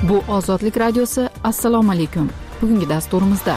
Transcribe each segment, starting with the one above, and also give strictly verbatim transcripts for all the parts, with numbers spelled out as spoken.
Bu Ozodlik radiosi. Assalomu alaykum. Bugungi dasturimizda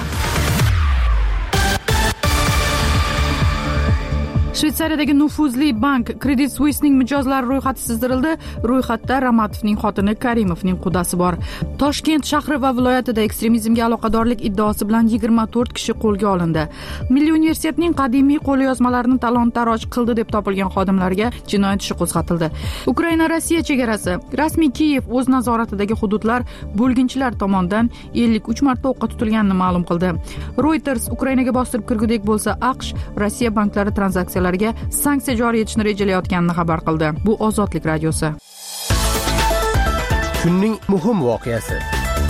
Shvetsariyadagi nufuzli bank Credit Suisse'ning mijozlari ro'yxati sizdirildi. Ro'yxatda Ramatovning xotini Karimovning qudasi bor. Toshkent shahri va viloyatida ekstremizmga aloqadorlik iddaosi bilan yigirma to'rt kishi qo'lga olindi. Milliy universitetning qadimiy qo'lyozmalarini talon-taroj qildi deb topilgan xodimlarga jinoyat ishi qo'zg'atildi. Ukraina Rossiya chegarasi. Rasmiy Kiyev o'z nazoratidagi hududlar bo'lginchilar tomonidan ellik uch marta o'qqa tutilganini ma'lum qildi. Reuters Ukrainaga bostirib kirgudek bo'lsa, AQSh Rossiya banklari tranzaksiyalar sanksiya joriy etishni rejalayotganini xabar qildi. Bu Ozodlik radiosi. Kunning muhim voqeasi.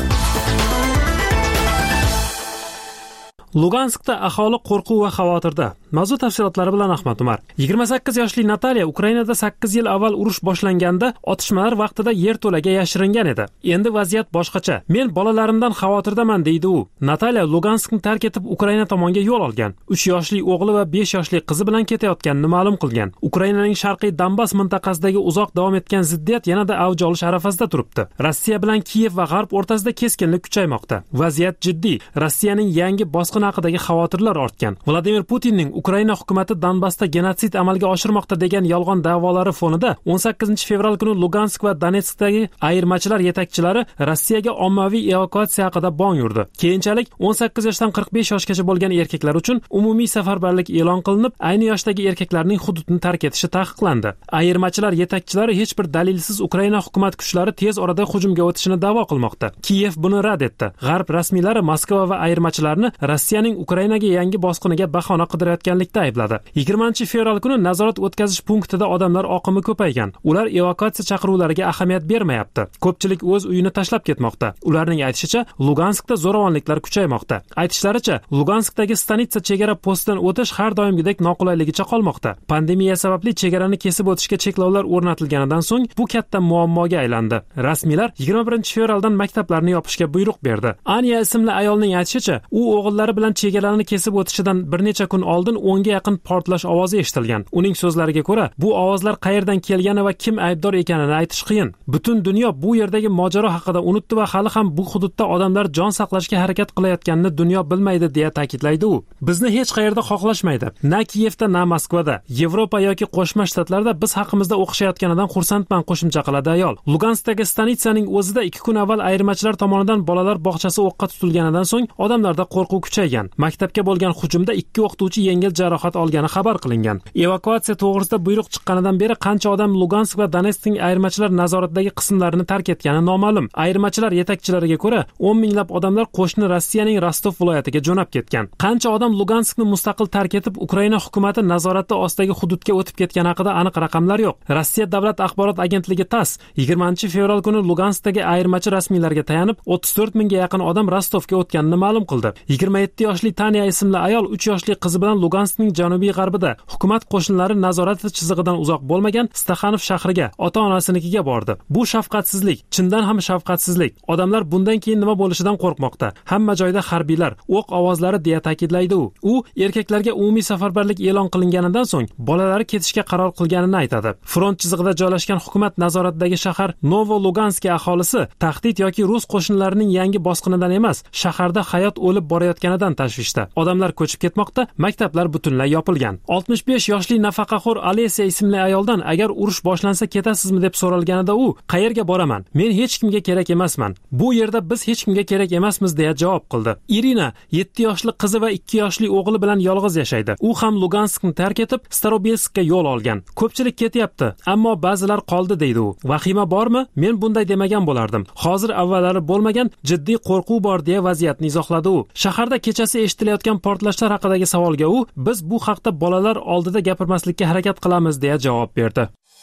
Luganskda aholi qo'rquv va xavotirda. Mavzu tafsilotlari bilan Ahmad Umar. yigirma sakkiz yoshli Nataliya Ukrainada sakkiz yil avval urush boshlanganda otishmalar vaqtida yerto'laga yashiringan edi. Endi vaziyat boshqacha. Men bolalarimdan xavotirdaman deydi u. Nataliya Luganskni tark etib Ukraina tomonga yo'l olgan. uch yoshli o'g'li va besh yoshli qizi bilan ketayotganini ma'lum qilgan. Ukrainaning sharqiy Donbass mintaqasidagi uzoq davom etgan ziddiyat yanada avj olish arafasida turibdi. Rossiya bilan Kiyev va G'arb o'rtasida keskinlik kuchaymoqda. Vaziyat jiddiy. Rossiyaning yangi bosqin haqidagi xavotirlar ortgan. Vladimir Putinning Ukraina hukumati Donbassda genotsid amalga oshirmoqda degan yolg'on da'volari fonida o'n sakkizinchi fevral kuni Lugansk va Donetskdagi ayirmachilar yetakchilari Rossiyaga ommaviy evakuatsiya haqida bong urdi. Keyinchalik o'n sakkiz yoshdan qirq besh yoshgacha bo'lgan erkaklar uchun umumiy safarbarlik e'lon qilinib, ayni yoshdagi erkaklarning hududni tark etishi taqiqlandi. Ayirmachilar yetakchilari hech bir dalilsiz Ukraina hukumat kuchlari tez orada hujumga o'tishini da'vo qilmoqda. Kiyev buni rad etdi. G'arb rasmiylari Moskva va ayirmachilarni Rossiyaning Ukrainaga yangi bosqiniga bahona qidirayotganlikda aybladi. yigirmanchi fevral kuni nazorat o'tkazish punktida odamlar oqimi ko'paygan. Ular evakuatsiya chaqiruvlariga ahamiyat bermayapti. Ko'pchilik o'z uyini tashlab ketmoqda. Ularning aytishicha, Luganskda zo'ravonliklar kuchaymoqda. Aytishlaricha, Luganskdagi stanitsa chegara postidan o'tish har doimgidek noqulayligicha qolmoqda. Pandemiya sababli chegarani kesib o'tishga cheklovlar o'rnatilganidan so'ng bu katta muammoga aylandi. Rasmiylar yigirma birinchi fevraldan maktablarni yopishga buyruq berdi. Anya ismli ayolning aytishicha, u o'g'illari bilan chegarani kesib o'tishidan bir necha kun oldin o'nga yaqin portlash ovozi eshitilgan. Uning so'zlariga ko'ra, bu ovozlar qayerdan kelgani va kim aybdor ekanini aytish qiyin. Butun dunyo bu yerdagi mojaro haqida unutdi va hali ham bu hududda odamlar jon saqlashga harakat qilayotganini dunyo bilmaydi deya ta'kidlaydi u. Bizni hech qayerda xohlashmaydi. Na Kiyevda, na Moskvada, Yevropa yoki Qo'shma Shtatlarda biz haqimizda o'qishayotganidan xursandman, qo'shimcha qiladi ayol. Luganskdagi stanitsaning o'zida ikki kun avval ayirmachilar tomonidan bolalar bog'chasi o'qqa tutilganidan so'ng odamlarda qo'rquv kuchaygan. Maktabga bo'lgan hujumda ikki o'qituvchi yengil jarohat olgani xabar qilingan. Evakuatsiya to'g'risida buyruq chiqqanidan beri qancha odam Lugansk va Donetskning ayirmachilar nazoratidagi qismlarini tark etgani noma'lum. Ayirmachilar yetakchilariga ko'ra, o'n minglab odamlar qo'shni Rossiyaning Rostov viloyatiga jo'nab ketgan. Qancha odam Luganskni mustaqil tark etib, Ukraina hukumati nazorati ostidagi hududga o'tib ketgani haqida aniq raqamlar yo'q. Rossiya davlat axborot agentligi TASS yigirmanchi fevral kuni Luganskdagi ayirmachi rasmiylarga tayanib, o'ttiz to'rt mingga yaqin odam Rostovga o'tganini ma'lum qildi. yigirma yetti yoshli Tanya ismli ayol uch yoshli qizi bilan Luganskning janubiy g'arbida hukumat qo'shinlari nazorati chizig'idan uzoq bo'lmagan Staxanov shahriga, ota-onasinikiga bordi. Bu shafqatsizlik, chindan ham shafqatsizlik. Odamlar bundan keyin nima bo'lishidan qo'rqmoqda. Hamma joyda harbiylar, o'q ovozlari deya ta'kidlaydi u. U erkaklarga umumiy safarbarlik e'lon qilinganidan so'ng bolalari ketishga qaror qilganini aytadi. Front chizig'ida joylashgan hukumat nazoratidagi shahar Novo-Luganskiy aholisi tahdid yoki rus qo'shinlarining yangi bosqinidan emas, shaharda hayot o'lib borayotganidan tashvishda. Odamlar ko'chib ketmoqda, maktablar butunlay yopilgan. oltmish besh yoshli nafaqaxo'r Alesiya ismli ayoldan agar urush boshlansa ketasizmi deb so'ralganida u, qayerga boraman? Men hech kimga kerak emasman. Bu yerda biz hech kimga kerak emasmiz deya javob qildi. Irina yetti yoshli qizi va ikki yoshli o'g'li bilan yolg'iz yashaydi. U ham Luganskni tark etib, Starobelskka yo'l olgan. Ko'pchilik ketyapti, ammo ba'zilar qoldi deydi u. Vahima bormi? Men bunday demagan bo'lardim. Hozir avvallari bo'lmagan jiddiy qo'rquv bor deya vaziyatni izohladi u. Shaharda kechasi eshitilayotgan portlashlar haqidagi savolga u, biz bu haqda bolalar oldida gapirmaslikka harakat qilamiz deya javob berdi.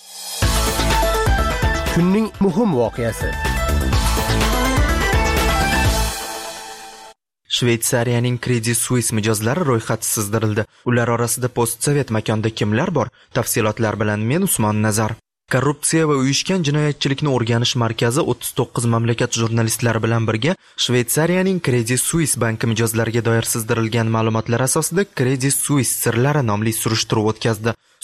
Kunning muhim voqeasi. Shvetsariyaning Credit Suisse mijozlari ro'yxati sizdirildi. Ular orasida postsovet makonda kimlar bor? Tafsilotlar bilan men Usmon Nazar. Korrupsiya va uyushgan jinoyatchilikni o'rganish markazi o'ttiz to'qqiz mamlakat jurnalistlari bilan birga Shvetsariyaning Credit Suisse banki mijozlariga doir sizdirilgan ma'lumotlar asosida Credit Suisse sirlari nomli surishtiruv o'tkazdi.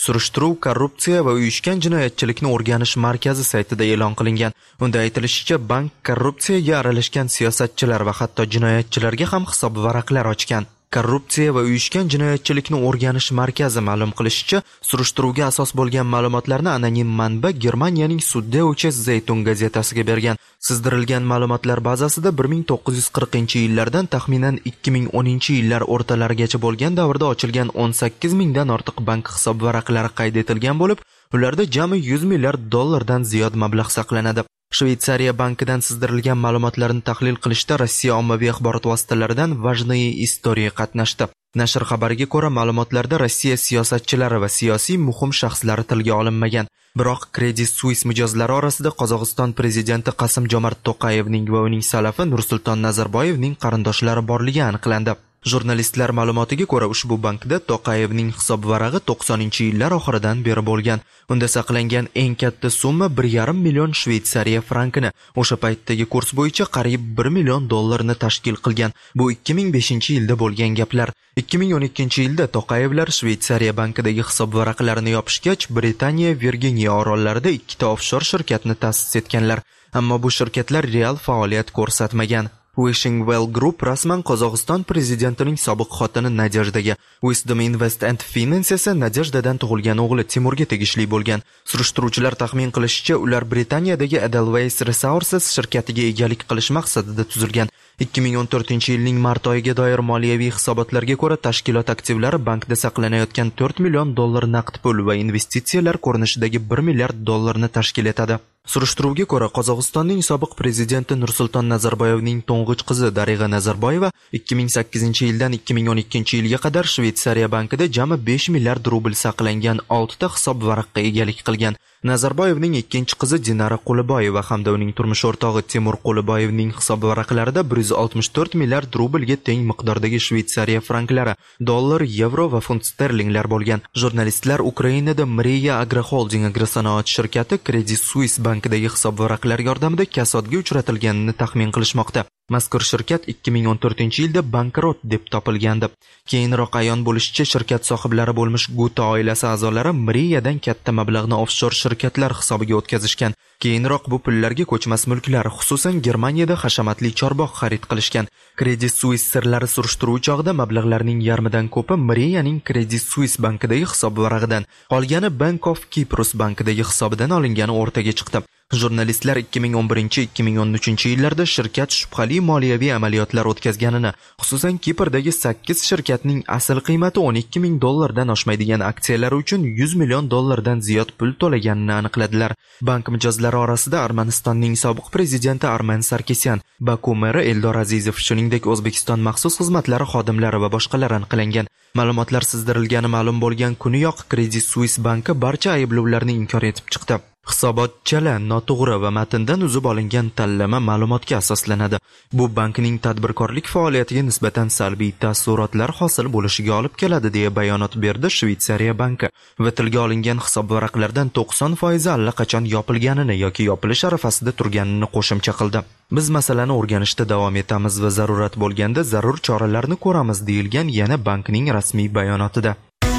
Surishtiruv korrupsiya va uyushgan jinoyatchilikni o'rganish markazi saytida e'lon qilingan. Unda aytilishicha, bank korrupsiyaga aralashgan siyosatchilar va hatto jinoyatchilarga ham hisob varaqlar ochgan. Korrupsiya va uyushgan jinoyatchilikni o'rganish markazi ma'lum qilishicha, surishtiruvga asos bo'lgan ma'lumotlarni anonim manba Germaniyaning Süddeutsche Zeitung gazetasiga bergan. Sizdirilgan ma'lumotlar bazasida bir ming to'qqiz yuz qirqinchi yillardan taxminan ikki ming o'ninchi yillar o'rtalarigacha bo'lgan davrda ochilgan o'n sakkiz mingdan ortiq bank hisob varaqlari qayd etilgan bo'lib, ularda jami yuz milliard dollardan ziyod mablag' saqlanadi. Shveysariya bankidan sizdirilgan ma'lumotlarni tahlil qilishda Rossiya ommaviy axborot vositalaridan Vajniye Istoriya qatnashdi. Nashr xabariga ko'ra, ma'lumotlarda Rossiya siyosatchilari va siyosiy muhim shaxslari tilga olinmagan. Biroq Credit Suisse mijozlari orasida Qozog'iston prezidenti Qasim-Jomart To'qayevning va uning salafi Nursulton Nazarboyevning qarindoshlari borligi aniqlandi. Jurnalistlar ma'lumotiga ko'ra, ushbu bankda To'qayevning hisob varag'i to'qsoninchi yillar oxiridan beri bo'lgan. Unda saqlangan eng katta summa bir yarim million Shveysariya frankini, o'sha paytdagi kurs bo'yicha qariyb bir million dollarni tashkil qilgan. Bu ikki ming beshinchi yilda bo'lgan gaplar. ikki ming o'n ikkinchi yilda To'qayevlar Shveysariya bankidagi hisob varaqlarini yopishgach, Britaniya Virginiya orollarida ikkita offshor shirkatni ta'sis etganlar. Ammo bu shirkatlar real faoliyat ko'rsatmagan. Wishing Well Group rasman Qozog'iston prezidentining sobiq xotini Nadejdaga, Wisdom Invest and Finance esa Nadejdadan tug'ilgan o'g'li Timurga tegishli bo'lgan. Surishtiruvchilar taxmin qilishicha, ular Britaniyadagi Edelweiss Resources shirkatiga egalik qilish maqsadida tuzilgan. ikki ming o'n to'rtinchi yilning mart oyiga doir moliyaviy hisobotlarga ko'ra, tashkilot aktivlari bankda saqlanayotgan to'rt million dollar naqd pul va investitsiyalar ko'rinishidagi bir milliard dollarni tashkil etadi. Surishtiruvga ko'ra, Qozog'istonning sobiq prezidenti Nursulton Nazarboyevning to'ng'ich qizi Darig'a Nazarboyeva ikki ming sakkizinchi yildan ikki ming o'n ikkinchi yilga qadar Shveysariya bankida jami besh milliard rubl saqlangan oltita hisob varaqqa egalik qilgan. Nazarboyevning ikkinchi qizi Dinara Quliboyeva hamda uning turmush o'rtog'i Timur Quliboyevning hisob varaqlarida bir yuz oltmish to'rt milliard rublga teng miqdordagi Shveysariya franklari, dollar, yevro va funt sterlinglar bo'lgan. Jurnalistlar Ukrainada Mriya Agroholding agrosanoat shirkati Credit Suisse bankidagi hisob varaqlar yordamida kasodga uchratilganini taxmin qilishmoqda. Mazkur shirkat ikki ming o'n to'rtinchi yilda bankrot deb topilgandi. Keyinroq ayon bo'lishicha, shirkat sohiblari bo'lmish Guta oilasi a'zolari Mriyadan katta mablag'ni offshor shirkatlar hisobiga o'tkazishgan. Keyinroq bu pullarga ko'chmas mulklar, xususan Germaniyada hashamatli chorbog' xarid qilishgan. Credit Suisse sirlari surishtiruv chog'ida mablag'larning yarmidan ko'pi Mriyaning Credit Suisse bankidagi hisob varag'idan, qolgani Bank of Cyprus bankidagi hisobidan olingani o'rtaga chiqdi. Jurnalistlar ikki ming o'n birinchi ikki ming o'n uchinchi yillarda shirkat shubhali moliyaviy amaliyotlar o'tkazganini, xususan Kiprdagi sakkiz shirkatning asl qiymati o'n ikki ming dollardan oshmaydigan aksiyalari uchun yuz million dollardan ziyod pul to'laganini aniqladilar. Bank mijozlari orasida Armanistonning sobiq prezidenti Armen Sarkisyan, Baku meri Eldor Azizov, shuningdek O'zbekiston maxsus xizmatlari xodimlari va boshqalar aniqlangan. Ma'lumotlar sizdirilgani ma'lum bo'lgan kuniyoq Credit Suisse banki barcha ayblovlarni inkor etib chiqdi. Hisobot chala, noto'g'ri va matndan uzib olingan tanlama ma'lumotga asoslanadi. Bu bankning tadbirkorlik faoliyatiga nisbatan salbiy taassurotlar hosil bo'lishiga olib keladi, deya bayonot berdi Shveysariya banki va tilga olingan hisob varaqlardan to'qson foizi allaqachon yopilganini yoki yopilish arafasida turganini qo'shimcha qildi. Biz masalani o'rganishda davom etamiz va zarurat bo'lganda zarur choralarni ko'ramiz, deyilgan yana bankning rasmiy bayonotida.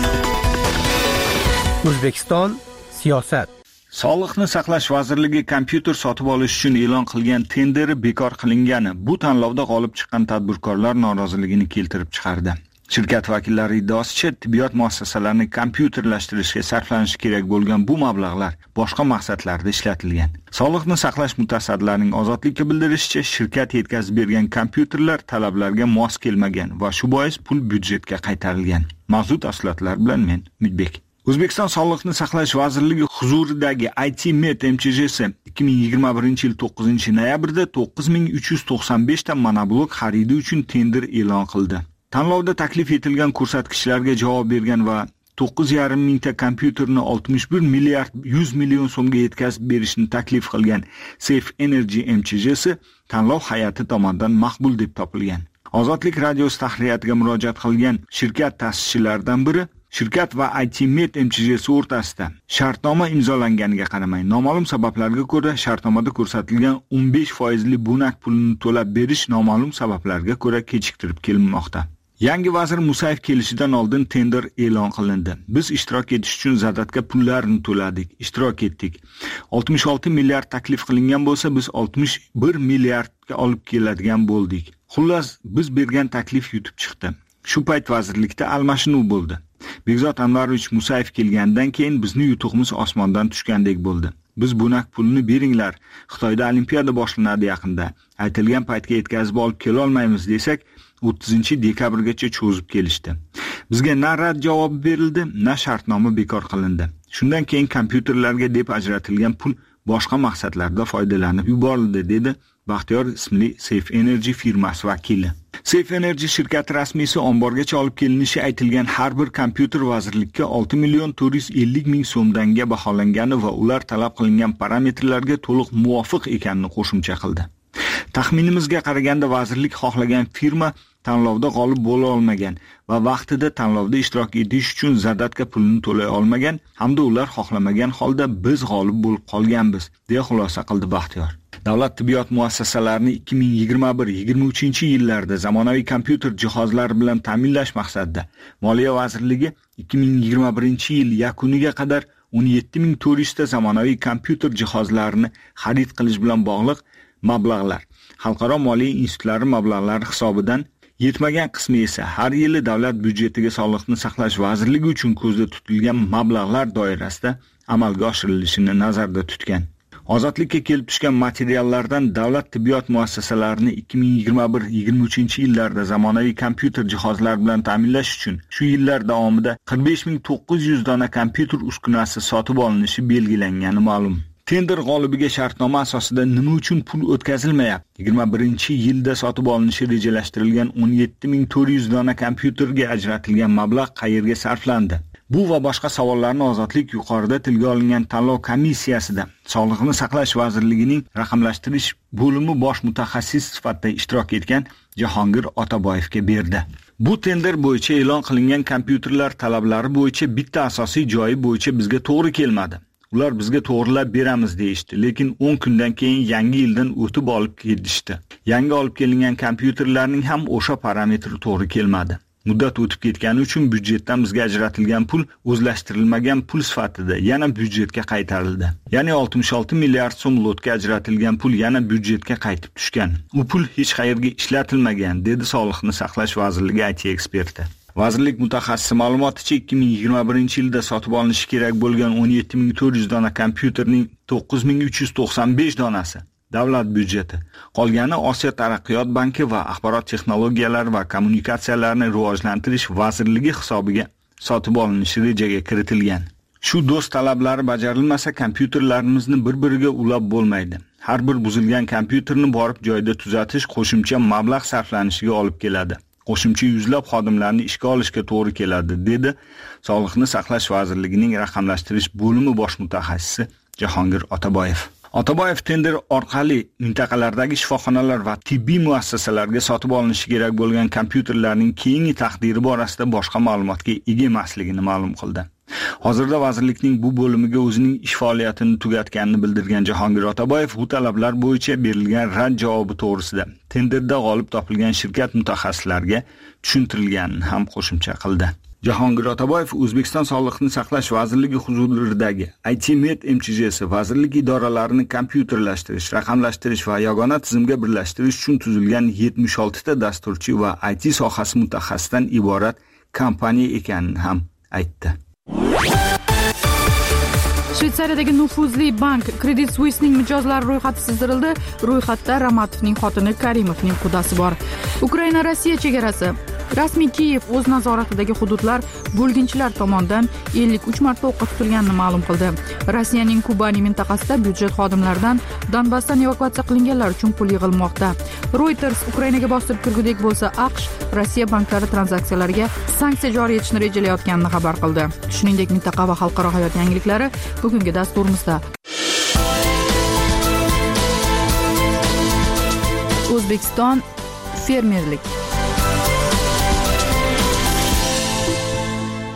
O'zbekiston siyosat. Sog'liqni saqlash vazirligi kompyuter sotib olish uchun e'lon qilgan tenderi bekor qilingani bu tanlovda g'olib chiqqan tadbirkorlar noroziligini keltirib chiqardi. Shirkat vakillari iddaosicha, tibbiyot muassasalarini kompyuterlashtirishga sarflanishi kerak bo'lgan bu mablag'lar boshqa maqsadlarda ishlatilgan. Sog'liqni saqlash mutasaddilarining ozodlikka bildirishicha, shirkat yetkazib bergan kompyuterlar talablarga mos kelmagan va shu bois pul byudjetga qaytarilgan. Mavzu tafsilotlar bilan men Umidbek. O'zbekiston Sog'liqni saqlash vazirligi huzuridagi I T Med M Ch J si ikki ming yigirma birinchi yil to'qqizinchi noyabrda to'qqiz ming uch yuz to'qson besh ta monoblok xaridi uchun tender e'lon qildi. Tanlovda taklif etilgan ko'rsatkichlarga javob bergan va to'qqiz yarim mingta kompyuterni oltmish bir milliard yuz million so'mga yetkazib berishni taklif qilgan Safe Energy M Ch J si tanlov hay'ati tomonidan maqbul deb topilgan. Ozodlik radiosi tahririyatiga murojaat qilgan shirkat ta'sischilaridan biri shirkat va I T Med M Ch J si o'rtasida shartnoma imzolanganiga qaramay, noma'lum sabablarga ko'ra shartnomada ko'rsatilgan o'n besh foizli bunak pulini to'lab berish noma'lum sabablarga ko'ra kechiktirib kelinmoqda. Yangi vazir Musayev kelishidan oldin tender e'lon qilindi. Biz ishtirok etish uchun zadatga pullarni to'ladik, ishtirok etdik. oltmish olti milliard taklif qilingan bo'lsa, biz oltmish bir milliardga olib keladigan bo'ldik. Xullas, biz bergan taklif yutib chiqdi. Shu payt vazirlikda almashinuv bo'ldi. Bekzod Anvarovich Musayev kelgandan keyin bizni yutug'imiz osmondan tushgandek bo'ldi. Biz bunak pulni beringlar. Xitoyda olimpiada boshlanadi yaqinda. Aytilgan paytga yetkazib olib kela olmaymiz desak, o'ttizinchi dekabrgacha cho'zib kelishdi. Bizga na rad javobi berildi, na shartnoma bekor qilindi. Shundan keyin kompyuterlarga deb ajratilgan pul boshqa maqsadlarda foydalanib yuborildi, dedi Baxtiyor ismli Safe Energy firmasi vakili. Safe Energy shirkati rasmiysi omborgacha olib kelinishi aytilgan har bir kompyuter vazirlikka olti million to'rt yuz ellik ming so'mdanga baholangani va ular talab qilingan parametrlarga to'liq muvofiq ekanini qo'shimcha qildi. Taxminimizga qaraganda vazirlik xohlagan firma tanlovda g'olib bo'la olmagan va vaqtida tanlovda ishtirok etish uchun zadatga pulni to'lay olmagan hamda ular xohlamagan holda biz g'olib bo'lib qolganmiz, deya xulosa qildi Baxtiyor. Davlat tibbiyot muassasalarini ikki ming yigirma bir yigirma uchinchi yillarda zamonaviy kompyuter jihozlari bilan ta'minlash maqsadida Moliya vazirligi ikki ming yigirma birinchi yil yakuniga qadar o'n yetti ming to'rt yuz ta zamonaviy kompyuter jihozlarini xarid qilish bilan bog'liq mablag'lar xalqaro moliya institutlari mablag'lari hisobidan, yetmagan qismi esa har yili davlat byudjetiga Sog'liqni saqlash vazirligi uchun ko'zda tutilgan mablag'lar doirasida amalga oshirilishini nazarda tutgan. Ozodlikka kelib tushgan materiallardan davlat tibbiyot muassasalarini ikki ming yigirma bir yigirma uchinchi yillarda zamonaviy kompyuter jihozlari bilan ta'minlash uchun shu yillar davomida qirq besh ming to'qqiz yuz dona kompyuter uskunasi sotib olinishi belgilangani ma'lum. Tender g'olibiga shartnoma asosida nima uchun pul o'tkazilmayapti? yigirma birinchi yilda sotib olinishi rejalashtirilgan o'n yetti ming to'rt yuz dona kompyuterga ajratilgan mablag' qayerga sarflandi? Bu va boshqa savollarni Ozodlik yuqorida tilga olingan tanlov komissiyasida Sog'liqni saqlash vazirligining raqamlashtirish bo'limi bosh mutaxassis sifatida ishtirok etgan Jahongir Otaboyevga berdi. Bu tender bo'yicha e'lon qilingan kompyuterlar talablari bo'yicha bitta asosiy joyi bo'yicha bizga to'g'ri kelmadi. Ular bizga to'g'rilab beramiz deyishdi, lekin o'n kundan keyin yangi yildan o'tib olib ketishdi. Yangi olib kelingan kompyuterlarning ham o'sha parametri to'g'ri kelmadi. Muddat o'tib ketgani uchun byudjetdan bizga ajratilgan pul o'zlashtirilmagan pul sifatida yana byudjetga qaytarildi. Ya'ni oltmish olti milliard so'm lotga ajratilgan pul yana byudjetga qaytib tushgan. U pul hech qayerga ishlatilmagan, dedi Sog'liqni saqlash vazirligi I T eksperti. Vazirlik mutaxassisi ma'lumoticha ikki ming yigirma birinchi yilda sotib olinishi kerak bo'lgan o'n yetti ming to'rt yuz dona kompyuterning to'qqiz ming uch yuz to'qson besh donasi davlat byudjeti, qolgani Osiyo taraqqiyot banki va axborot texnologiyalari va kommunikatsiyalarini rivojlantirish vazirligi hisobiga sotib olinishi rejaga kiritilgan. Shu do'st talablari bajarilmasa, kompyuterlarimizni bir-biriga ulab bo'lmaydi. Har bir buzilgan kompyuterni borib joyida tuzatish qo'shimcha mablag' sarflanishiga olib keladi. Qo'shimcha yuzlab xodimlarni ishga olishga to'g'ri keladi, dedi Sog'liqni saqlash vazirligining raqamlashtirish bo'limi bosh mutaxassisi Jahongir Otaboyev. Otaboyev tender orqali mintaqalardagi shifoxonalar va tibbiy muassasalarga sotib olinishi kerak bo'lgan kompyuterlarning keyingi taqdiri borasida boshqa ma'lumotga ega emasligini ma'lum qildi. Hozirda vazirlikning bu bo'limiga o'zining ish faoliyatini tugatganini bildirgan Jahongir Otaboyev bu talablar bo'yicha berilgan rad javobi to'g'risida tenderda g'olib topilgan shirkat mutaxassislariga tushuntirilganini ham qo'shimcha qildi. Jahongir Otaboyev O'zbekiston Sog'liqni saqlash vazirligi huzuridagi I T Med M Ch J si vazirlik idoralarini kompyuterlashtirish, raqamlashtirish va yagona tizimga birlashtirish uchun tuzilgan yetmish olti ta dasturchi va I T sohasi mutaxassisidan iborat kompaniya ekanini ham aytdi. Shvetsariyadagi nufuzli bank Credit Suissening mijozlari ro'yxati sizdirildi. Ro'yxatda Ramatovning xotini Karimovning qudasi bor. Ukraina Rossiya chegarasi. Rasmiy Kiyev o'z nazoratidagi hududlar bo'lginchilar tomonidan ellik uch marta o'qqa tutilganini ma'lum qildi. Rossiyaning Kubani mintaqasida byudjet xodimlaridan Donbassdan evakuatsiya qilinganlar uchun pul yig'ilmoqda. Reuters Ukrainaga bostirib kirgudek bo'lsa, AQSh Rossiya banklari tranzaksiyalariga sanksiya joriy etishni rejalayotganini xabar qildi. Shuningdek, mintaqa va xalqaro hayot yangiliklari bugungi dasturimizda. O'zbekiston fermerlik.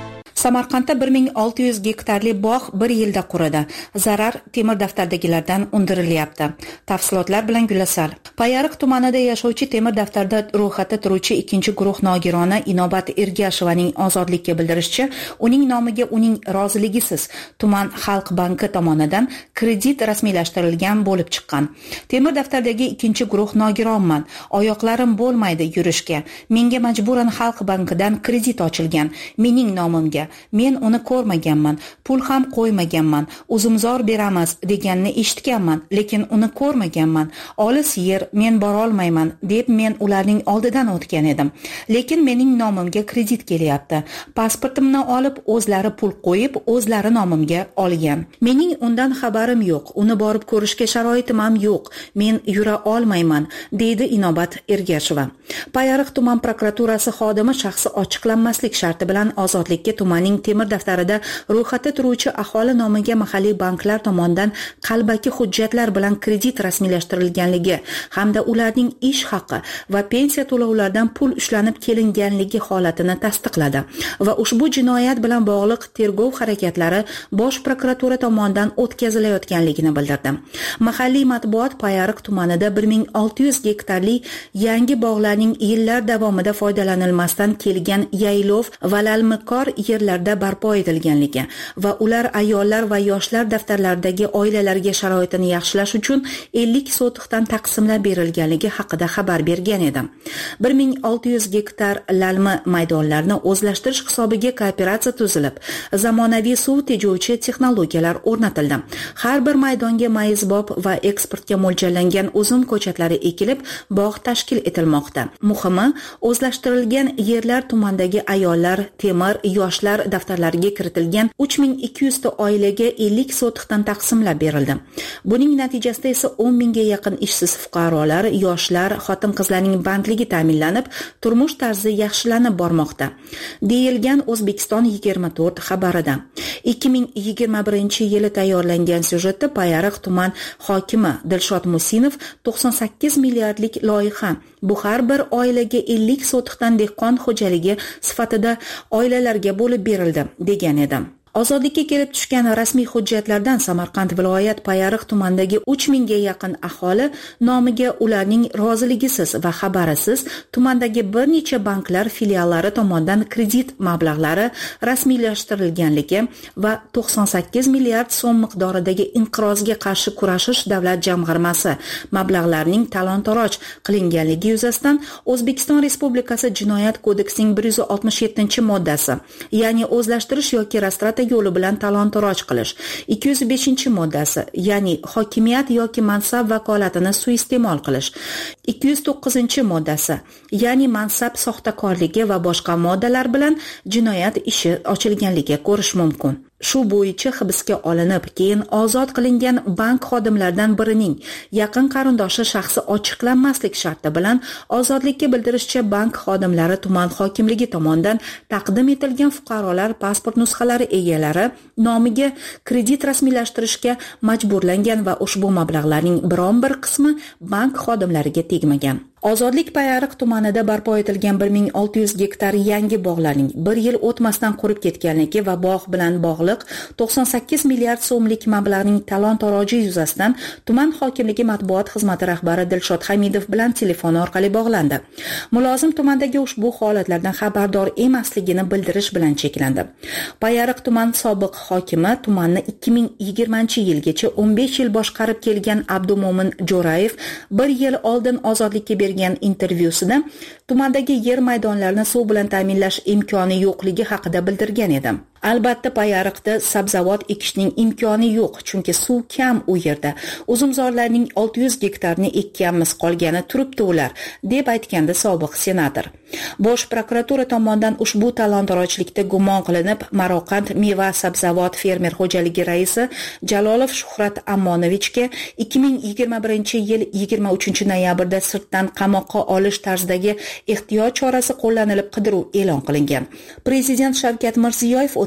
Samarqandda bir ming olti yuz gektarli bog' bir yilda quridi. Zarar temir daftardagilardan undirilyapti. Tafsilotlar bilan Gulasal. Payariq tumanida yashovchi temir daftarda ro'yxatda turuvchi ikkinchi guruh nogironi Inobat Ergashevaning ozodlikka bildirishicha, uning nomiga uning roziligisiz tuman xalq banki tomonidan kredit rasmiylashtirilgan bo'lib chiqqan. Temir daftardagi ikkinchi guruh nogironman. Oyoqlarim bo'lmaydi yurishga. Menga majburan xalq bankidan kredit ochilgan. Mening nomimga. Men uni ko'rmaganman, pul ham qo'ymaganman, uzumzor beramiz deganini eshitganman, lekin uni ko'rmaganman. Olis yer, men bora olmayman deb men ularning oldidan o'tgan edim. Lekin mening nomimga kredit kelyapti. Pasportimni olib, o'zlari pul qo'yib, o'zlari nomimga olgan. Mening undan xabarim yo'q. Uni borib ko'rishga sharoitim ham yo'q. Men yura olmayman, deydi Inobat Ergasheva. Payariq tuman prokuraturasi xodimi shaxsi ochiqlanmaslik sharti bilan ozodlikka tumanning temir daftarida ro'yxatda turuvchi aholi nomiga mahalliy banklar tomonidan qalbaki hujjatlar bilan kredit rasmiylashtirilganligi hamda ularning ish haqi va pensiya to'lovlaridan pul ushlanib kelinganligi holatini tasdiqladi va ushbu jinoyat bilan bog'liq tergov harakatlari bosh prokuratura tomonidan o'tkazilayotganligini bildirdi. Mahalliy matbuot Payariq tumanida bir ming olti yuz gektarli yangi bog'larning yillar davomida foydalanilmasdan kelgan yaylov va lalmiqor yerlarda barpo etilganligi va ular ayollar va yoshlar daftarlaridagi oilalarga sharoitini yaxshilash uchun ellik sotixdan taqsimlab berilganligi haqida xabar bergan edi. bir ming olti yuz gektar lalmi maydonlarni o'zlashtirish hisobiga kooperatsiya tuzilib, zamonaviy suv tejovchi texnologiyalar o'rnatildi. Har bir maydonga mayizbob va eksportga mo'ljallangan uzum ko'chatlari ekilib, bog' tashkil etilmoqda. Muhimi, o'zlashtirilgan yerlar tumandagi ayollar, temir, yoshlar daftarlariga kiritilgan uch ming ikki yuz ta oilaga ellik sotixdan taqsimlab berildi. Buning natijasida esa o'n mingga yaqin ishsiz fuqarolar, yoshlar, xotin-qizlarning bandligi ta'minlanib, turmush tarzi yaxshilanib bormoqda, deyilgan O'zbekiston yigirma to'rt xabarida. ikki ming yigirma birinchi yili tayyorlangan syujetda Payariq tuman hokimi Dilshod Musinov to'qson sakkiz milliardlik loyiha bu har bir oilaga ellik sotixdan dehqon xo'jaligi sifatida oilalarga bo'lib berildi degan edi. Ozodlikka kelib tushgan rasmiy hujjatlardan Samarqand viloyat Payariq tumanidagi uch mingga yaqin aholi nomiga ularning roziligisiz va xabarisiz tumandagi bir necha banklar filiallari tomonidan kredit mablag'lari rasmiylashtirilganligi va to'qson sakkiz milliard so'm miqdoridagi inqirozga qarshi kurashish davlat jamg'armasi mablag'larining talon-toroj qilinganligi yuzasidan O'zbekiston Respublikasi Jinoyat kodeksining bir yuz oltmish yettinchi moddasi, ya'ni o'zlashtirish yoki restoratsiya yo'li bilan talon-toroj qilish, ikki yuz beshinchi moddasi, ya'ni hokimiyat yoki mansab vakolatini suiiste'mol qilish, ikki yuz to'qqizinchi moddasi, ya'ni mansab soxtakorligi va boshqa moddalar bilan jinoyat ishi ochilganligi ko'rish mumkin. Shu bo'yicha hibsga olinib, keyin ozod qilingan bank xodimlaridan birining yaqin qarindoshi shaxsi ochiqlanmaslik sharti bilan ozodlikka bildirishcha bank xodimlari tuman hokimligi tomonidan taqdim etilgan fuqarolar pasport nusxalari egalari nomiga kredit rasmiylashtirishga majburlangan va ushbu mablag'larning biron bir qismi bank xodimlariga tegmagan. Ozodlik Payariq tumanida barpo etilgan bir ming olti yuz gektar yangi bog'larning bir yil o'tmasdan qurib ketganligi va bog' bilan bog'liq to'qson sakkiz milliard so'mlik mablag'ning talon-toroji yuzasidan tuman hokimligi matbuot xizmati rahbari Dilshod Hamidov bilan telefon orqali bog'landi. Mulozim tumandagi ushbu holatlardan xabardor emasligini bildirish bilan cheklandi. Payariq tuman sobiq hokimi tumanni ikki ming yigirmanchi yilgacha o'n besh yil boshqarib kelgan Abdumo'min Jo'rayev bir yil oldin ozodlikka bergan intervyusida tumandagi yer maydonlarini suv bilan ta'minlash imkoni yo'qligi haqida bildirgan edi. Albatta Payariqda sabzavot ekishning imkoni yo'q, chunki suv kam u yerda. Uzumzorlarning olti yuz gektarni ekkanmiz, qolgani turibdi ular, deb aytgandi sobiq senator. Bosh prokuratura tomonidan ushbu talon-torojlikda gumon qilinib, Maroqand meva sabzavot fermer xo'jaligi raisi Jalolov Shuhrat Ammonovichga ikki ming yigirma birinchi yil yigirma uchinchi noyabrda sirtdan qamoqqa olish tarzidagi ehtiyot chorasi qo'llanilib qidiruv e'lon qilingan. Prezident Shavkat Mirziyoyev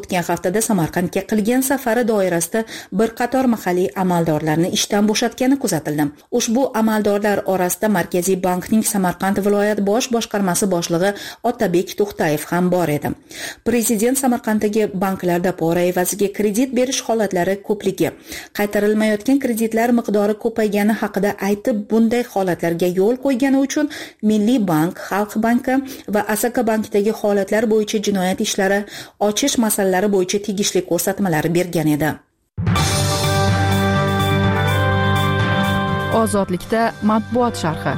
o'tgan haftada Samarqandga qilgan safari doirasida bir qator mahalliy amaldorlarni ishdan bo'shatgani kuzatildi. Ushbu amaldorlar orasida Markaziy bankning Samarqand viloyat bosh boshqarmasi boshlig'i Otabek To'xtayev ham bor edi. Prezident Samarqanddagi banklarda pora evaziga kredit berish holatlari ko'pligi, qaytarilmayotgan kreditlar miqdori ko'paygani haqida aytib, bunday holatlarga yo'l qo'ygani uchun Milliy bank, Xalq banki va Asaka bankidagi holatlar bo'yicha jinoyat ishlari ochish masalalari bo'yicha tegishli ko'rsatmalar bergan edi. Ozodlikda matbuot sharhi.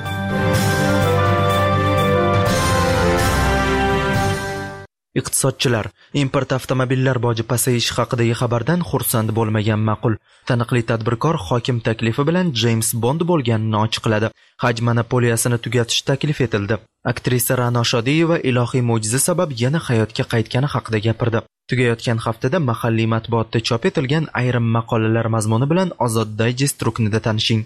Iqtisodchilar import avtomobillar boji pasayishi haqidagi xabardan xursand bo'lmagan ma'qul. Taniqli tadbirkor hokim taklifi bilan James Bond bo'lganini ochiqladi. Haj monopoliyasini tugatish taklif etildi. Aktrisa Ra'no Shodiyeva ilohiy mo'jiza sabab yana hayotga qaytgani haqida gapirdi. Tugayotgan haftada mahalliy matbuotda chop etilgan ayrim maqolalar mazmuni bilan Ozod Digest ruknida tanishing.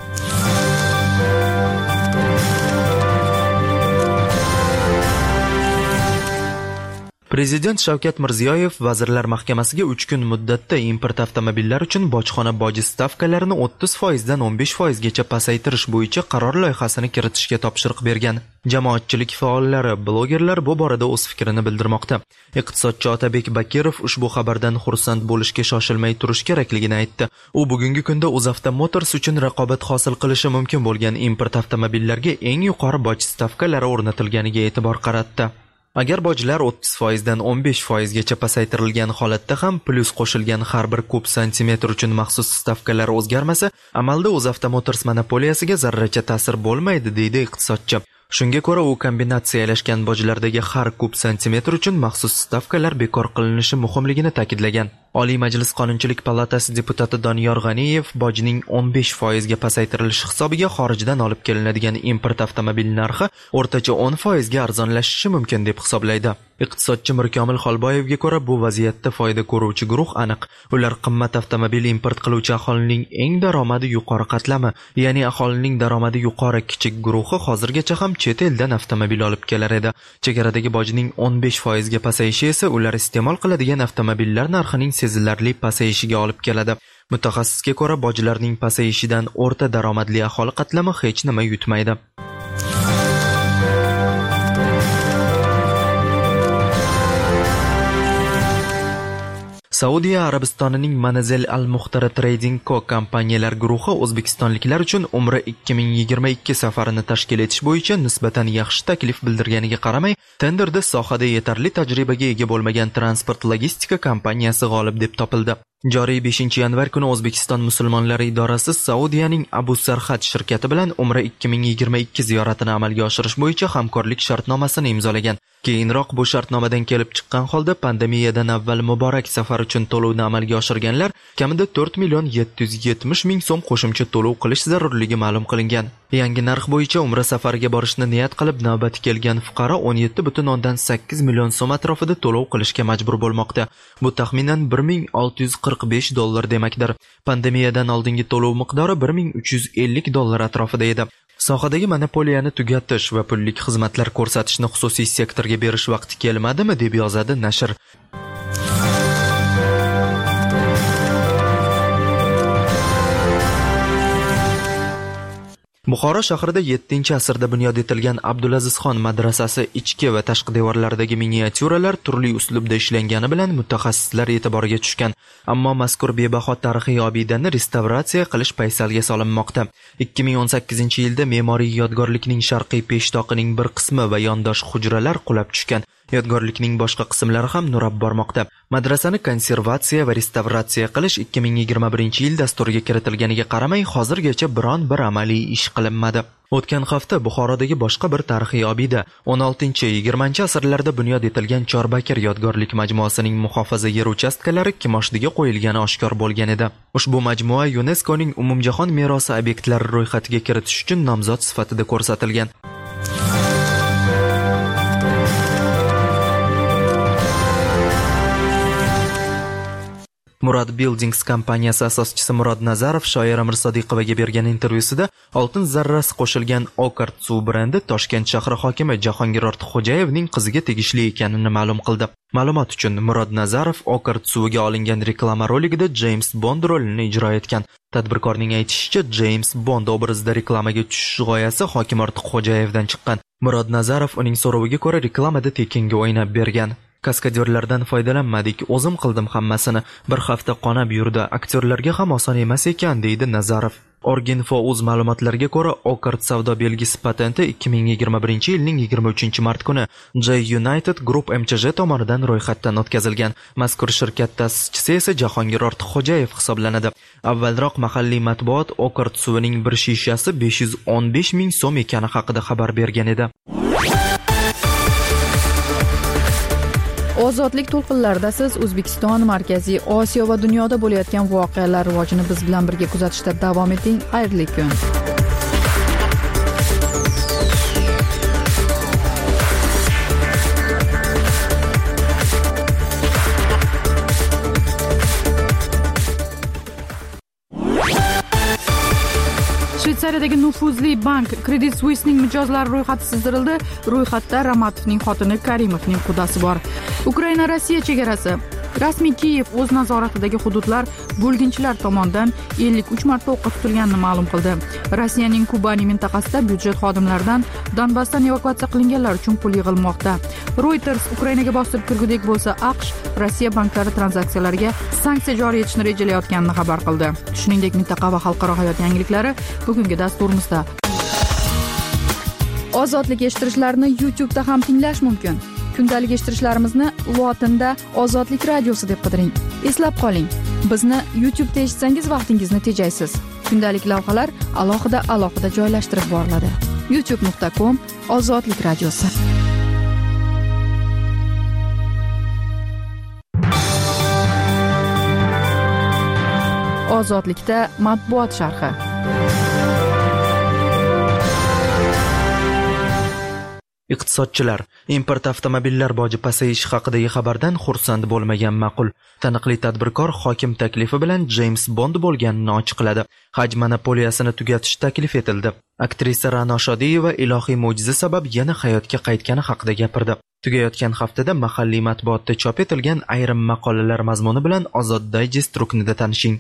Prezident Shavkat Mirziyoyev Vazirlar Mahkamasiga uch kun muddatda import avtomobillari uchun bojxona boji stavkalarini o'ttiz foiz dan o'n besh foiz gacha pasaytirish bo'yicha qaror loyihasini kiritishga topshiriq bergan. Jamoatchilik faollari, blogerlar bu borada o'z fikrini bildirmoqda. Iqtisodchi Otabek Bakirov ushbu xabardan xursand bo'lishga shoshilmay turish kerakligini aytdi. U bugungi kunda UzAvto Motors uchun raqobat hosil qilishi mumkin bo'lgan import avtomobillarga eng yuqori boj stavkalari o'rnatilganiga e'tibor qaratdi. Agar bojlar o'ttiz foiz dan o'n besh foiz gacha pasaytirilgan holatda ham plyus qo'shilgan har bir kub santimetr uchun maxsus stavkalar o'zgarmasa, amalda UzAvto Motors monopoliyasiga zarracha ta'sir bo'lmaydi, deydi iqtisodchi. Shunga ko'ra, u kombinatsiyalashgan bojlardagi har kub santimetr uchun maxsus stavkalar bekor qilinishi muhimligini ta'kidlagan. Oliy Majlis Qonunchilik palatasi deputati Doniyor G'aniyev bojning o'n besh foiz ga pasaytirilishi hisobiga xorijdan olib kelinadigan import avtomobil narxi o'rtacha o'n foiz ga arzonlashishi mumkin deb hisoblaydi. Iqtisodchi Mirkomil Xolboyevga ko'ra, bu vaziyatda foyda ko'ruvchi guruh aniq. Ular qimmat avtomobil import qiluvchi aholining eng daromadi yuqori qatlami, ya'ni aholining daromadi yuqori kichik guruhi hozirgacha ham chet eldan avtomobil olib kelar edi. Chegaradagi bojning o'n besh foiz ga pasayishi esa ular iste'mol qiladigan avtomobillar narxining sezilarli pasayishiga olib keladi. Mutaxassisga ko'ra, bojlarning pasayishidan o'rta daromadli aholi qatlami hech nima yutmaydi. Saudiya Arabistonining Manazil Al-Muxtara Trading Co kompaniyalar guruhi o'zbekistonliklar uchun Umra ikki ming yigirma ikki safarini tashkil etish bo'yicha nisbatan yaxshi taklif bildirganiga qaramay, tenderda sohada yetarli tajribaga ega bo'lmagan transport logistika kompaniyasi g'olib deb topildi. Joriy beshinchi yanvar kuni O'zbekiston musulmonlari idorasi Saudiyaning Abu Sarhat shirkati bilan Umra ikki ming yigirma ikki ziyoratini amalga oshirish bo'yicha hamkorlik shartnomasini imzolagan. Keyinroq bu shartnomadan kelib chiqqan holda pandemiyadan avval muborak safar uchun to'lovni amalga oshirganlar kamida to'rt million yetti yuz yetmish ming so'm qo'shimcha to'lov qilish zarurligi ma'lum qilingan. Yangi narx bo'yicha Umra safariga borishni niyat qilib navbati kelgan fuqaro o'n yetti butun o'ndan sakkiz million so'm atrofida to'lov qilishga majbur bo'lmoqda. Bu taxminan bir ming olti yuz qirq besh dollar demakdir. Pandemiyadan oldingi to'lov miqdori bir ming uch yuz ellik dollar atrofida edi. Sohadagi monopoliyani tugatish va pullik xizmatlar ko'rsatishni xususiy sektorga berish vaqti kelmadimi, deb yozadi nashr. Buxoro shahrida yettinchi asrda bunyod etilgan Abdulazizxon madrasasi ichki va tashqi devorlaridagi miniatyuralar turli uslubda ishlangani bilan mutaxassislar e'tiboriga tushgan. Ammo mazkur bebaho tarixiy obidani restavratsiya qilish paysalga solinmoqda. ikki ming o'n sakkizinchi yilda me'moriy yodgorlikning sharqiy peshtoqining bir qismi va yondosh hujralar qulab tushgan. Yodgorlikning boshqa qismlari ham nurab bormoqda. Madrasani konservatsiya va restavratsiya qilish ikki ming yigirma birinchi yil dasturiga kiritilganiga qaramay, hozirgacha biron bir amaliy ish qilinmadi. O'tgan hafta Buxorodagi boshqa bir tarixiy obida o'n oltinchi yigirmanchi asrlarda bunyod etilgan Chorbakir yodgorlik majmuasining muhofaza yer uchastkalari Kimoshdiga qo'yilgani oshkor bo'lgan edi. Ushbu majmua YuNESKOning umumjahon merosi obyektlari ro'yxatiga kiritish uchun nomzod sifatida ko'rsatilgan. Murad Buildings kompaniyasi asoschisi Murod Nazarov shoira Mirsodiqovaga bergan intervyusida oltin zarrasi qo'shilgan Okart suv brendi Toshkent shahri hokimi Jahongir Ortiqxo'jayevning qiziga tegishli ekanini ma'lum qildi. Ma'lumot uchun Murod Nazarov Okart suviga olingan reklama roligida James Bond rolini ijro etgan. Tadbirkorning aytishicha, James Bond obrazida reklamaga tushish g'oyasi hokim Ortiqxo'jayevdan chiqqan. Murod Nazarov uning so'roviga ko'ra reklamada tekinga o'ynab bergan. Kaskadyorlardan foydalanmadik, o'zim qildim hammasini. Bir hafta qonab yurdi. Aktyorlarga ham oson emas ekan, deydi Nazarov. Orginfo o'z ma'lumotlariga ko'ra, Okart savdo belgisi patenti ikki ming yigirma birinchi yilning yigirma uchinchi mart kuni J United Group M Ch J tomonidan ro'yxatdan o'tkazilgan. Mazkur shirkat ta'sischisi esa Jahongir Ortiqxo'jayev hisoblanadi. Avvalroq mahalliy matbuot Okart suvining bir shishasi besh yuz o'n besh ming so'm ekani haqida xabar bergan edi. Ozodlik to'lqinlarida siz O'zbekiston, Markaziy Osiyo va dunyoda bo'layotgan voqealar rivojini biz bilan birga kuzatishda davom eting. Xayrli kun. Shveysariyadagi nufuzli bank Credit Suisse'ning mijozlari ro'yxati sizdirildi. Ro'yxatda Ramatovning xotini Karimovning qudasi bor. Ukraina Rossiya chegarasi. Rasmiy Kiyev o'z nazoratidagi hududlar bo'lginchilar tomonidan ellik uch marta o'qqa tutilganini ma'lum qildi. Rossiyaning Kubani mintaqasida byudjet xodimlaridan Donbassdan evakuatsiya qilinganlar uchun pul yig'ilmoqda. Reuters Ukrainaga bostirib kirgudek bo'lsa, AQSh Rossiya banklari tranzaksiyalariga sanksiya joriy etishni rejalayotganini xabar qildi. Shuningdek, mintaqa va xalqaro hayot yangiliklari bugungi dasturimizda. Ozodlik eshittirishlarini YouTube'da ham tinglash mumkin. Kundalik eshittirishlarimizni lotinda Ozodlik radiosi deb qidiring. Eslab qoling, bizni YouTube'da eshitsangiz vaqtingizni tejaysiz. Kundalik lavhalar alohida alohida joylashtirib boriladi. youtube nuqta com Ozodlik radiosi. Ozodlikda matbuot sharhi. Iqtisodchilar import avtomobillar boji pasayishi haqidagi xabardan xursand bo'lmagan ma'qul. Taniqli tadbirkor hokim taklifi bilan James Bond bo'lganini ochiqladi. Haj monopoliyasini tugatish taklif etildi. Aktrisa Ra'no Shodiyeva ilohiy mo'jiza sabab yana hayotga qaytgani haqida gapirdi. Tugayotgan haftada mahalliy matbuotda chop etilgan ayrim maqolalar mazmuni bilan Ozod Digest ruknida tanishing.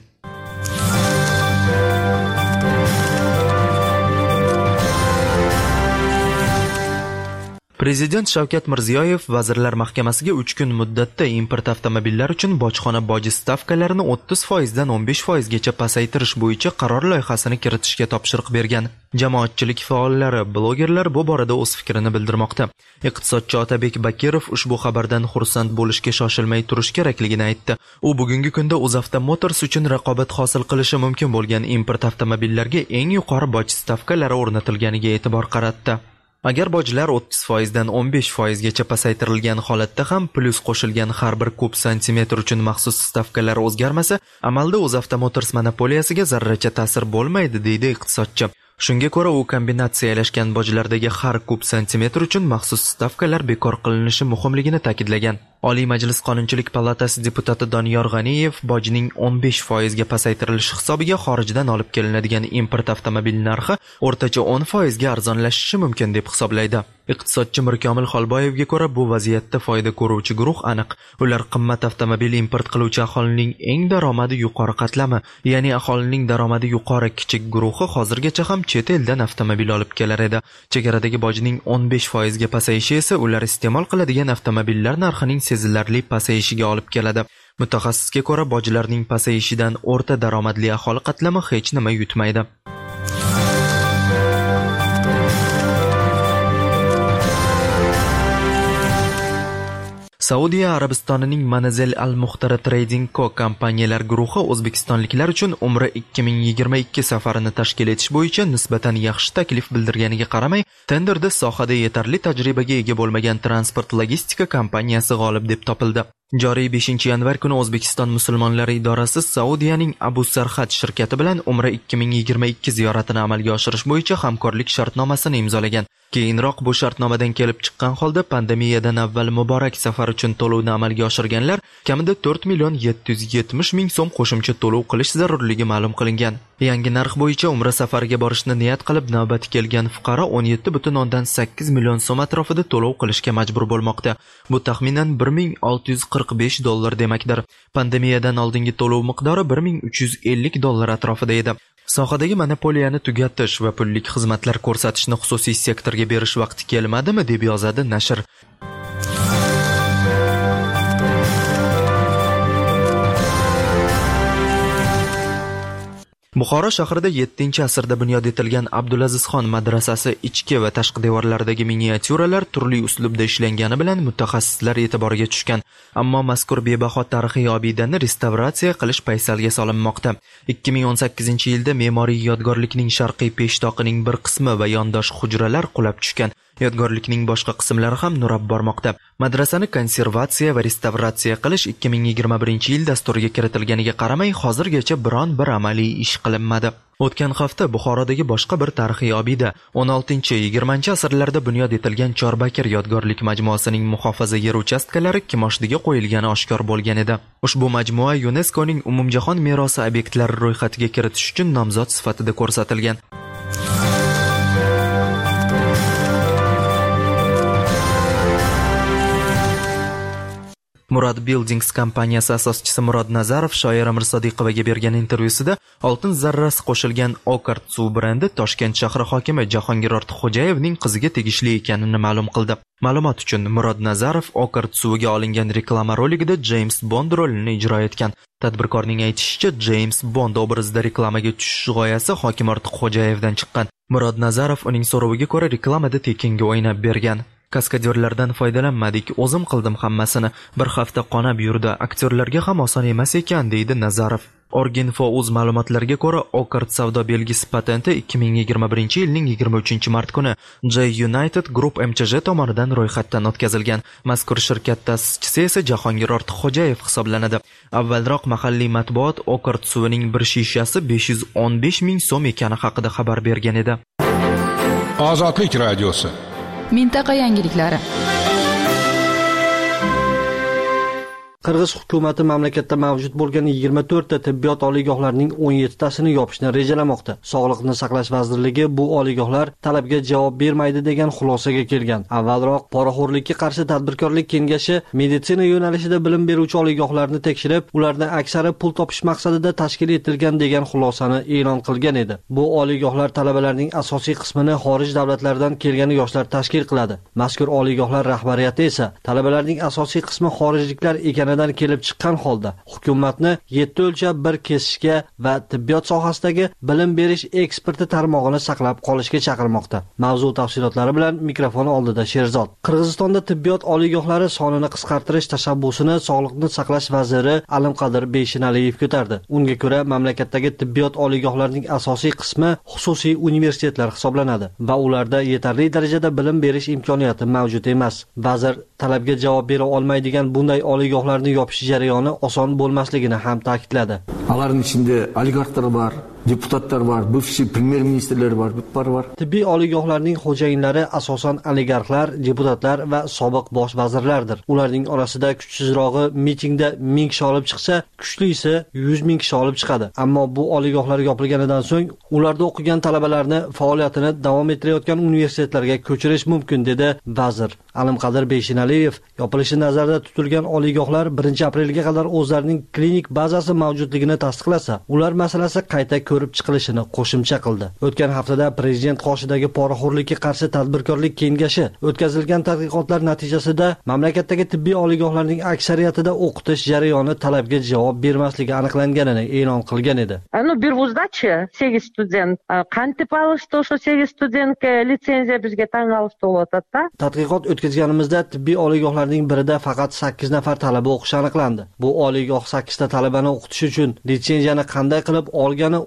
Prezident Shavkat Mirziyoyev Vazirlar Mahkamasiga uch kun muddatda import avtomobillari uchun bojxona boji stavkalarini o'ttiz foiz dan o'n besh foiz gacha pasaytirish bo'yicha qaror loyihasini kiritishga topshiriq bergan. Jamoatchilik faollari, blogerlar bu borada o'z fikrini bildirmoqda. Iqtisodchi Otabek Bakirov ushbu xabardan xursand bo'lishga shoshilmay turish kerakligini aytdi. U bugungi kunda UzAvto Motors uchun raqobat hosil qilishi mumkin bo'lgan import avtomobillarga eng yuqori boj stavkalari o'rnatilganiga e'tibor qaratdi. Agar bojlar o'ttiz foiz dan o'n besh foiz gacha pasaytirilgan holatda ham plyus qo'shilgan har bir kub santimetr uchun maxsus stavkalar o'zgarmasa, amalda UzAvto Motors monopoliyasiga zarracha ta'sir bo'lmaydi, deydi iqtisodchi. Shunga ko'ra, u kombinatsiyalashgan bojlardagi har kub santimetr uchun maxsus stavkalar bekor qilinishi muhimligini ta'kidlagan. Oliy Majlis Qonunchilik palatasi deputati Doniyor G'aniyev bojning o'n besh foiz ga pasaytirilishi hisobiga xorijdan olib kelinadigan import avtomobil narxi o'rtacha o'n foiz ga arzonlashishi mumkin deb hisoblaydi. Iqtisodchi Mirkomil Xolboyevga ko'ra, bu vaziyatda foyda ko'ruvchi guruh aniq. Ular qimmat avtomobil import qiluvchi aholining eng daromadi yuqori qatlami, ya'ni aholining daromadi yuqori kichik guruhi hozirgacha ham chet eldan avtomobil olib kelar edi. Chegaradagi bojning o'n besh foiz ga pasayishi esa ular iste'mol qiladigan avtomobillar narxining sezilarli pasayishiga olib keladi. Mutaxassisga ko'ra, bojlarning pasayishidan o'rta daromadli aholi qatlami hech nima yutmaydi. Saudiya Arabistonining Manazil Al-Muhtara Trading Co kompaniyalar guruhi o'zbekistonliklar uchun Umra ikki ming yigirma ikki safarini tashkil etish bo'yicha nisbatan yaxshi taklif bildirganiga qaramay, tenderda sohada yetarli tajribaga ega bo'lmagan transport logistika kompaniyasi g'olib deb topildi. Joriy beshinchi yanvar kuni O'zbekiston musulmonlari idorasi Saudiyaning Abu Sarhad shirkati bilan Umra ikki ming yigirma ikki ziyoratini amalga oshirish bo'yicha hamkorlik shartnomasini imzolagan. Keyinroq bu shartnomadan kelib chiqqan holda pandemiyadan avval muborak safar uchun to'lovni amalga oshirganlar kamida to'rt million yetti yuz yetmish ming so'm qo'shimcha to'lov qilish zarurligi ma'lum qilingan. Yangi narx bo'yicha Umra safariga borishni niyat qilib navbati kelgan fuqaro o'n yetti butun o'ndan sakkiz million so'm atrofida to'lov qilishga majbur bo'lmoqda. Bu taxminan bir ming olti yuz qirq besh dollar demakdir. Pandemiyadan oldingi to'lov miqdori bir ming uch yuz ellik dollar atrofida edi. Sohadagi monopoliyani tugatish va pullik xizmatlar ko'rsatishni xususiy sektorga berish vaqti kelmadimi, deb yozadi nashr. Buxoro shahrida yettinchi asrda bunyod etilgan Abdulazizxon madrasasi ichki va tashqi devorlaridagi miniatyuralar turli uslubda ishlangani bilan mutaxassislar e'tiboriga tushgan. Ammo mazkur bebaho tarixiy obidani restavratsiya qilish paysalga solinmoqda. ikki ming o'n sakkizinchi yilda me'moriy yodgorlikning sharqiy peshtoqining bir qismi va yondosh hujralar qulab tushgan. Yodgorlikning boshqa qismlari ham nurab bormoqda. Madrasani konservatsiya va restavratsiya qilish ikki ming yigirma birinchi yil dasturiga kiritilganiga qaramay hozirgacha biron bir amaliy ish qilinmadi. O'tgan hafta Buxorodagi boshqa bir tarixiy obida o'n oltinchi yigirmanchi asrlarda bunyod etilgan Chorbakir yodgorlik majmuasining muhofaza yer uchastkalari kimoshdiga qo'yilgani oshkor bo'lgan edi. Ushbu majmua YuNESKOning umumjahon merosi obyektlari ro'yxatiga kiritish uchun nomzod sifatida ko'rsatilgan. Murad Buildings kompaniyasi asoschisi Murod Nazarov Shoira Mirsodiqovaga bergan intervyusida oltin zarrasi qo'shilgan Okart suv brendi Toshkent shahri hokimi Jahongir Ortiqxo'jayevning qiziga tegishli ekanini ma'lum qildi. Ma'lumot uchun Murod Nazarov Okart suviga olingan reklama roligida James Bond rolini ijro etgan. Tadbirkorning aytishicha, James Bond obrazida reklamaga tushish g'oyasi hokim Ortiqxo'jayevdan chiqqan. Murod Nazarov uning so'roviga ko'ra reklamada tekinga o'ynab bergan. Kaskadyorlardan foydalanmadik, o'zim qildim hammasini. Bir hafta qonab yurdi. Aktyorlarga ham oson emas ekan, deydi Nazarov. Orginfo.uz ma'lumotlariga ko'ra, Okart savdo belgisi patenti ikki ming yigirma birinchi yilning yigirma uchinchi mart kuni J United Group M C J tomonidan ro'yxatdan o'tkazilgan. Mazkur shirkat ta'sischisi esa Jahongir Ortiqxo'jayev hisoblanadi. Avvalroq mahalliy matbuot Okart suvining bir shishasi besh yuz o'n besh ming so'm ekani haqida xabar bergan edi. Ozodlik radiosi. Mintaqa yangiliklari. Qirg'iz hukumati mamlakatda mavjud bo'lgan yigirma to'rtta tibbiyot oliygohlarining o'n yettitasini yopishni rejalamoqda. Sog'liqni saqlash vazirligi bu oliygohlar talabga javob bermaydi degan xulosaga kelgan. Avvalroq poraxo'rlikka qarshi tadbirkorlik kengashi meditsina yo'nalishida bilim beruvchi oliygohlarni tekshirib, ulardan aksari pul topish maqsadida tashkil etilgan degan xulosani e'lon qilgan edi. Bu oliygohlar talabalarning asosiy qismini xorij davlatlaridan kelgan yoshlar tashkil qiladi. Mazkur oliygohlar rahbariyati esa talabalarning asosiy qismi xorijliklar ekani kelib chiqqan holda hukumatni yetti o'lchab bir kesishga va tibbiyot sohasidagi bilim berish eksporti tarmog'ini saqlab qolishga chaqirmoqda. Mavzu tafsilotlari bilan mikrofon oldida Sherzod. Qirg'izistonda tibbiyot oliygohlari sonini qisqartirish tashabbusini Sog'liqni saqlash vaziri Alimqadir Beshinaliyev ko'tardi. Unga ko'ra, mamlakatdagi tibbiyot oliygohlarining asosiy qismi xususiy universitetlar hisoblanadi va ularda yetarli darajada bilim berish imkoniyati mavjud emas. Vazir talabga javob bera olmaydigan bunday oliygohlarni yopish jarayoni oson bo'lmasligini ham ta'kidladi. Ularning ichida oligarxlar bor, deputatlar bor, buvshi premyer ministerlar bor, butlar bor. Tibbiy oliygohlarning xo'jayinlari asosan oligarxlar, deputatlar va sobiq bosh vazirlardir. Ularning orasida kuchsizrog'i mitingda ming kishi olib chiqsa, kuchlisi yuz ming kishi olib chiqadi. Ammo bu oliygohlar yopilganidan so'ng ularda o'qigan talabalarni faoliyatini davom ettirayotgan universitetlarga ko'chirish mumkin, dedi vazir. Alimqadir Beshinaliyev yopilishi nazarda tutilgan oliygohlar birinchi aprelga qadar o'zlarining klinik bazasi mavjudligini tasdiqlasa, ular masalasi qayta ko'rib chiqilishini qo'shimcha qildi. O'tgan haftada prezident qoshidagi poraxo'rlikka qarshi tadbirkorlik kengashi o'tkazilgan tadqiqotlar natijasida mamlakatdagi tibbiy oliygohlarning aksariyatida o'qitish jarayoni talabga javob bermasligi aniqlanganini e'lon qilgan edi. Ну, bir vuzdachi sakkiz student, qanday olishdi o'sha sakkiz studentga litsenziya bizga tanlashdi bo'ladida. Tadqiqot o'tkazganimizda tibbiy oliygohlarning birida faqat sakkiz nafar talaba o'qishi aniqlandi. Bu oliygoh sakkizta talabani o'qitish uchun litsenziyani qanday qilib olgani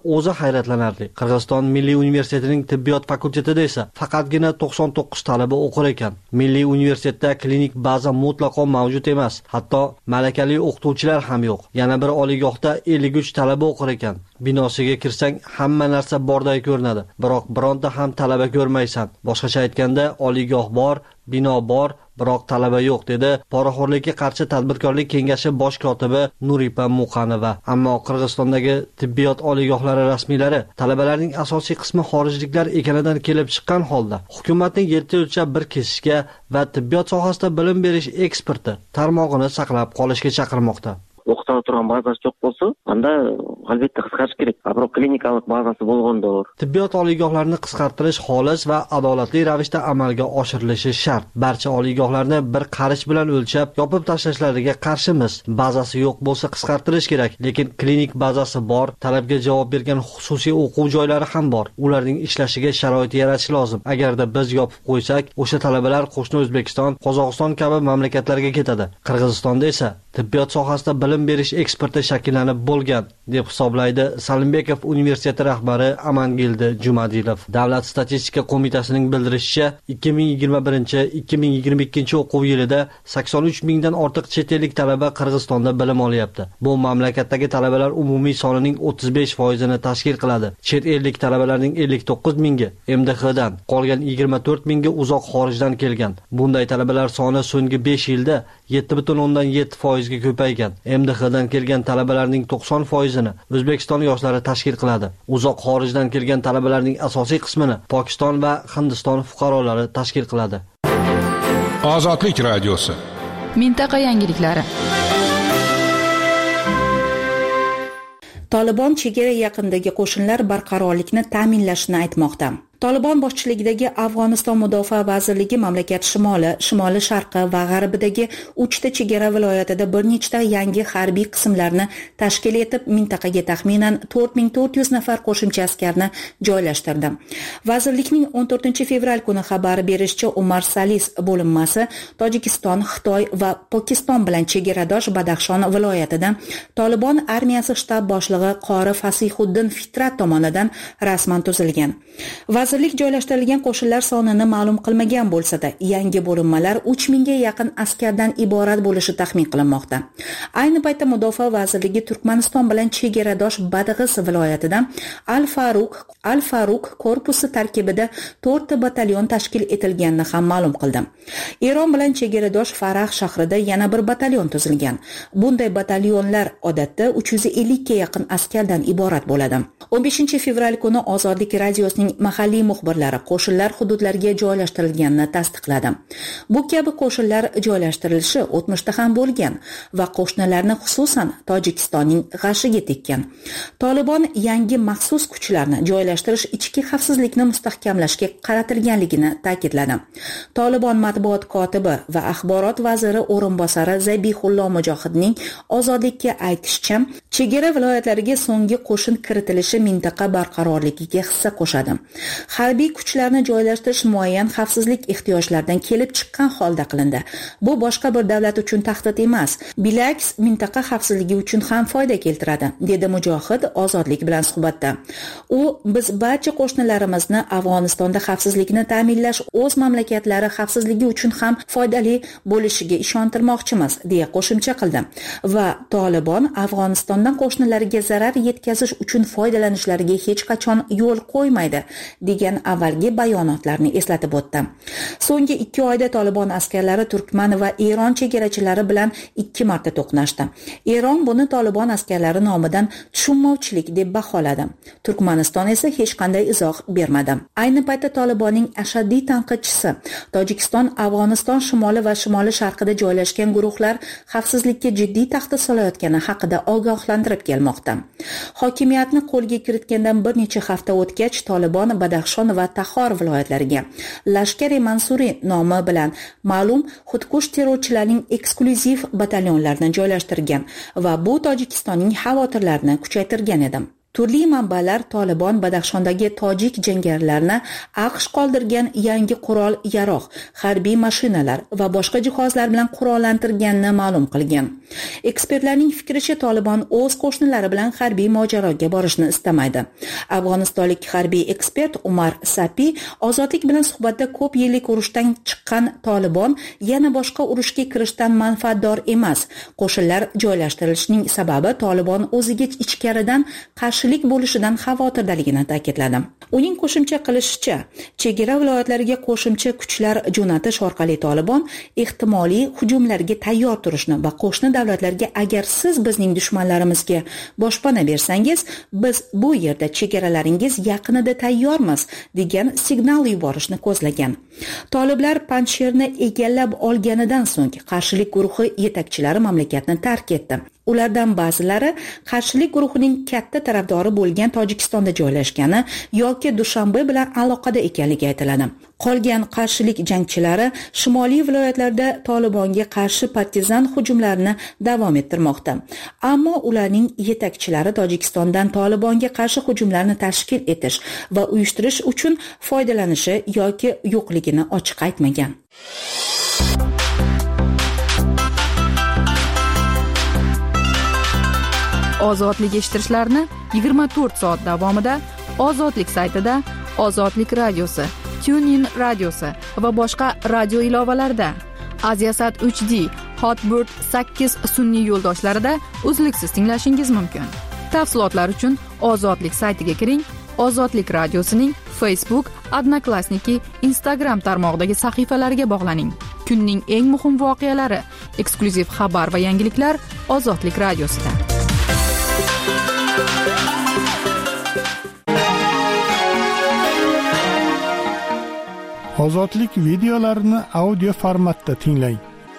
o'zi hayratlanarli. Qirg'iziston Milliy universitetining tibbiyot fakultetida esa faqatgina to'qson to'qqiz talaba o'qir ekan. Milliy universitetda klinik baza mutlaqo mavjud emas. Hatto malakali o'qituvchilar ham yo'q. Yana bir oliygohda ellik uch talaba o'qir ekan. Binosiga kirsang hamma narsa borday ko'rinadi, biroq bironta ham talaba ko'rmaysan. Boshqacha aytganda, oliygoh bor, bino bor, biroq talaba yo'q, dedi Poraxo'rlikka qarshi tadbirkorlik kengashi bosh kotibi Nuripa Muqanova. Ammo Qirg'izistondagi tibbiyot oliygohlari rasmiylari talabalarning asosiy qismi xorijliklar ekanidan kelib chiqqan holda hukumatning yetti o'lchab bir kesishga va tibbiyot sohasida bilim berish eksperti tarmog'ini saqlab qolishga chaqirmoqda. O'qitib turgan bazasi yo'q bo'lsa, unda albatta qisqarish kerak. Avro klinikalik bazasi bo'lgandir. Tibbiyot oliygohlarini qisqartirish xolis va adolatli ravishda amalga oshirilishi shart. Barcha oliygohlarni bir qarish bilan o'lchab, yopib tashlashlariga qarshimiz. Bazasi yo'q bo'lsa qisqartirish kerak, lekin klinik bazasi bor, talabga javob bergan xususiy o'quv joylari ham bor. Ularning ishlashiga sharoit yaratish lozim. Agarda biz yopib qo'ysak, o'sha talabalar qo'shni O'zbekiston, Qozog'iston kabi mamlakatlarga ketadi. Qirg'izistonda esa tibbiyot sohasida bilim berish eksperti shakllanib bo'lgan, deb hisoblaydi Salimbekov universiteti rahbari Amangildi Jumadilov. Davlat statistika qo'mitasining bildirishicha, ikki ming yigirma birinchi ikki ming yigirma ikkinchi o'quv yilida sakson uch mingdan ortiq chet ellik talaba Qirg'izistonda bilim olyapti. Bu mamlakatdagi talabalar umumiy sonining o'ttiz besh foizini tashkil qiladi. Chet ellik talabalarning ellik to'qqiz mingi M D Hdan, qolgan yigirma to'rt mingi uzoq xorijdan kelgan. Bunday talabalar soni so'nggi besh yilda yetti butun o'ndan yetti foizga ko'paygan. M D Hdan kelgan talabalarning to'qson foizini O'zbekiston yoshlari tashkil qiladi. Uzoq xorijdan kelgan talabalarning asosiy qismini Pokiston va Hindiston fuqarolari tashkil qiladi. Ozodlik radiosi. Mintaqa yangiliklari. Tolibon chegara yaqinidagi qo'shinlar barqarorlikni ta'minlashini aytmoqda. Tolibon boshchiligidagi Afg'oniston Mudofaa vazirligi mamlakat shimoli, shimoli sharqi va g'arbidagi uchta chegara viloyatida bir nechta yangi harbiy qismlarni tashkil etib, mintaqaga taxminan to'rt ming to'rt yuz nafar qo'shimcha askarni joylashtirdi. Vazirlikning o'n to'rtinchi fevral kuni xabar berishicha, Umar Salis bo'linmasi Tojikiston, Xitoy va Pokiston bilan chegaradosh Badaxshon viloyatida Tolibon armiyasi shtab boshlig'i Qori Fasihuddin Fitrat tomonidan rasman tuzilgan. Vazirlik joylashtirilgan qo'shinlar sonini ma'lum qilmagan bo'lsa-da, yangi bo'linmalar uch mingga yaqin askardan iborat bo'lishi taxmin qilinmoqda. Ayni paytda Mudofaa vazirligi Turkmaniston bilan chegaradosh Badag'is viloyatida Al-Faruq Al-Faruq korpusi tarkibida to'rtta batalyon tashkil etilganini ham ma'lum qildi. Eron bilan chegaradosh Farah shahrida yana bir batalyon tuzilgan. Bunday batalyonlar odatda uch yuz ellik ga yaqin askardan iborat bo'ladi. o'n beshinchi fevral kuni Ozodlik radiosining mahalliy muxbirlari qo'shinlar hududlarga joylashtirilganini tasdiqladi. Bu kabi qo'shinlar joylashtirilishi o'tmishda ham bo'lgan va qo'shnilarni, xususan Tojikistonning g'ashiga tekkan. Tolibon yangi maxsus kuchlarni joylashtirish ichki xavfsizlikni mustahkamlashga qaratilganligini ta'kidladi. Tolibon matbuot kotibi va axborot vaziri o'rinbosari Zabihullo Mujohidning Ozodlikka aytishicha, chegara viloyatlariga so'nggi qo'shin kiritilishi mintaqa barqarorligiga hissa qo'shadi. Harbiy kuchlarni joylashtirish muayyan xavfsizlik ehtiyojlaridan kelib chiqqan holda qilindi. Bu boshqa bir davlat uchun tahdid emas, bilaks mintaqa xavfsizligi uchun ham foyda keltiradi, dedi Mujohid Ozodlik bilan suhbatda. U, biz barcha qo'shnilarimizni Afg'onistonda xavfsizlikni ta'minlash o'z mamlakatlari xavfsizligi uchun ham foydali bo'lishiga ishontirmoqchimiz, deya qo'shimcha qildi va Tolibon Afg'onistondan qo'shnilariga zarar yetkazish uchun foydalanishlariga hech qachon yo'l qo'ymaydi degan avvalgi bayonotlarni eslatib o'tdi. So'nggi ikki oyda Tolibon askarlari Turkman va Eron chegarachilari bilan ikki marta to'qnashdi. Eron buni Tolibon askarlari nomidan tushunmovchilik deb baholadi. Turkmaniston esa hech qanday izoh bermadi. Ayni paytda Tolibonning ashaddiy tanqidchisi Tojikiston, Afg'oniston shimoli va shimoli sharqida joylashgan guruhlar xavfsizlikka jiddiy tahdid solayotgani haqida ogohlantirib kelmoqda. Hokimiyatni qo'lga kiritgandan bir necha hafta o'tgach, Tolibon Badaxshon va Tahor viloyatlariga Lashkar-e Mansuri nomi bilan ma'lum xudkush terrorchilarning eksklyuziv batalyonlarini joylashtirgan va bu Tojikistonning xavotirlarini kuchaytirgan edi. Turli manbalar Tolibon Badaxshondagi tojik jangarilarni AQSh qoldirgan yangi qurol-yarog', harbiy mashinalar va boshqa jihozlar bilan qurollantirganini ma'lum qilgan. Ekspertlarning fikricha, Tolibon o'z qo'shnilari bilan harbiy mojaroga borishni istamaydi. Afg'onistonlik harbiy ekspert Umar Sapi Ozodlik bilan suhbatda ko'p yillik urushdan chiqqan Tolibon yana boshqa urushga kirishdan manfaatdor emas. Qo'shinlar joylashtirilishining sababi Tolibon o'ziga ichkaridan qarshilik bo'lishidan xavotirdaligini ta'kidladi. Uning qo'shimcha qilishicha, chegara viloyatlariga qo'shimcha kuchlar jo'natish orqali Tolibon ehtimoliy hujumlarga tayyor turishni va qo'shni davlatlarga agar siz bizning dushmanlarimizga boshpana bersangiz, biz bu yerda chegaralaringiz yaqinida tayyormiz degan signal yuborishni ko'zlagan. Toliblar Panjsherni egallab olganidan so'ng qarshilik guruhi yetakchilari mamlakatni tark etdi. Ulardan ba'zilari qarshilik guruhining katta tarafdori bo'lgan Tojikistonda joylashgani yoki Dushanbe bilan aloqada ekanligi aytiladi. Qolgan qarshilik jangchilari shimoliy viloyatlarda Tolibonga qarshi partizan hujumlarini davom ettirmoqda. Ammo ularning yetakchilari Tojikistondan Tolibonga qarshi hujumlarni tashkil etish va uyushtirish uchun foydalanishi yoki yo'qligini ochiq aytmagan. Ozodlik eshittirishlarni yigirma to'rt soat davomida Ozodlik saytida, Ozodlik radiosi, TuneIn radiosi va boshqa radio ilovalarida, Aziasat uch D, Hotbird sakkiz sun'iy yo'ldoshlarida uzluksiz tinglashingiz mumkin. Tafsilotlar uchun Ozodlik saytiga kiring. Ozodlik radiosining Facebook, Odnoklassniki, Instagram tarmog'idagi sahifalariga bog'laning. Kunning eng muhim voqealari, eksklyuziv xabar va yangiliklar Ozodlik radiosida. Ozodlik videolarini audio formatda tinglang.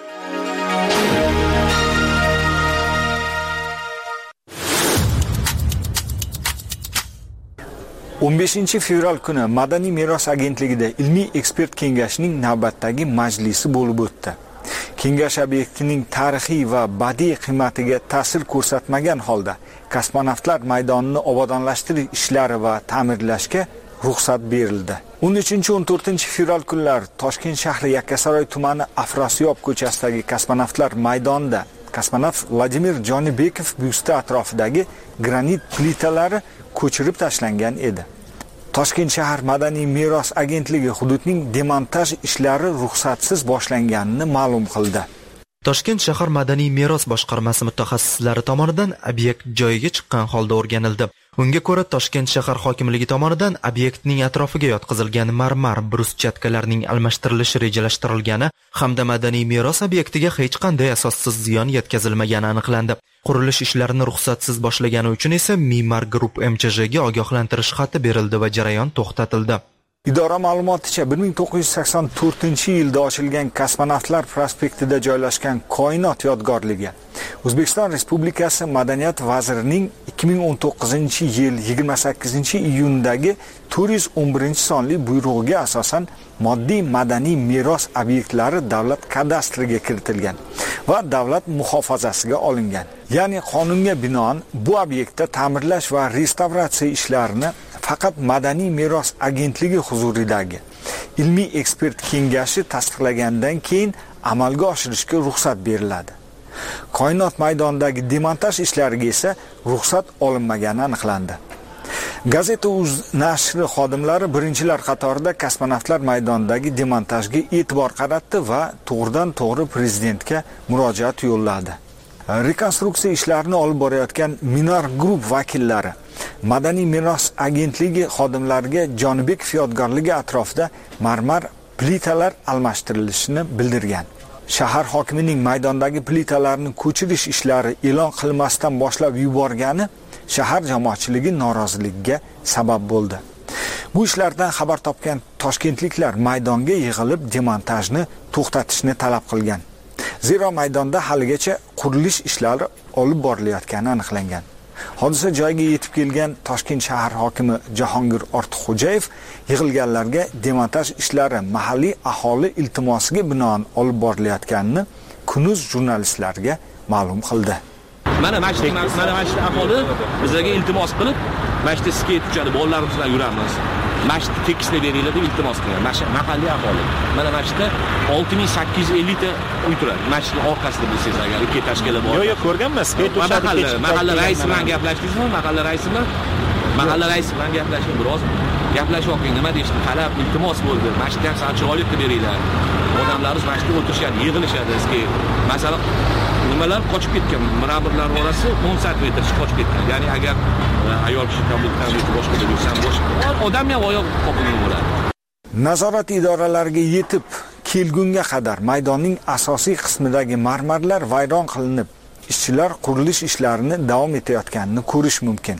o'n beshinchi fevral kuni Madaniy meros agentligida ilmiy ekspert kengashining navbatdagi majlisi bo'lib o'tdi. Kengash obyektining tarixiy va badiiy qiymatiga ta'sir ko'rsatmagan holda kosmonavtlar maydonini obodonlashtirish ishlari va ta'mirlashga ruxsat berildi. o'n uchinchi o'n to'rtinchi fevral kunlari Toshkent shahri Yakkasaroy tumani Afrosiyob ko'chasidagi kosmonavtlar maydonida kosmonavt Vladimir Jonibekov byusti atrofidagi granit plitalari ko'chirib tashlangan edi. Toshkent shahar Madaniy meros agentligi hududning demontaj ishlari ruxsatsiz boshlanganini ma'lum qildi. Toshkent shahar Madaniy meros boshqarmasi mutaxassislari tomonidan obyekt joyiga chiqqan holda o'rganildi. Unga ko'ra, Toshkent shahar hokimligi tomonidan obyektning atrofiga yotqizilgan marmar bruschatkalarning almashtirilishi rejalashtirilgani hamda madaniy meros obyektiga hech qanday asossiz ziyon yetkazilmagani aniqlandi. Qurilish ishlarini ruxsatsiz boshlagani uchun esa Mimar Group M Ch J ga ogohlantirish xati berildi va jarayon to'xtatildi. Idora ma'lumoticha bir ming to'qqiz yuz sakson to'rtinchi yilda ochilgan Kosmonavtlar prospektida joylashgan Koinot yodgorligi O'zbekiston Respublikasi Madaniyat vazirining ikki ming o'n to'qqizinchi yil yigirma sakkizinchi iyundagi to'rt yuz o'n birinchi sonli buyrug'iga asosan moddiy madaniy meros obyektlari davlat kadastriga kiritilgan va davlat muhofazasiga olingan. Ya'ni qonunga binoan bu obyektda ta'mirlash va restavratsiya ishlarini faqat Madaniy meros agentligi huzuridagi ilmiy ekspert kengashi tasdiqlagandan keyin amalga oshirishga ruxsat beriladi. Koinot maydonidagi demontaj ishlariga esa ruxsat olinmagani aniqlandi. Gazeta.uz nashri xodimlari birinchilar qatorida kosmonavtlar maydonidagi demontajga e'tibor qaratdi va to'g'ridan to'g'ri prezidentga murojaat yo'lladi. Rekonstruksiya ishlarini olib borayotgan Minar Group vakillari Madaniy meros agentligi xodimlariga Jonibekov yodgorligi atrofida marmar plitalar almashtirilishini bildirgan. Shahar hokimining maydondagi plitalarni ko'chirish ishlari e'lon qilmasdan boshlab yuborgani shahar jamoatchiligi noroziligiga sabab bo'ldi. Bu ishlardan xabar topgan toshkentliklar maydonga yig'ilib demontajni to'xtatishni talab qilgan. Zero maydonda haligacha qurilish ishlari olib borilayotgani aniqlangan. Hodisa joyiga yetib kelgan Toshkent shahar hokimi Jahongir Ortiqxo'jayev yig'ilganlarga demontaj ishlari mahalliy aholi iltimosiga binoan olib borilayotganini Kunuz jurnalistlarga ma'lum qildi. Mana mana shu mana mana shu aholi bizlarga iltimos qilib, mana shu skeyt uchadi bolalarimiz bilan yuramiz. Mana shu tekisni beringlar deb iltimos qilgan. Mana shu mahalliy aholi. Mana mana shu olti ming sakkiz yuz ellik ta uy turadi. Mana shu orqasida bilsangiz agar ikki tashkila bor. Yo'q, yo'q, ko'rganman. Skeyt uchadi. Mahalla, mahalla raisi bilan gaplashdingizmi? Mahalla raisi bilan? Mahalla raisi bilan gaplashing, biroz gaplashib oqing. Nima deyishdi? Talab, iltimos bo'ldi. Mana shu ham chiroyli qilib beringlar. Odamlarimiz mana shu o'tirishadi, yig'ilishadi. Eski masalan nimalar qochib ketgan, mirabrlar orasi o'n santimetrcha qochib ketgan. Ya'ni agar ayol kishi kabuldan boshqa bo'lsa, boshqa odam ham oyoq qoqilgan bo'ladi. Nazorat idoralariga yetib kelgunga qadar maydonning asosiy qismidagi marmarlar vayron qilinib, ishchilar qurilish ishlarini davom etayotganini ko'rish mumkin.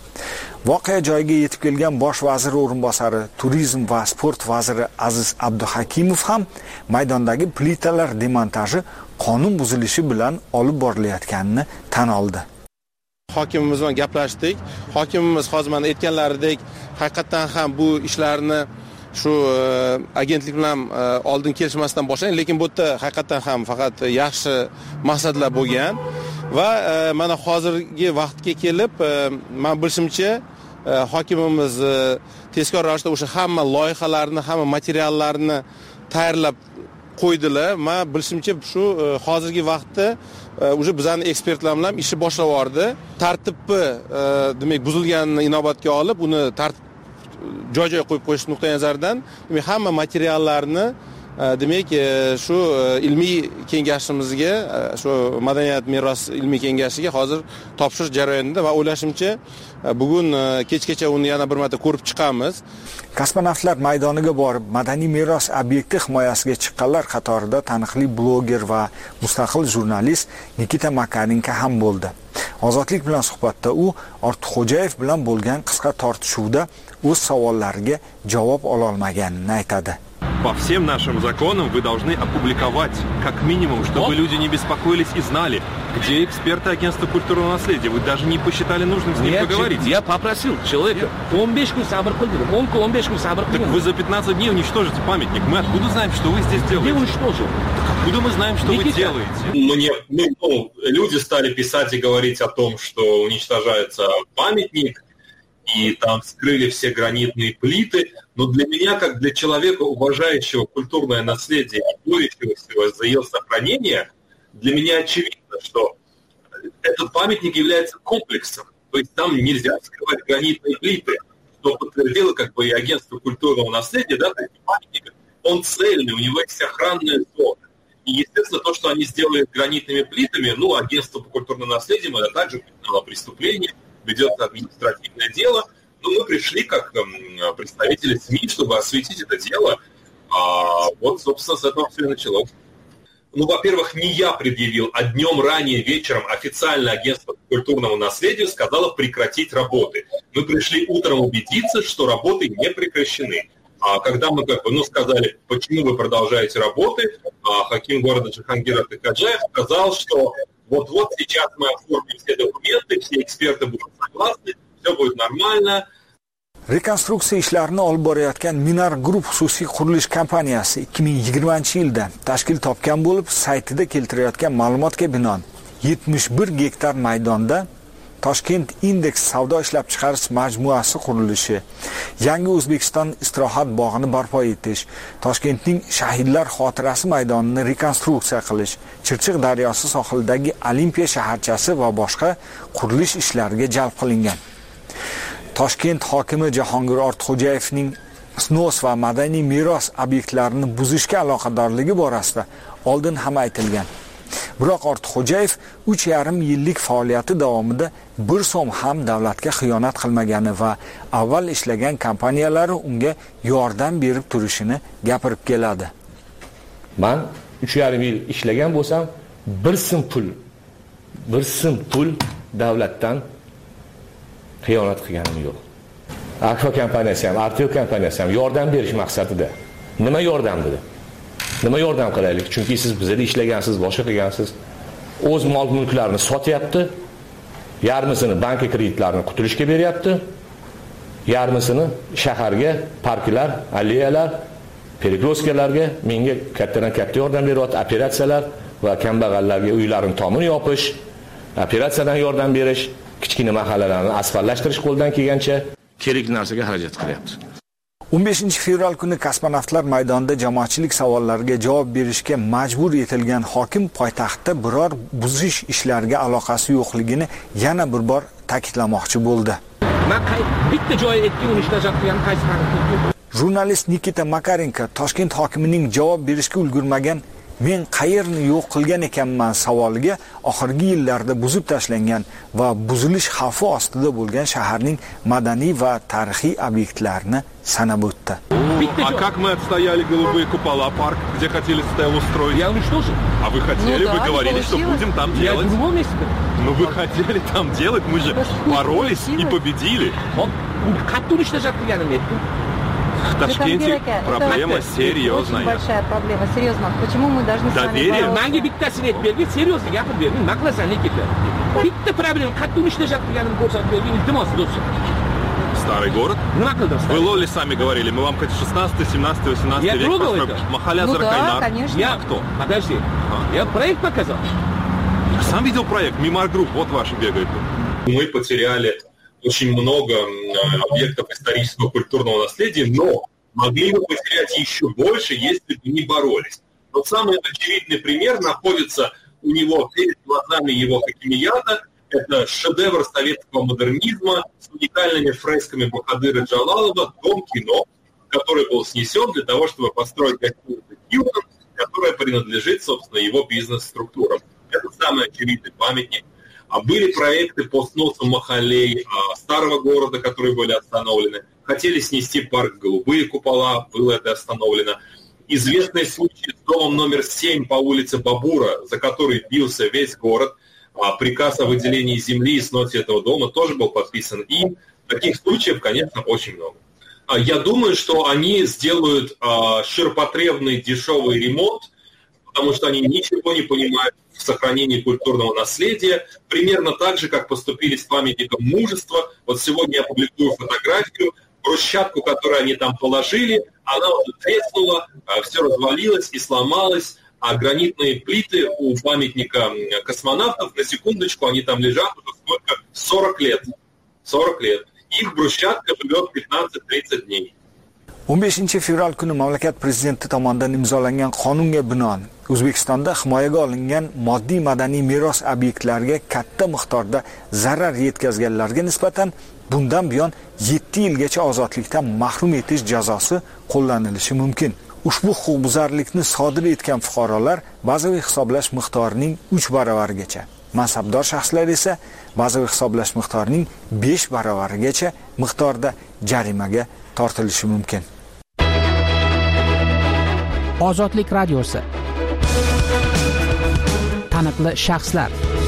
Voqea joyiga yetib kelgan bosh vazir o'rinbosari, turizm va sport vaziri Aziz Abduhakimov ham maydondagi plitalar demontaji qonun buzilishi bilan olib borilayotganini tan oldi. Hokimimiz bilan gaplashdik. Hokimimiz hozir mana aytganlaridek, haqiqatan ham bu ishlarni shu agentlik bilan oldin kelishmasdan boshlangan, lekin bu yerda haqiqatan ham faqat yaxshi maqsadlar bo'lgan va mana hozirgi vaqtga kelib, men bilishimcha hokimimiz tezkor ravishda o'sha hamma loyihalarni, hamma materiallarni tayyorlab qo'ydilar. Men bilishimcha shu hozirgi vaqtda o'sha bizning ekspertlar bilan ishi boshlab yubordi. Tartibni demak buzilganini inobatga olib, uni tartib joy-joy qo'yib qo'yish nuqtai nazaridan demak hamma materiallarni demak shu ilmiy kengashimizga, shu madaniyat meros ilmiy kengashiga hozir topshirish jarayonida va o'ylashimcha bugun kechgacha uni yana bir marta ko'rib chiqamiz. Kosmonavtlar maydoniga borib madaniy meros obyekti himoyasiga chiqqanlar qatorida taniqli bloger va mustaqil jurnalist Nikita Makarenko ham bo'ldi. Ozodlik bilan suhbatda u Ortiqxo'jayev bilan bo'lgan qisqa tortishuvda o'z savollariga javob ola olmaganini aytadi. По всем нашим законам вы должны опубликовать, как минимум, чтобы вот. Люди не беспокоились и знали, где эксперты агентства культурного наследия. Вы даже не посчитали нужным с ним я, поговорить. Я попросил человека, он беш kun sabr qildi. Он он беш kun sabr qildi. Так вы за пятнадцать дней уничтожите памятник. Мы откуда знаем, что вы здесь делаете? Я уничтожил. Так откуда мы знаем, что Никита. Вы делаете? Мне, ну, ну, люди стали писать и говорить о том, что уничтожается памятник, и там скрыли все гранитные плиты. Но для меня, как для человека, уважающего культурное наследие и борющегося за ее сохранение, для меня очевидно, что этот памятник является комплексом. То есть там нельзя скрывать гранитные плиты, что подтвердило как бы и агентство культурного наследия, да, то памятник, он цельный, у него есть охранная зона. И, естественно, то, что они сделали гранитными плитами, ну, агентство по культурному наследию, это также признало преступление, ведет административное дело, но мы пришли как э, представители СМИ, чтобы осветить это дело. А вот, собственно, с этого все и началось. Ну, во-первых, не я предъявил, а днем ранее вечером официально агентство по культурному наследию сказало прекратить работы. Мы пришли утром убедиться, что работы не прекращены. А когда мы как бы, ну, сказали, почему вы продолжаете работы, а хаким города Джихангир Артыкаджаев сказал, что вот-вот сейчас мы оформим все документы, все эксперты будут согласны, все будет нормально. Rekonstruksiya ishlarini olib borayotgan Minar Group xususiy qurilish kompaniyasi ikki ming yigirmanchi yilda tashkil topgan bo'lib, saytida keltirayotgan ma'lumotga binoan yetmish bir gektar maydonda Toshkent Index savdo ishlab chiqarish majmuasi qurilishi, yangi O'zbekiston istirohat bog'ini barpo etish, Toshkentning shahidlar xotirasi maydonini rekonstruksiya qilish, Chirchiq daryosi sohilidagi Olimpiya shaharchasi va boshqa qurilish ishlariga jalb qilingan. Toshkent hokimi Jahongir Ortiqxo'jayevning snos va madaniy meros obyektlarini buzishga aloqadorligi borasida oldin ham aytilgan. Biroq Ortiqxo'jayev uch yarim yillik faoliyati davomida bir so'm ham davlatga xiyonat qilmagani va avval ishlagan kompaniyalari unga yordam berib turishini gapirib keladi. Men uch yarim yil ishlagan bo'lsam, bir so'm pul, bir so'm pul davlatdan xiyonat qilganim yo'q. Akfa kompaniyasi ham, Artel kompaniyasi ham yordam berish maqsadida. Nima yordam dedi? Nima yordam qilaylik? Chunki siz bizda ishlagansiz, boshqa qilgansiz. O'z mol-mulklarini sotyapti. Yarmisini banka kreditlarini qutulishga beryapti. Yarmisini shaharga, parklar, alleyalar, perikroskalarga menga kattadan katta yordam beryapti, operatsiyalar va kambag'allarga uylarini tomini yopish operatsiyadan yordam berish, kichkina mahallalarni asfaltlashtirish qo'ldan kelgancha kerakli narsaga xarajat qilyapti. o'n beshinchi fevral kuni kosmonavtlar maydonida jamoatchilik savollariga javob berishga majbur etilgan hokim poytaxtda biror buzish ishlariga aloqasi yo'qligini yana bir bor ta'kidlamoqchi bo'ldi. Men bitta joy aytgan uni ishlashatgan qaysi farqi? Jurnalist Nikita Makarenko Toshkent hokimining javob berishga ulgurmagan "Men qayerni yo'q qilgan ekanman" savoliga oxirgi yillarda buzib tashlangan va buzilish xavfi ostida bo'lgan shaharning madaniy va tarixiy obyektlarini sanab o'tdi. А как мы отстояли голубые купола, парк, где хотели стелу устроить? Я уничтожил. А вы хотели, Ну вы да, говорили, что получилось. будем там Я делать. в другом месте. Ну вы хотели там делать, мы же боролись и победили. Qattiq unishlashatganim aytdim. В Ташкенте проблема серьезная. Очень большая проблема, серьезно. Почему мы должны с вами Доверие. бороться? Menga bittasini aytib bergin, seriozli gapirib bergin. Nima qilasan Nikita? Bitta problema, qattiq unishlashatganimni ko'rsatib bergin, iltimos do'stim. Старый город. Nima qildim? Вы Лоли сами говорили, мы вам хоть шестнадцатый, семнадцатый, восемнадцатый Я век трогал построим. это? Махаля Ну да, Заркайнар. конечно. Я кто? Подожди. Я проект показал. Я сам видел проект, Мимар Групп, вот ваши бегают. Мы потеряли очень много объектов исторического культурного наследия, но могли бы потерять еще больше, если бы не боролись. Вот самый очевидный пример находится у него перед глазами его хакимията. Это шедевр советского модернизма с уникальными фресками Бахадыра Джалалова «Дом кино», который был снесен для того, чтобы построить гостиницу «Хилтон», которая принадлежит, собственно, его бизнес-структурам. Это самый очевидный памятник. А были проекты по сносу махалей а, старого города, которые были остановлены. Хотели снести парк «Голубые купола», было это остановлено. Известный случай с домом номер семь по улице Бабура, за который бился весь город. А приказ о выделении земли и сносе этого дома тоже был подписан им. Таких случаев, конечно, очень много. А я думаю, что они сделают а, ширпотребный дешевый ремонт, потому что они ничего не понимают в сохранении культурного наследия, примерно так же, как поступили с памятником мужества. Вот сегодня я публикую фотографию, брусчатку, которую они там положили, она уже треснула, все развалилось и сломалось, а гранитные плиты у памятника космонавтов, на секундочку, они там лежат уже сколько? сорок лет. сорок лет. Их брусчатка живет пятнадцать-тридцать дней. o'n beshinchi fevral kuni mamlakat prezidenti tomonidan imzolangan qonunga binoan O'zbekistonda himoyaga olingan moddiy madaniy meros obyektlariga katta miqdorda zarar yetkazganlarga nisbatan bundan buyon yetti yilgacha ozodlikdan mahrum etish jazosi qo'llanilishi mumkin. Ushbu huquqbuzarlikni sodir etgan fuqarolar bazaviy hisoblash miqdorining uch baravarigacha, mansabdor shaxslar esa bazaviy hisoblash miqdorining besh baravarigacha miqdorda jarimaga tortilishi mumkin. Ozodlik radiosi. Taniqli shaxslar.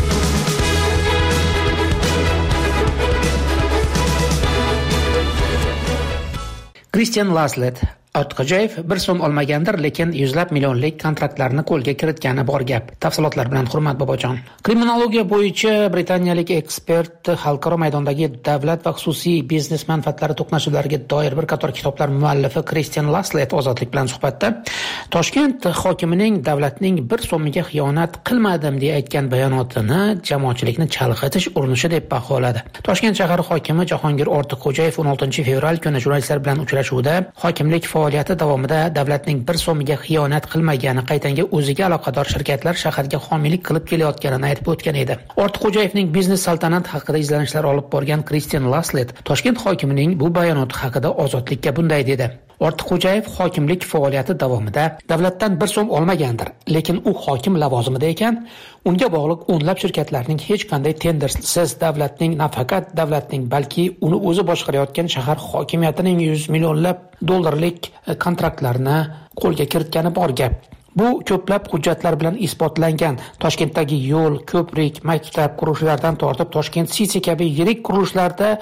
Christian Laslet Ortiqxo'jayev bir so'm olmagandir, lekin yuzlab millionlik kontraktlarni qo'lga kiritgani bor gap. Tafsilotlar bilan Hurmat Bobojon. Kriminologiya bo'yicha britaniyalik ekspert xalqaro maydondagi davlat va xususiy biznes manfaatlari to'qnashuvlariga doir bir qator kitoblar muallifi Christian Laslet Ozodlik bilan suhbatda Toshkent hokimining davlatning bir so'miga xiyonat qilmadim deya aytgan bayonotini jamoatchilikni chalg'itish urinishi deb baholadi. Toshkent shahar hokimi Jahongir Ortiqxo'jayev o'n oltinchi fevral kuni jurnalistlar bilan uchrashuvda hokimlik faoliyati davomida davlatning bir so'miga xiyonat qilmagani, qaytanga o'ziga aloqador shirkatlar shaharga homiylik qilib kelayotganini aytib o'tgan edi. Ortiqxo'jayevning biznes saltanat haqida izlanishlar olib borgan Christian Laslet Toshkent hokimining bu bayonoti haqida Ozodlikka bunday dedi. Ortiqxo'jayev hokimlik faoliyati davomida davlatdan bir so'm olmagandir, lekin u hokim lavozimida ekan, unga bog'liq o'nlab shirkatlarning hech qanday tendersiz davlatning nafaqat davlatning, balki uni o'zi boshqarayotgan shahar hokimiyatining yuz millionlab dollarlik kontraktlarini qo'lga kiritgani bor gap. Bu ko'plab hujjatlar bilan isbotlangan. Toshkentdagi yo'l, ko'prik, maktab qurilishlardan tortib Toshkent City kabi yirik qurilishlarda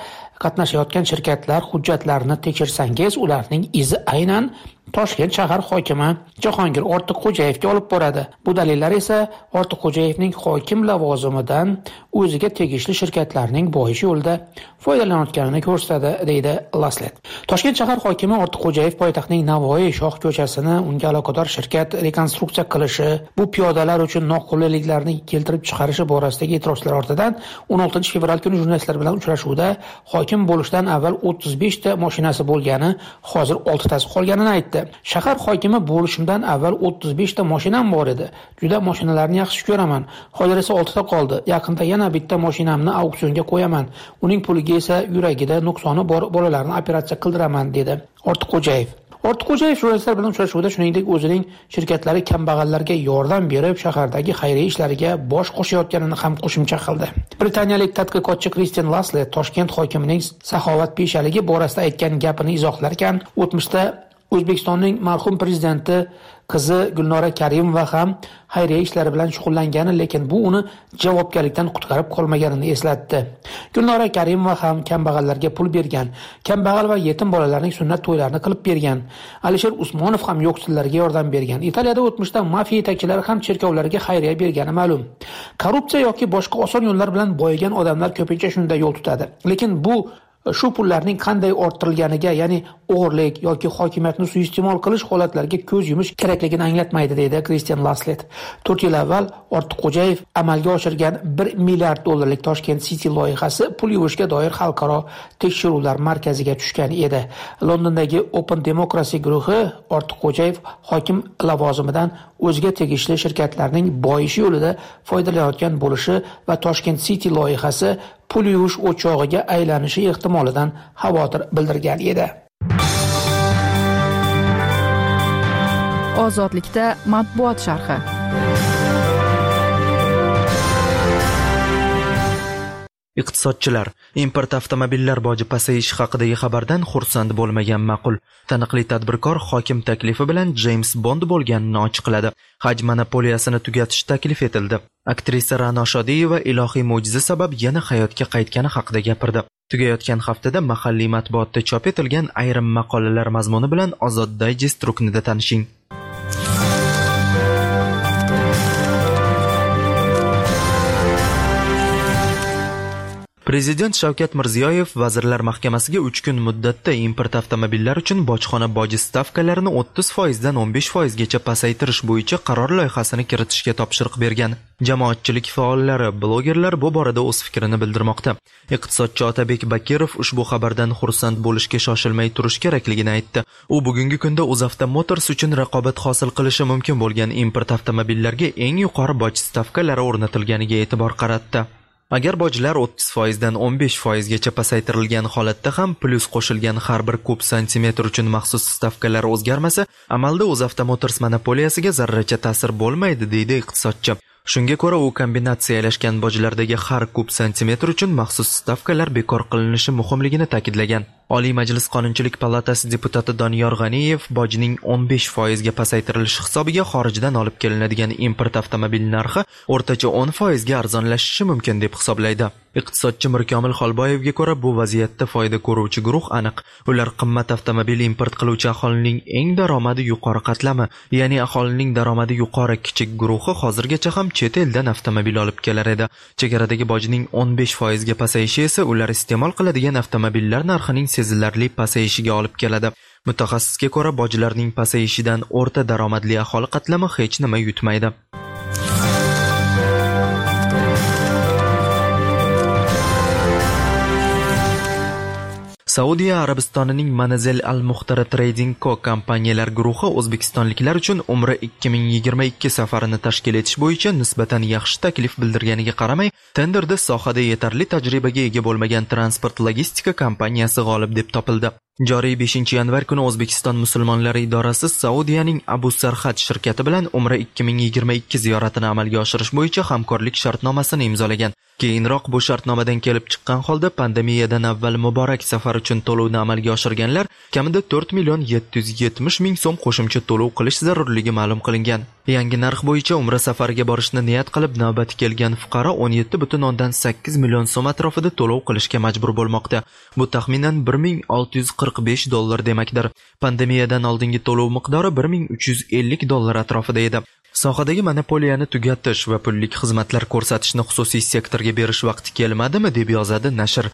qatnashayotgan shirkatlar hujjatlarini tekshirsangiz, ularning izi aynan Toshkent shahar hokimi Jahongir Ortiqxo'jayevga olib boradi. Bu dalillar esa Ortiqxo'jayevning hokim lavozimidan o'ziga tegishli shirkatlarning boyish yo'lida foydalanayotganini ko'rsatadi, deydi Laslet. Toshkent shahar hokimi Ortiqxo'jayev poytaxtning Navoiy shoh ko'chasini unga aloqador shirkat rekonstruksiya qilishi, bu piyodalar uchun noqulayliklarni keltirib chiqarishi borasidagi e'tirozlar ortidan o'n oltinchi fevral kuni jurnalistlar bilan uchrashuvda hokim bo'lishdan avval o'ttiz besh ta mashinasi bo'lgani, hozir olti tasi qolganini aytdi. Shahar hokimi bo'lishimdan avval o'ttiz besh ta mashinam bor edi. Juda mashinalarni yaxshi ko'raman. Hozir esa olti ta qoldi. Yaqinda yana bitta mashinamni auksionga qo'yaman. Uning puliga esa yuragida nuqsoni bor bolalarni operatsiya qildiraman, dedi Ortiqxo'jayev. Ortiqxo'jayev jurnalistlar bilan uchrashuvda shuningdek o'zining shirkatlari kambag'allarga yordam berib, shahardagi xayriya ishlariga bosh qo'shayotganini ham qo'shimcha qildi. Britaniyalik tadqiqotchi Christian Laslet Toshkent hokimining saxovatpeshaligi borasida aytgan gapini izohlarkan, o'tmishda O'zbekistonning marhum prezidenti qizi Gulnora Karimova ham xayriya ishlari bilan shug'ullangani, lekin bu uni javobgarlikdan qutqarib qolmaganini eslatdi. Gulnora Karimova ham kambag'allarga pul bergan, kambag'al va yetim bolalarning sunnat to'ylarini qilib bergan. Alisher Usmonov ham yo'qsillarga yordam bergan. Italiyada o'tmishda mafiya yetakchilari ham cherkovlarga xayriya bergani ma'lum. Korrupsiya yoki boshqa oson yo'llar bilan boyigan odamlar ko'pincha shunday yo'l tutadi. Lekin bu shu pullarning qanday orttirilganiga, ya'ni o'g'irlik yoki hokimiyatni suiiste'mol qilish holatlariga ko'z yumish kerakligini anglatmaydi, deydi Christian Laslet. to'rt yil avval Ortiqxo'jayev amalga oshirgan bir milliard dollarlik Toshkent City loyihasi pul yuvishga doir xalqaro tekshiruvlar markaziga tushgan edi. Londondagi Open Democracy guruhi Ortiqxo'jayev hokim lavozimidan o'ziga tegishli shirkatlarning boyishi yo'lida foydalanayotgan bo'lishi va Toshkent City loyihasi pul yuvish o'chog'iga aylanishi ehtimolidan xavotir bildirgan edi. Ozodlikda matbuot sharhi. Iqtisodchilar import avtomobillar boji pasayishi haqidagi xabardan xursand bo'lmagan ma'qul. Taniqli tadbirkor hokim taklifi bilan James Bond bo'lganini ochiqladi. Haj monopoliyasini tugatish taklif etildi. Aktrisa Ra'no Shodiyeva ilohiy mo'jiza sabab yana hayotga qaytgani haqida gapirdi. Tugayotgan haftada mahalliy matbuotda chop etilgan ayrim maqolalar mazmuni bilan Ozod Digest ruknida tanishing. Prezident Shavkat Mirziyoyev Vazirlar Mahkamasiga uch kun muddatda import avtomobillar uchun bojxona boji stavkalarini o'ttiz foiz dan o'n besh foiz gacha pasaytirish bo'yicha qaror loyihasini kiritishga topshiriq bergan. Jamoatchilik faollari, blogerlar bu borada o'z fikrini bildirmoqda. Iqtisodchi Otabek Bakirov ushbu xabardan xursand bo'lishga shoshilmay turish kerakligini aytdi. U bugungi kunda UzAvto Motors uchun raqobat hosil qilishi mumkin bo'lgan import avtomobillarga eng yuqori boj stavkalari o'rnatilganiga e'tibor qaratdi. Agar bojlar o'ttiz foiz dan o'n besh foiz gacha pasaytirilgan holatda ham plyus qo'shilgan har bir kub santimetr uchun maxsus stavkalar o'zgarmasa, amalda UzAvto Motors monopoliyasiga zarracha ta'sir bo'lmaydi, deydi iqtisodchi. Shunga ko'ra, u kombinatsiyalashgan bojlardagi har kub santimetr uchun maxsus stavkalar bekor qilinishi muhimligini ta'kidlagan. Oliy Majlis Qonunchilik palatasi deputati Doniyor G'aniyev bojning o'n besh foiz ga pasaytirilishi hisobiga xorijdan olib kelinadigan import avtomobil narxi o'rtacha o'n foiz ga arzonlashishi mumkin deb hisoblaydi. Iqtisodchi Mirkomil Xolboyevga ko'ra, bu vaziyatda foyda ko'ruvchi guruh aniq. Ular qimmat avtomobil import qiluvchi aholining eng daromadi yuqori qatlami, ya'ni aholining daromadi yuqori kichik guruhi hozirgacha ham chet eldan avtomobil olib kelar edi. Chegaradagi bojning o'n besh foiz ga pasayishi esa ular iste'mol qiladigan avtomobillar narxining sezilarli pasayishiga olib keladi. Mutaxassisga ko'ra, bojlarning pasayishidan o'rta daromadli aholi qatlami hech nima yutmaydi. Saudiya Arabistonining Manazil Al-Muhtara Trading Co kompaniyalar guruhi o'zbekistonliklar uchun Umra ikki ming yigirma ikki safarini tashkil etish bo'yicha nisbatan yaxshi taklif bildirganiga qaramay, tenderda sohada yetarli tajribaga ega bo'lmagan transport logistika kompaniyasi g'olib deb topildi. Joriy beshinchi yanvar kuni O'zbekiston musulmonlari idorasi Saudiyaning Abu Sarhad shirkati bilan Umra ikki ming yigirma ikki ziyoratini amalga oshirish bo'yicha hamkorlik shartnomasini imzolagan. Keyinroq bu shartnomadan kelib chiqqan holda pandemiyadan avval muborak safar uchun to'lovni amalga oshirganlar kamida to'rt million yetti yuz yetmish ming so'm qo'shimcha to'lov qilish zarurligi ma'lum qilingan. Yangi narx bo'yicha Umra safariga borishni niyat qilib navbati kelgan fuqaro o'n yetti butun o'ndan sakkiz million so'm atrofida to'lov qilishga majbur bo'lmoqda. Bu taxminan bir ming olti yuz qirq besh dollar demakdir. Pandemiyadan oldingi to'lov miqdori bir ming uch yuz ellik dollar atrofida edi. Sohadagi monopoliyani tugatish va pullik xizmatlar ko'rsatishni xususiy sektorga berish vaqti kelmadimi, deb yozadi nashr.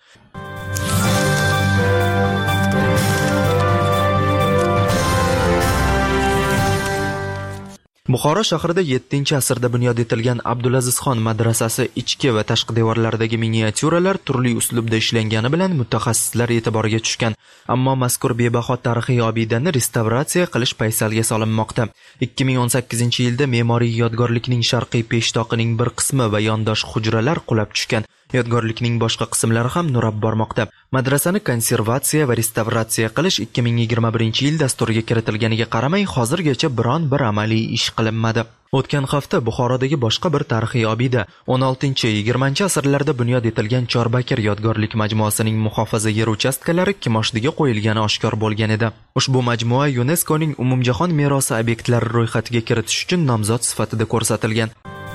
Buxoro shahrida yettinchi asrda bunyod etilgan Abdulazizxon madrasasi ichki va tashqi devorlaridagi miniatyuralar turli uslubda ishlangani bilan mutaxassislar e'tiboriga tushgan. Ammo mazkur bebaho tarixiy obidani restavratsiya qilish paysalga solinmoqda. ikki ming o'n sakkizinchi yilda me'moriy yodgorlikning sharqiy peshtoqining bir qismi va yondosh hujralar qulab tushgan. Yodgorlikning boshqa qismlari ham nurab bormoqda. Madrasani konservatsiya va restavratsiya qilish ikki ming yigirma birinchi yil dasturiga kiritilganiga qaramay, hozirgacha biron bir amaliy ish qilinmadi. O'tgan hafta Buxorodagi boshqa bir tarixiy obida o'n oltinchi yigirmanchi asrlarda bunyod etilgan Chorbakir yodgorlik majmuasining muhofaza yer uchastkalari kimoshdiga qo'yilgani oshkor bo'lgan edi. Ushbu majmua YuNESKOning umumjahon merosi obyektlari ro'yxatiga kiritish uchun nomzod sifatida ko'rsatilgan.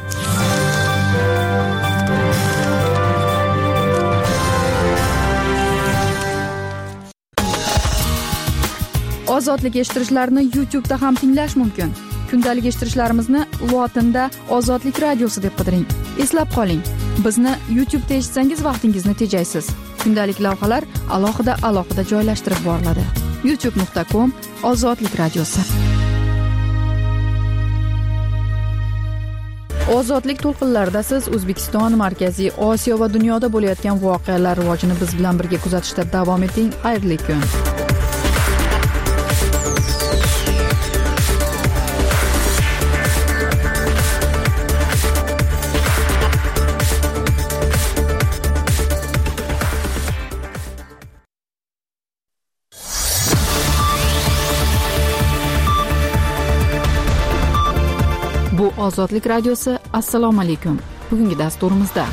Ozodlik eshittirishlarni YouTube da ham tinglash mumkin. Kundalik eshittirishlarimizni lotinda Ozodlik radiosi deb qidiring. Eslab qoling, bizni YouTube da eshitsangiz vaqtingizni tejaysiz. Kundalik lavhalar alohida alohida joylashtirib boriladi. youtube nuqta com Ozodlik radiosi. Ozodlik to'lqinlarida siz O'zbekiston, Markaziy Osiyo va dunyoda bo'layotgan voqealar rivojini biz bilan birga kuzatishda davom eting. Xayrli kun. Bu Ozodlik radiosi. Assalomu alaykum. Bugungi dasturimizda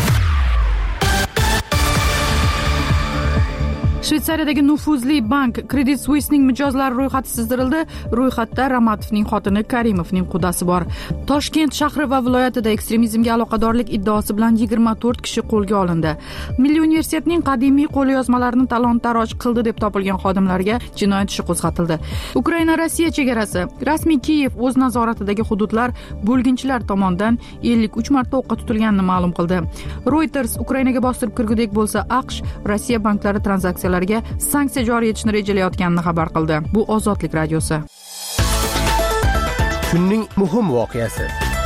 Shveysariyadagi nufuzli bank Credit Suisse'ning mijozlari ro'yxati sizdirildi. Ro'yxatda Ramatovning xotini Karimovning qudasi bor. Toshkent shahri va viloyatida ekstremizmga aloqadorlik iddaosi bilan yigirma to'rt kishi qo'lga olindi. Milliy universitetning qadimiy qo'lyozmalarini talon-taroj qildi deb topilgan xodimlarga jinoyat ishi qo'zg'atildi. Ukraina Rossiya chegarasi. Rasmiy Kiyev o'z nazoratidagi hududlar bo'lginchilar tomonidan ellik uch marta o'qqa tutilganini ma'lum qildi. Reuters Ukrainaga bostirib kirgudek bo'lsa, AQSh Rossiya banklari tranzaksiyalari sanksiya joriy etishni rejalayotganini xabar qildi. Bu Ozodlik radiosi. Kunning muhim voqeasi.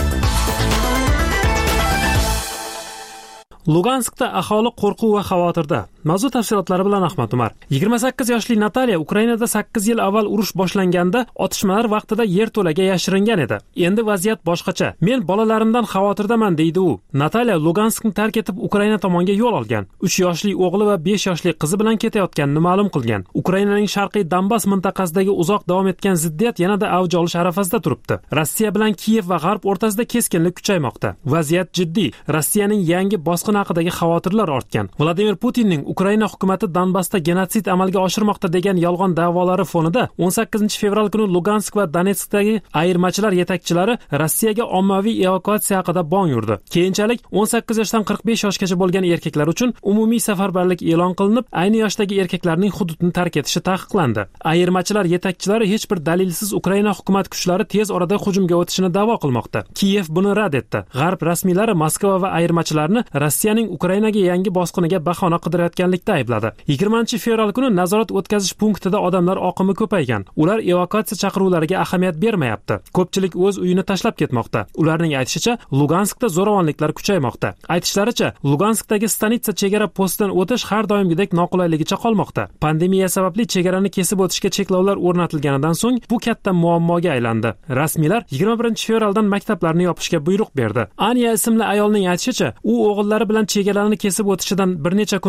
Luganskda aholi qo'rquv va xavotirda. Mavzu tafsilotlari bilan Ahmad Umar. yigirma sakkiz yoshli Nataliya Ukrainada sakkiz yil avval urush boshlanganda otishmalar vaqtida yerto'laga yashiringan edi. Endi vaziyat boshqacha. Men bolalarimdan xavotirdaman, deydi u. Nataliya Luganskni tark etib Ukraina tomonga yo'l olgan. uch yoshli o'g'li va besh yoshli qizi bilan ketayotganini ma'lum qilgan. Ukrainaning sharqiy Donbass mintaqasidagi uzoq davom etgan ziddiyat yanada avj olish arafasida turibdi. Rossiya bilan Kiyev va G'arb o'rtasida keskinlik kuchaymoqda. Vaziyat jiddiy. Rossiyaning yangi bosqin haqidagi xavotirlar ortgan. Vladimir Putinning Ukraina hukumati Donbassda genotsid amalga oshirmoqda degan yolg'on da'volari fonida o'n sakkizinchi fevral kuni Lugansk va Donetskdagi ayirmachilar yetakchilari Rossiyaga ommaviy evakuatsiya haqida bong urdi. Keyinchalik o'n sakkiz yoshdan qirq besh yoshgacha bo'lgan erkaklar uchun umumiy safarbarlik e'lon qilinib, ayni yoshdagi erkaklarning hududni tark etishi taqiqlandi. Ayirmachilar yetakchilari hech bir dalilsiz Ukraina hukumat kuchlari tez orada hujumga o'tishini da'vo qilmoqda. Kiyev buni rad etdi. G'arb rasmiylari Moskva va ayirmachilarni Rossiyaning Ukrainaga yangi bosqiniga bahona qidirayotganlikda aybladi. yigirmanchi fevral kuni nazorat o'tkazish punktida odamlar oqimi ko'paygan. Ular evakuatsiya chaqiruvlariga ahamiyat bermayapti. Ko'pchilik o'z uyini tashlab ketmoqda. Ularning aytishicha, Luganskda zo'ravonliklar kuchaymoqda. Aytishlaricha, Luganskdagi stanitsa chegara postidan o'tish har doimgidek noqulayligicha qolmoqda. Pandemiya sababli chegarani kesib o'tishga cheklovlar o'rnatilganidan so'ng bu katta muammoga aylandi. Rasmiylar yigirma birinchi fevraldan maktablarni yopishga buyruq berdi. Anya ismli ayolning aytishicha, u o'g'illari bilan chegaralarni kesib o'tishidan bir necha kun oldin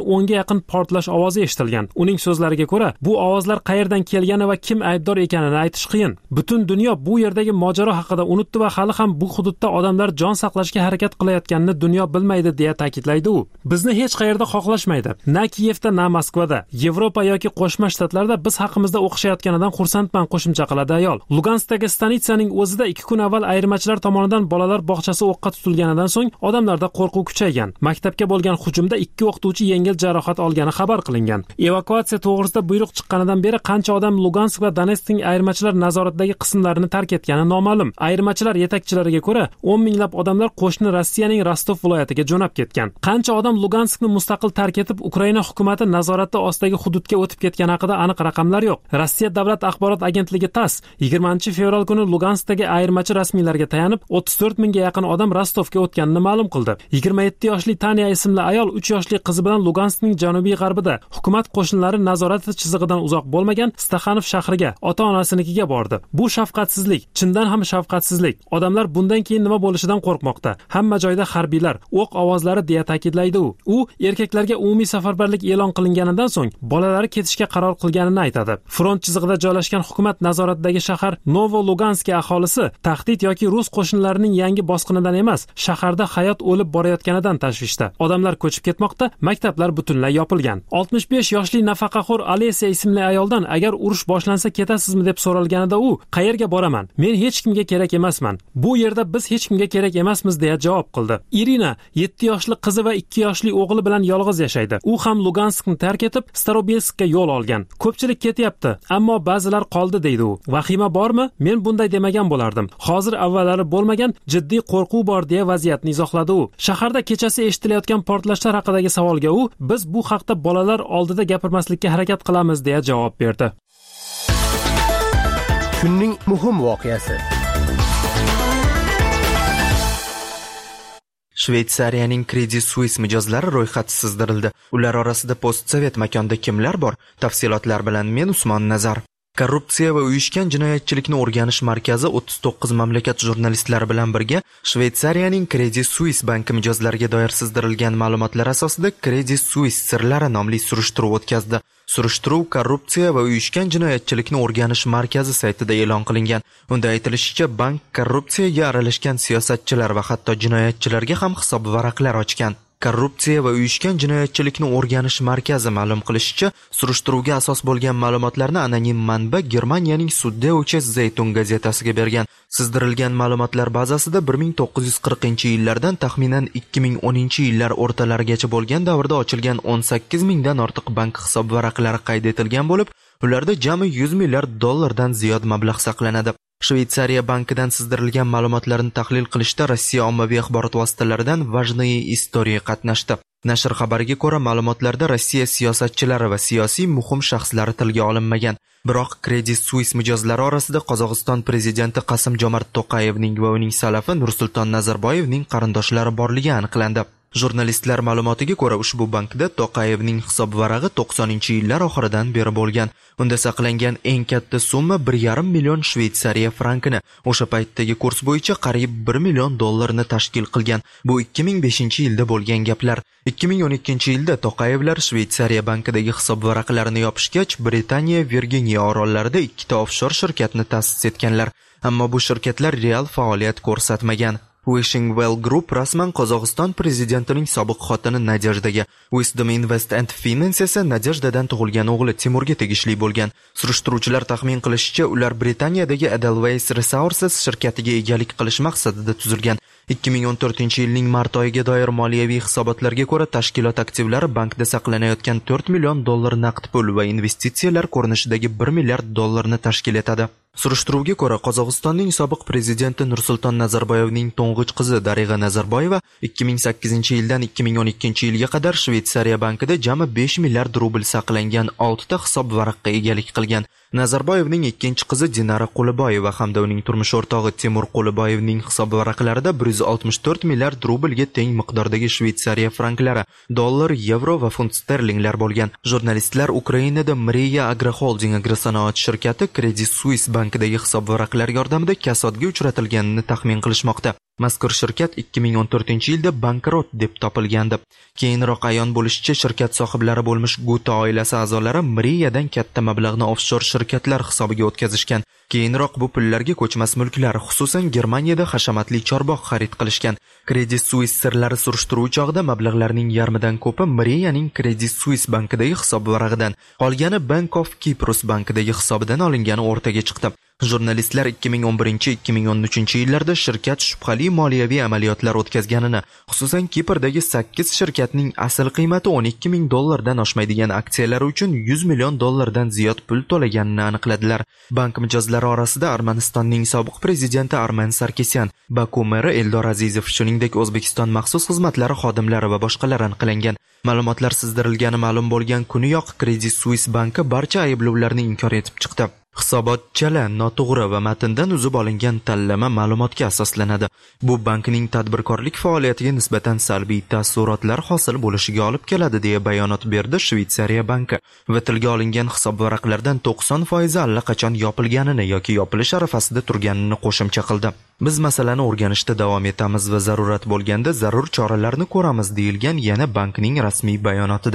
o'nga yaqin portlash ovozi eshitilgan. Uning so'zlariga ko'ra, bu ovozlar qayerdan kelgani va kim aybdor ekanini aytish qiyin. Butun dunyo bu yerdagi mojaro haqida unutdi va hali ham bu hududda odamlar jon saqlashga harakat qilayotganini dunyo bilmaydi deya ta'kidlaydi u. Bizni hech qayerda xohlashmaydi. Na Kiyevda, na Moskvada, Yevropa yoki Qo'shma Shtatlarda biz haqimizda o'qishayotganidan xursandman, qo'shimcha qiladi ayol. Luganskdagi stansiyaning o'zida ikki kun avval ayirmachilar tomonidan bolalar bog'chasi o'qqa tutilganidan so'ng odamlarda qo'rquv kuchaygan. Maktabga bo'lgan hujumda ikki o'qituvchi yengil jarohat olgani xabar qilingan. Evakuatsiya to'g'risida buyruq chiqqanidan beri qancha odam Lugansk va Donetskning ayirmachilar nazoratidagi qismlarini tark etgani noma'lum. Ayirmachilar yetakchilariga ko'ra, o'n minglab odamlar qo'shni Rossiyaning Rostov viloyatiga jo'nab ketgan. Qancha odam Luganskni mustaqil tark etib, Ukraina hukumati nazorati ostidagi hududga o'tib ketgani haqida aniq raqamlar yo'q. Rossiya davlat axborot agentligi TASS yigirmanchi fevral kuni Luganskdagi ayirmachi rasmiylarga tayanib, o'ttiz to'rt mingga yaqin odam Rostovga o'tganini ma'lum qildi. yigirma yetti yoshli Tanya ismli ayol uch yoshli qizi bilan Luganskning janubiy g'arbida hukumat qo'shinlari nazorati chizig'idan uzoq bo'lmagan Staxanov shahriga, ota-onasinikiga bordi. Bu shafqatsizlik, chindan ham shafqatsizlik. Odamlar bundan keyin nima bo'lishidan qo'rqmoqda. Hamma joyda harbiylar, o'q ovozlari deya ta'kidlaydi u. U erkaklarga umumiy safarbarlik e'lon qilinganidan so'ng bolalari ketishga qaror qilganini aytadi. Front chizig'ida joylashgan hukumat nazoratidagi shahar Novo-Lugansk aholisi tahdid yoki rus qo'shinlarining yangi bosqinidan emas, shaharda hayot o'lib borayotganidan tashvishda. Odamlar ko'chib ketmoqda, maktablar butunlay yopilgan. oltmish besh yoshli nafaqaxo'r Alesiya ismli ayoldan agar urush boshlansa ketasizmi deb so'ralganida u, qayerga boraman? Men hech kimga kerak emasman. Bu yerda biz hech kimga kerak emasmiz deya javob qildi. Irina yetti yoshli qizi va ikki yoshli o'g'li bilan yolg'iz yashaydi. U ham Luganskni tark etib, Starobelskka yo'l olgan. Ko'pchilik ketyapti, ammo ba'zilar qoldi deydi u. Vahima bormi? Men bunday demagan bo'lardim. Hozir avvallari bo'lmagan jiddiy qo'rquv bor deya vaziyatni izohladi u. Shaharda kechasi eshitilayotgan portlashlar haqidagi savolga u, biz bu haqda bolalar oldida gapirmaslikka harakat qilamiz deya javob berdi. Kunning muhim voqeasi. Shveysariyaning Credit Suisse mijozlari ro'yxati sizdirildi. Ular orasida postsovet makonda kimlar bor? Tafsilotlar bilan men Usmon Nazar. Korrupsiya va uyushgan jinoyatchilikni o'rganish markazi o'ttiz to'qqiz mamlakat jurnalistlari bilan birga Shveysariyaning Credit Suisse banki mijozlariga doir sizdirilgan ma'lumotlar asosida Credit Suisse sirlari nomli surishtiruv o'tkazdi. Surishtiruv korrupsiya va uyushgan jinoyatchilikni o'rganish markazi saytida e'lon qilingan. Unda aytilishicha, bank korrupsiyaga aralashgan siyosatchilar va hatto jinoyatchilarga ham hisob varaqlar ochgan. Korrupsiya va uyushgan jinoyatchilikni o'rganish markazi ma'lum qilishicha, surishtiruvga asos bo'lgan ma'lumotlarni anonim manba Germaniyaning Süddeutsche Zeitung gazetasiga bergan. Sizdirilgan ma'lumotlar bazasida bir ming to'qqiz yuz qirqinchi yillardan taxminan ikki ming o'ninchi yillar o'rtalarigacha bo'lgan davrda ochilgan o'n sakkiz mingdan ortiq bank hisob varaqlari qayd etilgan bo'lib, ularda jami yuz milliard dollardan ziyod mablag' saqlanadi. Shveysariya bankidan sizdirilgan ma'lumotlarni tahlil qilishda Rossiya ommaviy axborot vositalaridan Vajniye Istoriya qatnashdi. Nashr xabariga ko'ra, ma'lumotlarda Rossiya siyosatchilari va siyosiy muhim shaxslari tilga olinmagan. Biroq Credit Suisse mijozlari orasida Qozog'iston prezidenti Qasim-Jomart To'qayevning va uning salafi Nursulton Nazarboyevning qarindoshlari borligi aniqlandi. Jurnalistlar ma'lumotiga ko'ra, ushbu bankda To'qayevning hisob varag'i to'qsoninchi yillar oxiridan beri bo'lgan. Unda saqlangan eng katta summa bir yarim million Shveysariya frankini, o'sha paytdagi kurs bo'yicha qariyb bir million dollarni tashkil qilgan. Bu ikki ming beshinchi yilda bo'lgan gaplar. ikki ming o'n ikkinchi yilda To'qayevlar Shveysariya bankidagi hisob varaqlarini yopishgach, Britaniya Virginiya orollarida ikkita offshor shirkatni ta'sis etganlar. Ammo bu shirkatlar real faoliyat ko'rsatmagan. Wishing Well Group rasman Qozog'iston prezidentining sobiq xotini Nadejdaga, Wisdom Invest and Finance esa Nadejdadan tug'ilgan o'g'li Timurga tegishli bo'lgan. Surishtiruvchilar taxmin qilishicha, ular Britaniyadagi Edelweiss Resources shirkatiga egalik qilish maqsadida tuzilgan. ikki ming o'n to'rtinchi yilning mart oyiga doir moliyaviy hisobotlarga ko'ra, tashkilot aktivlari bankda saqlanayotgan to'rt million dollar naqd pul va investitsiyalar ko'rinishidagi bir milliard dollarni tashkil etadi. Surishtiruvga ko'ra, Qozog'istonning sobiq prezidenti Nursulton Nazarboyevning to'ng'ich qizi Darig'a Nazarboyeva ikki ming sakkizinchi yildan ikki ming o'n ikkinchi yilga qadar Shveysariya bankida jami besh milliard rubl saqlangan oltita hisob varaqqa egalik qilgan. Nazarboyevning ikkinchi qizi Dinara Quliboyeva hamda uning turmush o'rtog'i Timur Quliboyevning hisob varaqlarida bir yuz oltmish to'rt milliard rublga teng miqdordagi Shveysariya franklari, dollar, yevro va funt sterlinglar bo'lgan. Jurnalistlar Ukrainada Mriya Agroholding agrosanoat shirkati Credit Suisse bankidagi hisob varaqlar yordamida kasodga uchratilganini taxmin qilishmoqda. Mazkur shirkat ikki ming o'n to'rtinchi yilda bankrot deb topilgandi. Keyinroq ayon bo'lishicha, shirkat sohiblari bo'lmish Guta oilasi a'zolari Mriyadan katta mablag'ni offshor shirkatlar hisobiga o'tkazishgan. Keyinroq bu pullarga ko'chmas mulklar, xususan Germaniyada hashamatli chorbog' xarid qilishgan. Credit Suisse sirlari surishtiruv chog'ida mablag'larning yarmidan ko'pi Mriyaning Credit Suisse bankidagi hisob varag'idan, qolgani Bank of Cyprus bankidagi hisobidan olingani o'rtaga chiqdi. Jurnalistlar ikki ming o'n birinchi - ikki ming o'n uchinchi yillarda shirkat shubhali moliyaviy amaliyotlar o'tkazganini, xususan Kiprdagi sakkiz shirkatning asl qiymati o'n ikki ming dollardan oshmaydigan aksiyalari uchun yuz million dollardan ziyod pul to'laganini aniqladilar. Bank mijozlari orasida Armanistonning sobiq prezidenti Armen Sarkisyan, Baku meri Eldor Azizov, shuningdek O'zbekiston maxsus xizmatlari xodimlari va boshqalar aniqlangan. Ma'lumotlar sizdirilgani ma'lum bo'lgan kuniyoq Credit Suisse banki barcha ayblovlarni inkor etib chiqdi. Hisobot chala, noto'g'ri va matndan uzib olingan tanlama ma'lumotga asoslanadi. Bu bankning tadbirkorlik faoliyatiga nisbatan salbiy taassurotlar hosil bo'lishiga olib keladi, deya bayonot berdi Shveysariya banki va tilga olingan hisob varaqlardan to'qson foizi allaqachon yopilganini yoki yopilish arafasida turganini qo'shimcha qildi. Biz masalani o'rganishda davom etamiz va zarurat bo'lganda zarur choralarni ko'ramiz, deyilgan yana bankning rasmiy bayonotida.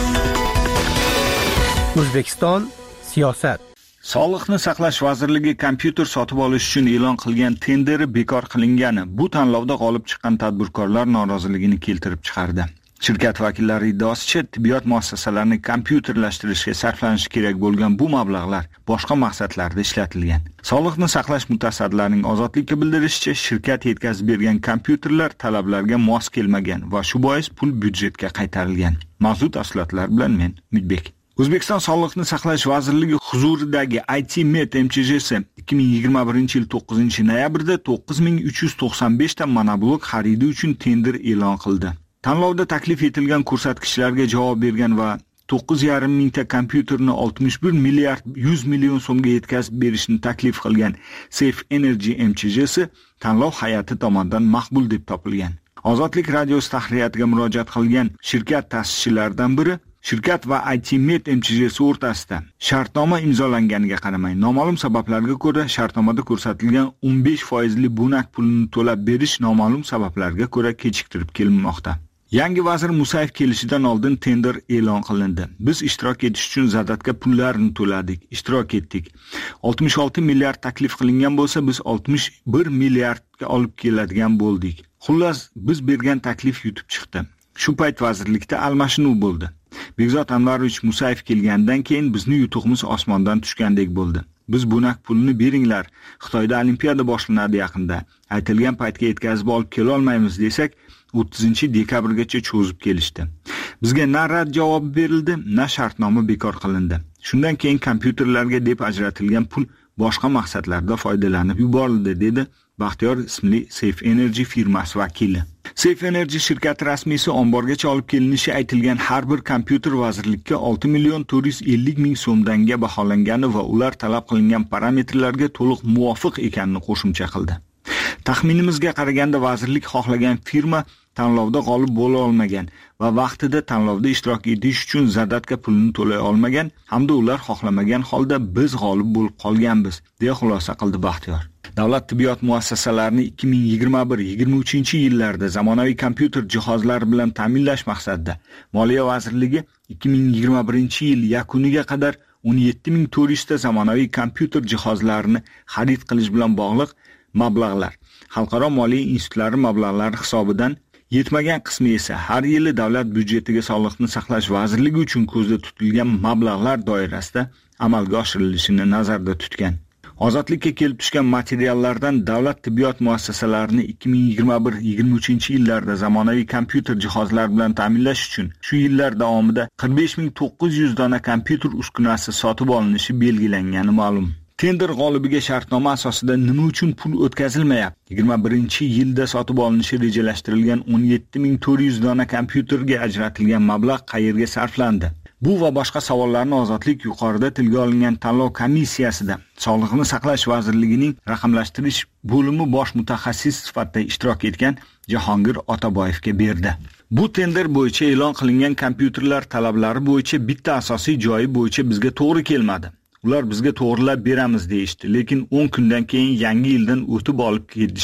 O'zbekiston siyosat. Sog'liqni saqlash vazirligi kompyuter sotib olish uchun e'lon qilgan tenderi bekor qilingani bu tanlovda g'olib chiqqan tadbirkorlar noroziligini keltirib chiqardi. Shirkat vakillari iddaosicha, tibbiyot muassasalarini kompyuterlashtirishga sarflanishi kerak bo'lgan bu mablag'lar boshqa maqsadlarda ishlatilgan. Sog'liqni saqlash mutasaddilarining ozodlikka bildirishicha, shirkat yetkazib bergan kompyuterlar talablarga mos kelmagan va shu bois pul byudjetga qaytarilgan. Mavzu tafsilotlar bilan men Umidbek. O'zbekiston Sog'liqni saqlash vazirligi huzuridagi I T Med M Ch J si ikki ming yigirma birinchi yil to'qqizinchi noyabrda to'qqiz ming uch yuz to'qson besh ta monoblok xaridi uchun tender e'lon qildi. Tanlovda taklif etilgan ko'rsatkichlarga javob bergan va to'qqiz yarim mingta kompyuterni oltmish bir milliard yuz million so'mga yetkazib berishni taklif qilgan Safe Energy M Ch J si tanlov hay'ati tomonidan maqbul deb topilgan. Ozodlik radiosi tahririyatiga murojaat qilgan shirkat ta'sischilaridan biri shirkat va I T Med M Ch J si o'rtasida shartnoma imzolanganiga qaramay, noma'lum sabablarga ko'ra shartnomada ko'rsatilgan o'n besh foizli bunak pulini to'lab berish noma'lum sabablarga ko'ra kechiktirib kelinmoqda. Yangi vazir Musayev kelishidan oldin tender e'lon qilindi. Biz ishtirok etish uchun zadatga pullarni to'ladik, ishtirok etdik. oltmish olti milliard taklif qilingan bo'lsa, biz oltmish bir milliardga olib keladigan bo'ldik. Xullas, biz bergan taklif yutib chiqdi. Shu payt vazirlikda almashinuv bo'ldi. Bekzod Anvarovich Musayev kelgandan keyin bizni yutuqimiz osmondan tushgandek bo'ldi. Biz bunak pulni beringlar. Xitoyda olimpiada boshlanadi yaqinda. Aytilgan paytga yetkazib olib kela olmaymiz desak, o'ttizinchi dekabrgacha cho'zib kelishdi. Bizga na rad javob berildi, na shartnoma bekor qilindi. Shundan keyin kompyuterlarga deb ajratilgan pul boshqa maqsadlarda foydalanib yuborildi, dedi Baxtiyor ismli Safe Energy firmasi vakili. Safe Energy shirkati rasmiysi omborgacha olib kelinishi aytilgan har bir kompyuter vazirlikka olti million to'rt yuz ellik ming so'mdanga baholangani va ular talab qilingan parametrlarga to'liq muvofiq ekanini qo'shimcha qildi. Taxminimizga qaraganda vazirlik xohlagan firma tanlovda g'olib bo'la olmagan va vaqtida tanlovda ishtirok etish uchun zadatga pulni to'lay olmagan hamda ular xohlamagan holda biz g'olib bo'lib qolganmiz, deya xulosa qildi Baxtiyor. Davlat tibbiyot muassasalarini ikki ming yigirma bir - yigirma uchinchi yillarda zamonaviy kompyuter jihozlari bilan ta'minlash maqsadida Moliya vazirligi ikki ming yigirma birinchi yil yakuniga qadar o'n yetti ming to'rt yuz ta zamonaviy kompyuter jihozlarini xarid qilish bilan bog'liq mablag'lar, xalqaro moliya institutlari mablag'lari hisobidan, yetmagan qismi esa har yili davlat byudjetiga Sog'liqni saqlash vazirligi uchun ko'zda tutilgan mablag'lar doirasida amalga oshirilishini nazarda tutgan. Ozodlikka kelib tushgan materiallardan davlat tibbiyot muassasalarini ikki ming yigirma bir - yigirma uchinchi yillarda zamonaviy kompyuter jihozlari bilan ta'minlash uchun shu yillar davomida qirq besh ming to'qqiz yuz dona kompyuter uskunasi sotib olinishi belgilangani ma'lum. Tender g'olibiga shartnoma asosida nima uchun pul o'tkazilmayapti? yigirma birinchi yilda sotib olinishi rejalashtirilgan o'n yetti ming to'rt yuz dona kompyuterga ajratilgan mablag' qayerga sarflandi? Bu va boshqa savollarni Ozodlik yuqorida tilga olingan tanlov komissiyasida Sog'liqni saqlash vazirligining raqamlashtirish bo'limi bosh mutaxassis sifatida ishtirok etgan Jahongir Otaboyevga berdi. Bu tender bo'yicha e'lon qilingan kompyuterlar talablari bo'yicha bitta asosiy joyi bo'yicha bizga to'g'ri kelmadi. Ular bizga to'g'rilab beramiz deyishdi, lekin o'n kundan keyin yangi yildan o'tib olib ketishdi.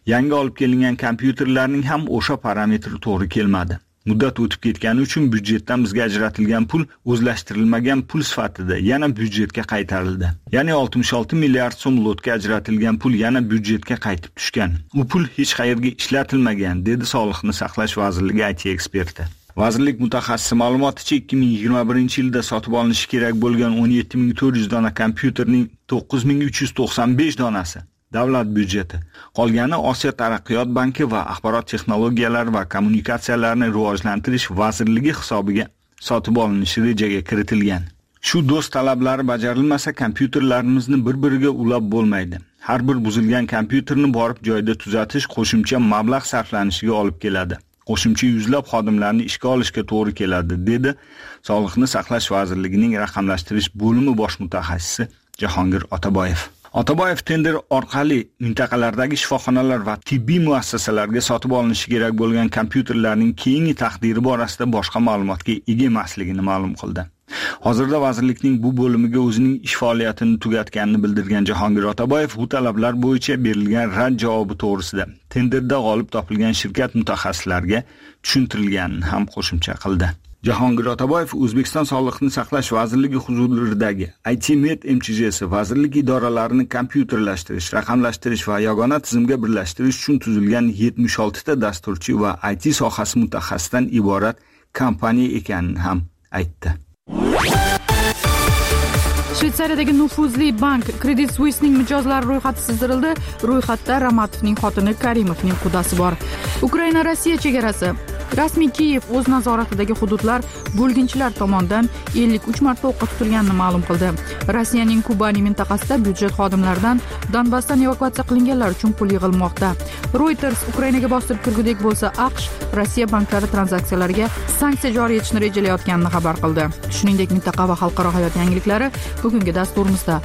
Yangi olib kelingan kompyuterlarning ham o'sha parametri to'g'ri kelmadi. Muddat o'tib ketgani uchun byudjetdan bizga ajratilgan pul o'zlashtirilmagan pul sifatida yana byudjetga qaytarildi. Ya'ni oltmish olti milliard so'm lotga ajratilgan pul yana byudjetga qaytib tushgan. U pul hech qayerga ishlatilmagan, dedi Sog'liqni saqlash vazirligi I T eksperti. Vazirlik mutaxassisi ma'lumoticha ikki ming yigirma birinchi yilda sotib olinishi kerak bo'lgan o'n yetti ming to'rt yuz dona kompyuterning to'qqiz ming uch yuz to'qson besh donasi davlat byudjeti, qolgani Osiyo taraqqiyot banki va axborot texnologiyalari va kommunikatsiyalarni rivojlantirish vazirligi hisobiga sotib olinishi rejaga kiritilgan. Shu do'st talablari bajarilmasa, kompyuterlarimizni bir-biriga ulab bo'lmaydi. Har bir buzilgan kompyuterni borib joyda tuzatish qo'shimcha mablag' sarflanishiga olib keladi. Qo'shimcha yuzlab xodimlarni ishga olishga to'g'ri keladi, dedi Sog'liqni saqlash vazirligining raqamlashtirish bo'limi bosh mutaxassisi Jahongir Otaboyev. Otaboyev tender orqali mintaqalardagi shifoxonalar va tibbiy muassasalarga sotib olinishi kerak bo'lgan kompyuterlarning keyingi taqdiri borasida boshqa ma'lumotga ega emasligini ma'lum qildi. Hozirda vazirlikning bu bo'limiga o'zining ish faoliyatini tugatganini bildirgan Jahongir Otaboyev bu talablar bo'yicha berilgan rad javobi to'g'risida tenderda g'olib topilgan shirkat mutaxassislariga tushuntirilganini ham qo'shimcha qildi. Jahongir Otaboyev O'zbekiston Sog'liqni saqlash vazirligi huzuridagi I T Med M Ch J si vazirlik idoralarini kompyuterlashtirish, raqamlashtirish va yagona tizimga birlashtirish uchun tuzilgan yetmish olti ta dasturchi va I T sohasi mutaxassisidan iborat kompaniya ekanini ham aytdi. Shvetsariyadagi nufuzli bank Credit Suissening mijozlari ro'yxati sizdirildi. Ro'yxatda Ramatovning xotini Karimovning qudasi bor. Ukraina Rossiya chegarasi. Rasmiy Kiyev o'z nazoratidagi hududlar bo'lginchilar tomonidan ellik uch marta o'qqa tutilganini ma'lum qildi. Rossiyaning Kubani mintaqasida byudjet xodimlaridan Donbassdan evakuatsiya qilinganlar uchun pul yig'ilmoqda. Reuters Ukrainaga bostirib kirgudek bo'lsa, AQSh Rossiya banklari tranzaksiyalariga sanksiya joriy etishni rejalayotganini xabar qildi. Shuningdek, mintaqa va xalqaro hayot yangiliklari bugungi dasturimizda.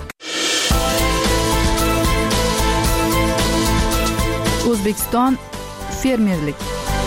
O'zbekiston fermerlik.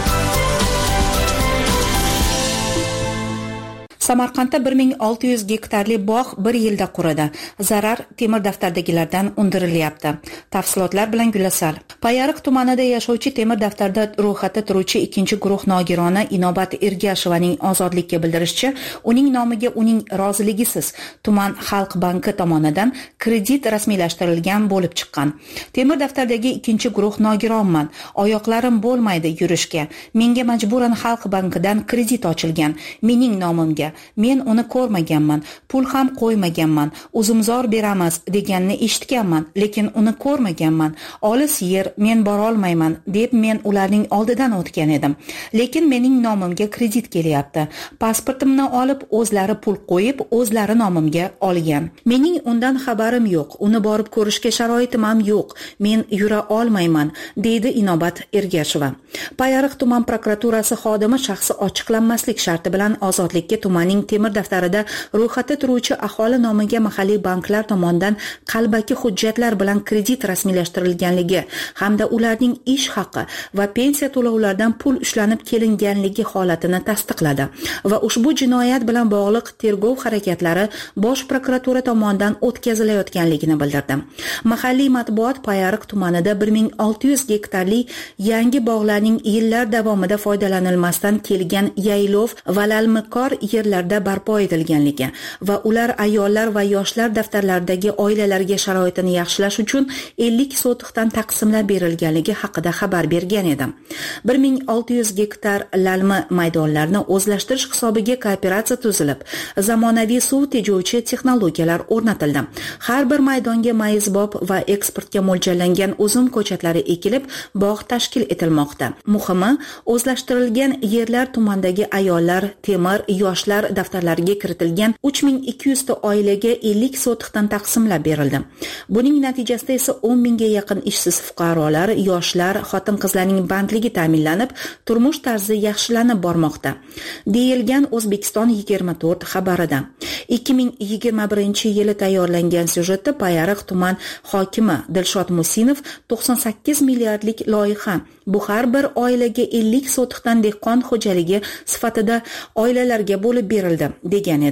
Samarqandda bir ming olti yuz gektarli bog' bir yilda quridi. Zarar temir daftardagilardan undirilyapti. Tafsilotlar bilan Gulasal. Payariq tumanida yashovchi temir daftarda ro'yxatda turuvchi ikkinchi guruh nogironi Inobat Ergashovaning ozodlikka bildirishicha, uning nomiga uning roziligisiz tuman xalq banki tomonidan kredit rasmiylashtirilgan bo'lib chiqqan. Temir daftardagi ikkinchi guruh nogironman. Oyoqlarim bo'lmaydi yurishga. Menga majburan xalq bankidan kredit ochilgan. Mening nomimga. Men uni ko'rmaganman, pul ham qo'ymaganman, uzumzor beramiz deganini eshitganman, lekin uni ko'rmaganman. Olis yer, men bora olmayman deb men ularning oldidan o'tgan edim. Lekin mening nomimga kredit kelyapti. Pasportimni olib, o'zlari pul qo'yib, o'zlari nomimga olgan. Mening undan xabarim yo'q, uni borib ko'rishga sharoitim ham yo'q. Men yura olmayman, deydi Inobat Ergashova. Payariq tuman prokuraturasi xodimi shaxsi ochiqlanmaslik sharti bilan ozodlikka tumanning temir daftarida ro'yxatda turuvchi aholi nomiga mahalliy banklar tomonidan qalbaki hujjatlar bilan kredit rasmiylashtirilganligi hamda ularning ish haqi va pensiya to'lovlaridan pul ushlanib kelinganligi holatini tasdiqladi va ushbu jinoyat bilan bog'liq tergov harakatlari bosh prokuratura tomonidan o'tkazilayotganligini bildirdi. Mahalliy matbuot Payariq tumanida bir ming olti yuz gektarli yangi bog'larning yillar davomida foydalanilmasdan kelgan yaylov va lalmiqor yerlarda barpo etilganligi va ular ayollar va yoshlar daftarlaridagi oilalarga sharoitini yaxshilash uchun ellik sotixdan taqsimlab berilganligi haqida xabar bergan edi. bir ming olti yuz gektar lalmi maydonlarni o'zlashtirish hisobiga kooperatsiya tuzilib, zamonaviy suv tejovchi texnologiyalar o'rnatildi. Har bir maydonga mayizbob va eksportga mo'ljallangan uzum ko'chatlari ekilib, bog' tashkil etilmoqda. Muhimi, o'zlashtirilgan yerlar tumandagi ayollar, temir, yoshlar daftarlariga kiritilgan uch ming ikki yuz ta oilaga ellik sotixdan taqsimlab berildi. Buning natijasida esa o'n mingga yaqin ishsiz fuqarolar, yoshlar, xotin-qizlarning bandligi ta'minlanib, turmush tarzi yaxshilanib bormoqda, deyilgan O'zbekiston yigirma to'rt xabarida. ikki ming yigirma birinchi yili tayyorlangan syujetda Payariq tuman hokimi Dilshod Musinov to'qson sakkiz milliardlik loyiha bu har bir oilaga ellik sotixdan dehqon xo'jaligi sifatida oilalarga bo'lib berildi degan edi.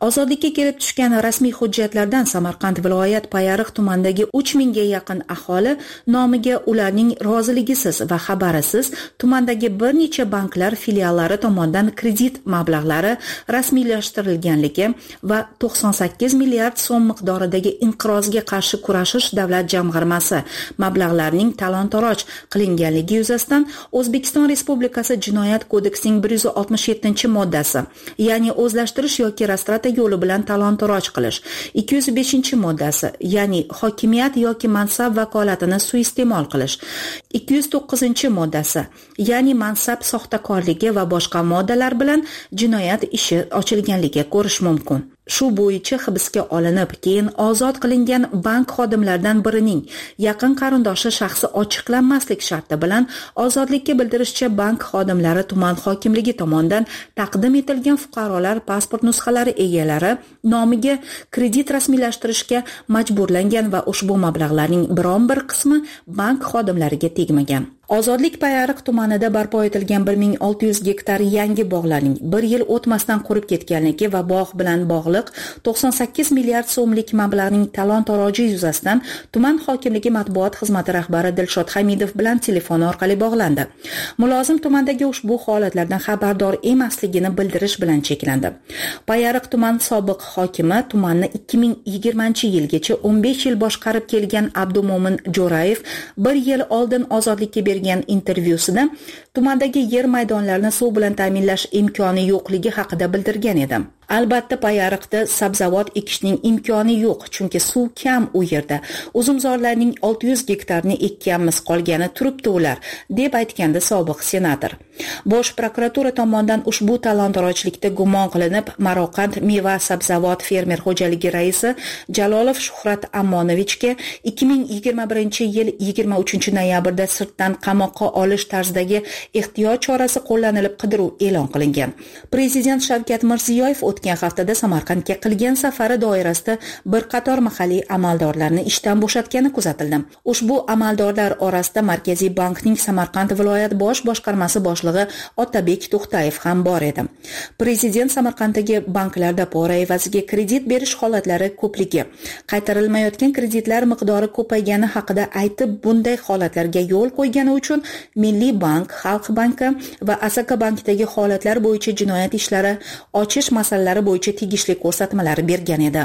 Ozodlikka kelib tushgan rasmiy hujjatlardan Samarqand viloyat Payariq tumanidagi uch mingga yaqin aholi nomiga ularning roziligisiz va xabarisiz tumandagi bir necha banklar filiallari tomonidan kredit mablag'lari rasmiylashtirilganligi va to'qson sakkiz milliard so'm miqdoridagi inqirozga qarshi kurashish davlat jamg'armasi mablag'larining talon-toroj qilinganligi yuzasidan O'zbekiston Respublikasi Jinoyat kodeksining bir yuz oltmish yettinchi moddasi, ya'ni o'zlashtirish yoki rastrata yo'li bilan talon-toroj qilish, ikki yuz beshinchi moddasi, ya'ni hokimiyat yoki mansab vakolatini suiiste'mol qilish, ikki yuz to'qqizinchi moddasi, ya'ni mansab soxtakorligi va boshqa moddalar bilan jinoyat ishi ochilganligi ko'rish mumkin. Shu bo'yicha hibsga olinib, keyin ozod qilingan bank xodimlaridan birining yaqin qarindoshi shaxsi ochiqlanmaslik sharti bilan ozodlikka bildirishcha bank xodimlari tuman hokimligi tomonidan taqdim etilgan fuqarolar pasport nusxalari egalari nomiga kredit rasmiylashtirishga majburlangan va ushbu mablag'larning biron bir qismi bank xodimlariga tegmagan. Ozodlik Payariq tumanida barpo etilgan bir ming olti yuz gektar yangi bog'larning bir yil o'tmasdan qurib ketganligi va bog' bilan bog'liq to'qson sakkiz milliard so'mlik mablag'ning talon-toroji yuzasidan tuman hokimligi matbuot xizmati rahbari Dilshod Hamidov bilan telefon orqali bog'landi. Mulozim tumandagi ushbu holatlardan xabardor emasligini bildirish bilan cheklandi. Payariq tuman sobiq hokimi tumanni ikki ming yigirmanchi yilgacha o'n besh yil boshqarib kelgan Abdumo'min Jo'rayev bir yil oldin ozodlikka bergan intervyusida tumandagi yer maydonlarini suv bilan ta'minlash imkoni yo'qligi haqida bildirgan edi. Albatta Payariqda sabzavot ekishning imkoni yo'q, chunki suv kam u yerda. Uzumzorlarning olti yuz gektarni ekkanmiz, qolgani turibdi ular, deb aytgandi sobiq senator. Bosh prokuratura tomonidan ushbu talon-torojlikda gumon qilinib, Maroqand meva sabzavot fermer xo'jaligi raisi Jalolov Shuhrat Ammonovichga ikki ming yigirma birinchi yil yigirma uchinchi noyabrda sirtdan qamoqqa olish tarzidagi ehtiyot chorasi qo'llanilib qidiruv e'lon qilingan. Prezident Shavkat Mirziyoyev o'tgan haftada Samarqandga qilgan safari doirasida bir qator mahalliy amaldorlarni ishdan bo'shatgani kuzatildi. Ushbu amaldorlar orasida Markaziy bankning Samarqand viloyat bosh boshqarmasi boshlig'i Otabek To'xtayev ham bor edi. Prezident Samarqanddagi banklarda pora evaziga kredit berish holatlari ko'pligi, qaytarilmayotgan kreditlar miqdori ko'paygani haqida aytib, bunday holatlarga yo'l qo'ygani uchun Milliy bank, Xalq banki va Asaka bankidagi holatlar bo'yicha jinoyat ishlari ochish masalalari bo'yicha tegishli ko'rsatmalar bergan edi.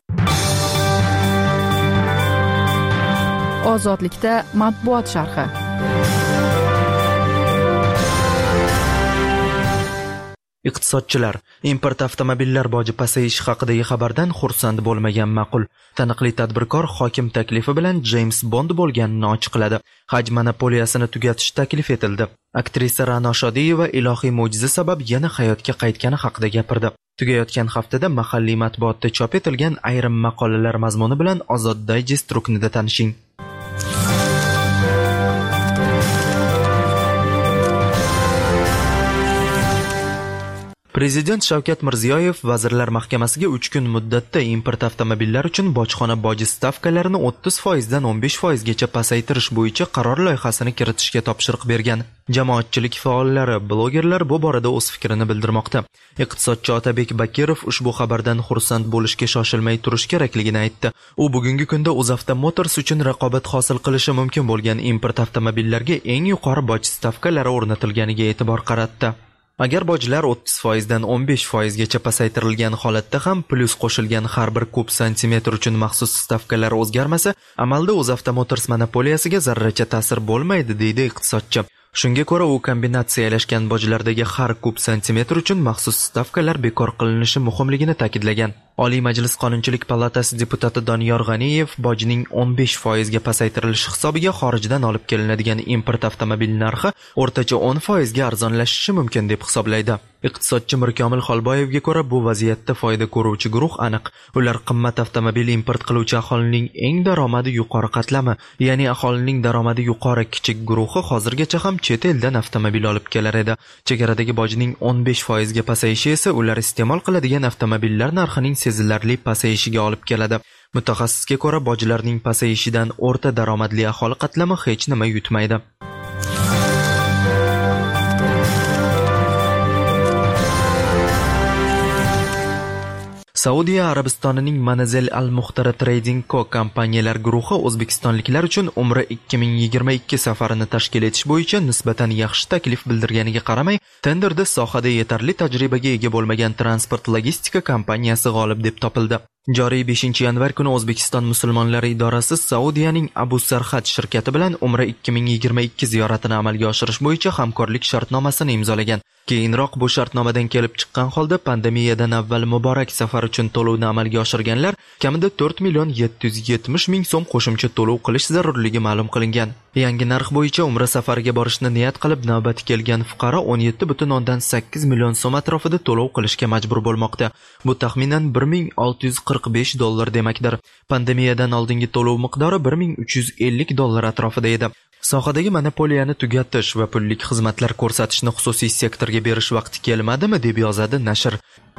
Ozodlikda matbuot sharhi. Iqtisodchilar import avtomobillar boji pasayishi haqidagi xabardan xursand bo'lmagan ma'qul. Taniqli tadbirkor hokim taklifi bilan James Bond bo'lganini ochiqladi. Haj monopoliyasini tugatish taklif etildi. Aktrisa Ra'no Shodiyeva ilohiy mo'jiza sabab yana hayotga qaytgani haqida gapirdi. Tugayotgan haftada mahalliy matbuotda chop etilgan ayrim maqolalar mazmuni bilan Ozod Digest ruknida tanishing. Prezident Shavkat Mirziyoyev Vazirlar Mahkamasiga uch kun muddatda import avtomobillar uchun bojxona boji stavkalarini o'ttiz foiz dan o'n besh foiz gacha pasaytirish bo'yicha qaror loyihasini kiritishga topshiriq bergan. Jamoatchilik faollari, blogerlar bu borada o'z fikrini bildirmoqda. Iqtisodchi Otabek Bakirov ushbu xabardan xursand bo'lishga shoshilmay turish kerakligini aytdi. U bugungi kunda Uzavto Motors uchun raqobat hosil qilishi mumkin bo'lgan import avtomobillarga eng yuqori boj stavkalari o'rnatilganiga e'tibor qaratdi. Agar bojlar o'ttiz foiz dan o'n besh foiz gacha pasaytirilgan holatda ham plyus qo'shilgan har bir kub santimetr uchun maxsus stavkalar o'zgarmasa, amalda Uzavto Motors monopoliyasiga zarracha ta'sir bo'lmaydi, deydi iqtisodchi. Shunga ko'ra, u kombinatsiyalashgan bojlardagi har kub santimetr uchun maxsus stavkalar bekor qilinishi muhimligini ta'kidlagan. Oliy Majlis Qonunchilik palatasi deputati Doniyor G'aniyev bojning o'n besh foiz ga pasaytirilishi hisobiga xorijdan olib kelinadigan import avtomobil narxi o'rtacha o'n foiz ga arzonlashishi mumkin deb hisoblaydi. Iqtisodchi Mirkomil Xolboyevga ko'ra, bu vaziyatda foyda ko'ruvchi guruh aniq. Ular qimmat avtomobil import qiluvchi aholining eng daromadi yuqori qatlami, ya'ni aholining daromadi yuqori kichik guruhi hozirgacha ham chet eldan avtomobil olib kelar edi. Chegaradagi bojning o'n besh foiz ga pasayishi esa ular iste'mol qiladigan avtomobillar narxining sezilarli pasayishiga olib keladi. Mutaxassisga ko'ra, bojlarning pasayishidan o'rta daromadli aholi qatlami hech nima yutmaydi. Saudiya Arabistonining Manazil Al-Muhtara Trading Co kompaniyalar guruhi o'zbekistonliklar uchun Umra ikki ming yigirma ikki safarini tashkil etish bo'yicha nisbatan yaxshi taklif bildirganiga qaramay, tenderda sohada yetarli tajribaga ega bo'lmagan transport logistika kompaniyasi g'olib deb topildi. Joriy beshinchi yanvar kuni O'zbekiston musulmonlari idorasi Saudiyaning Abu Sarhad shirkati bilan Umra ikki ming yigirma ikki ziyoratini amalga oshirish bo'yicha hamkorlik shartnomasini imzolagan. Keyinroq bu shartnomadan kelib chiqqan holda pandemiyadan avval muborak safar uchun to'lovni amalga oshirganlar kamida to'rt million yetti yuz yetmish ming so'm qo'shimcha to'lov qilish zarurligi ma'lum qilingan. Yangi narx bo'yicha Umra safariga borishni niyat qilib navbati kelgan fuqaro o'n yetti butun o'ndan sakkiz million so'm atrofida to'lov qilishga majbur bo'lmoqda. Bu taxminan bir ming olti yuz qirq besh dollar demakdir. Pandemiyadan oldingi to'lov miqdori bir ming uch yuz ellik dollar atrofida edi. Sohadagi monopoliyani tugatish va pullik xizmatlar ko'rsatishni xususiy sektorga berish vaqti kelmadimi deb yozadi nashr.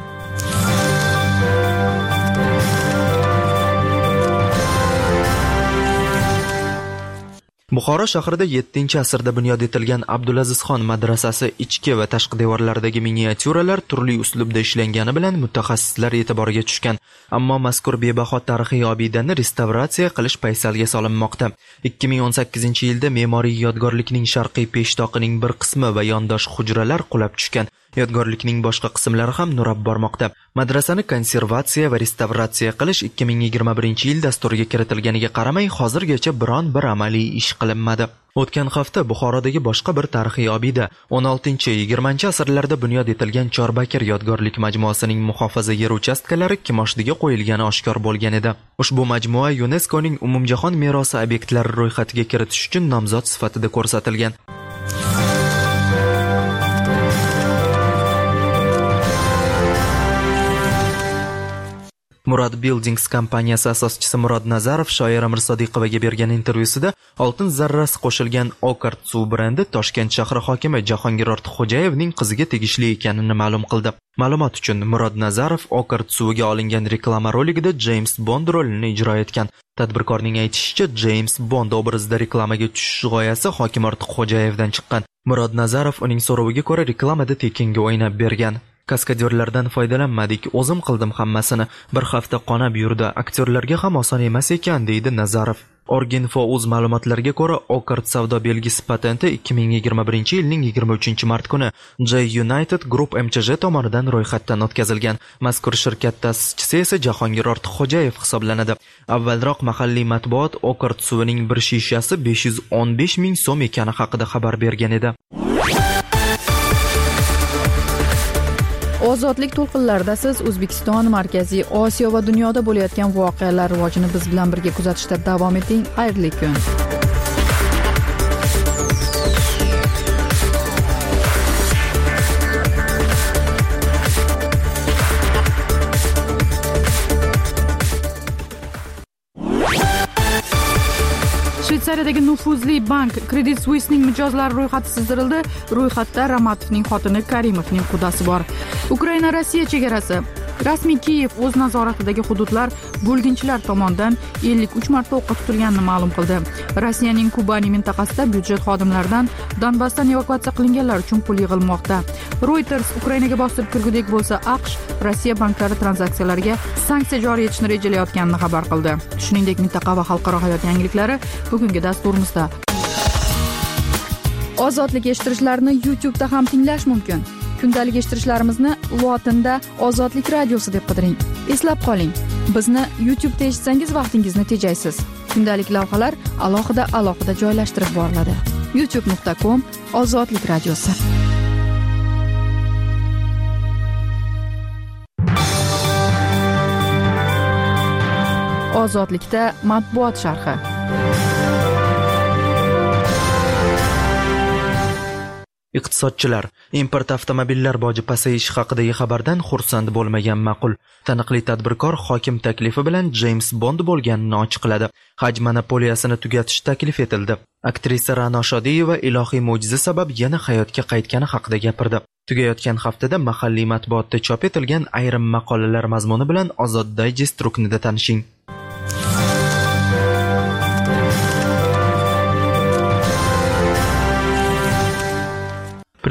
Buxoro shahrida yettinchi asrda bunyod etilgan Abdulazizxon madrasasi ichki va tashqi devorlaridagi miniatyuralar turli uslubda ishlangani bilan mutaxassislar e'tiboriga tushgan. Ammo mazkur bebaho tarixiy obidani restavratsiya qilish paysalga solinmoqda. ikki ming o'n sakkizinchi yilda me'moriy yodgorlikning sharqiy peshtoqining bir qismi va yondosh hujralar qulab tushgan. Yodgorlikning boshqa qismlari ham nurab bormoqda. Madrasani konservatsiya va restavratsiya qilish ikki ming yigirma birinchi yil dasturiga kiritilganiga qaramay, hozirgacha biron bir amaliy ish qilinmadi. O'tgan hafta Buxorodagi boshqa bir tarixiy obida o'n oltinchi yigirmanchi asrlarda bunyod etilgan Chorbakir yodgorlik majmuasining muhofaza yer uchastkalari kimoshdiga qo'yilgani oshkor bo'lgan edi. Ushbu majmua YuNESKOning umumjahon merosi obyektlari ro'yxatiga kiritish uchun nomzod sifatida ko'rsatilgan. Murod Buildings kompaniyasi asoschisi Murod Nazarov Shoira Mirsodiqovaga bergan intervyusida oltin zarrasi qo'shilgan Okart suv brendi Toshkent shahri hokimi Jahongir Ortiqxo'jayevning qiziga tegishli ekanini ma'lum qildi. Ma'lumot uchun Murod Nazarov Okart suviga olingan reklama roligida James Bond rolini ijro etgan. Tadbirkorning aytishicha, James Bond obrazida reklamaga tushish g'oyasi hokim Ortiqxo'jayevdan chiqqan. Murod Nazarov uning so'roviga ko'ra reklamada tekinga o'ynab bergan. Kaskadyorlardan foydalanmadik, o'zim qildim hammasini. Bir hafta qonab yurdi. Aktyorlarga ham oson emas ekan, deydi Nazarov. Orginfo o'z ma'lumotlariga ko'ra, Okart savdo belgisi patenti ikki ming yigirma birinchi yilning yigirma uchinchi mart kuni J United Group M C J tomonidan ro'yxatdan o'tkazilgan. Mazkur shirkat ta'sischisi esa Jahongir Ortiqxo'jayev hisoblanadi. Avvalroq mahalliy matbuot Okart suvining bir shishasi besh yuz o'n besh ming so'm ekani haqida xabar bergan edi. Ozodlik to'lqinlarida siz O'zbekiston, Markaziy Osiyo va dunyoda bo'layotgan voqealar rivojini biz bilan birga kuzatishda davom eting. Xayrli kun. Shveysariyadagi nufuzli bank Credit Suissening mijozlari ro'yxati sizdirildi. Ro'yxatda Ramatovning xotini Karimovning qudasi bor. Ukraina Rossiya chegarasi. Rasmiy Kiyev o'z nazoratidagi hududlar bo'lginchilar tomonidan ellik uch marta o'qqa tutilganini ma'lum qildi. Rossiyaning Kubani mintaqasida byudjet xodimlaridan Donbassdan evakuatsiya qilinganlar uchun pul yig'ilmoqda. Reuters Ukrainaga bostirib kirgudek bo'lsa, AQSh Rossiya banklari tranzaksiyalariga sanksiya joriy etishni rejalayotganini xabar qildi. Shuningdek, mintaqa va xalqaro hayot yangiliklari bugungi dasturimizda. Ozodlik eshittirishlarni YouTube'da ham tinglash mumkin. Kundalik eshittirishlarimizni lotinda Ozodlik radiosi deb qidiring. Eslab qoling, bizni YouTube'da eshitsangiz vaqtingizni tejaysiz. Kundalik lavhalar alohida alohida joylashtirib boriladi. youtube nuqta com Ozodlik radiosi. Ozodlikda matbuot sharhi. Iqtisodchilar import avtomobillar boji pasayishi haqidagi xabardan xursand bo'lmagan ma'qul. Taniqli tadbirkor hokim taklifi bilan James Bond bo'lganini ochiqladi. Haj monopoliyasini tugatish taklif etildi. Aktrisa Ra'no Shodiyeva ilohiy mo'jiza sabab yana hayotga qaytgani haqida gapirdi. Tugayotgan haftada mahalliy matbuotda chop etilgan ayrim maqolalar mazmuni bilan Ozod Digest ruknida tanishing.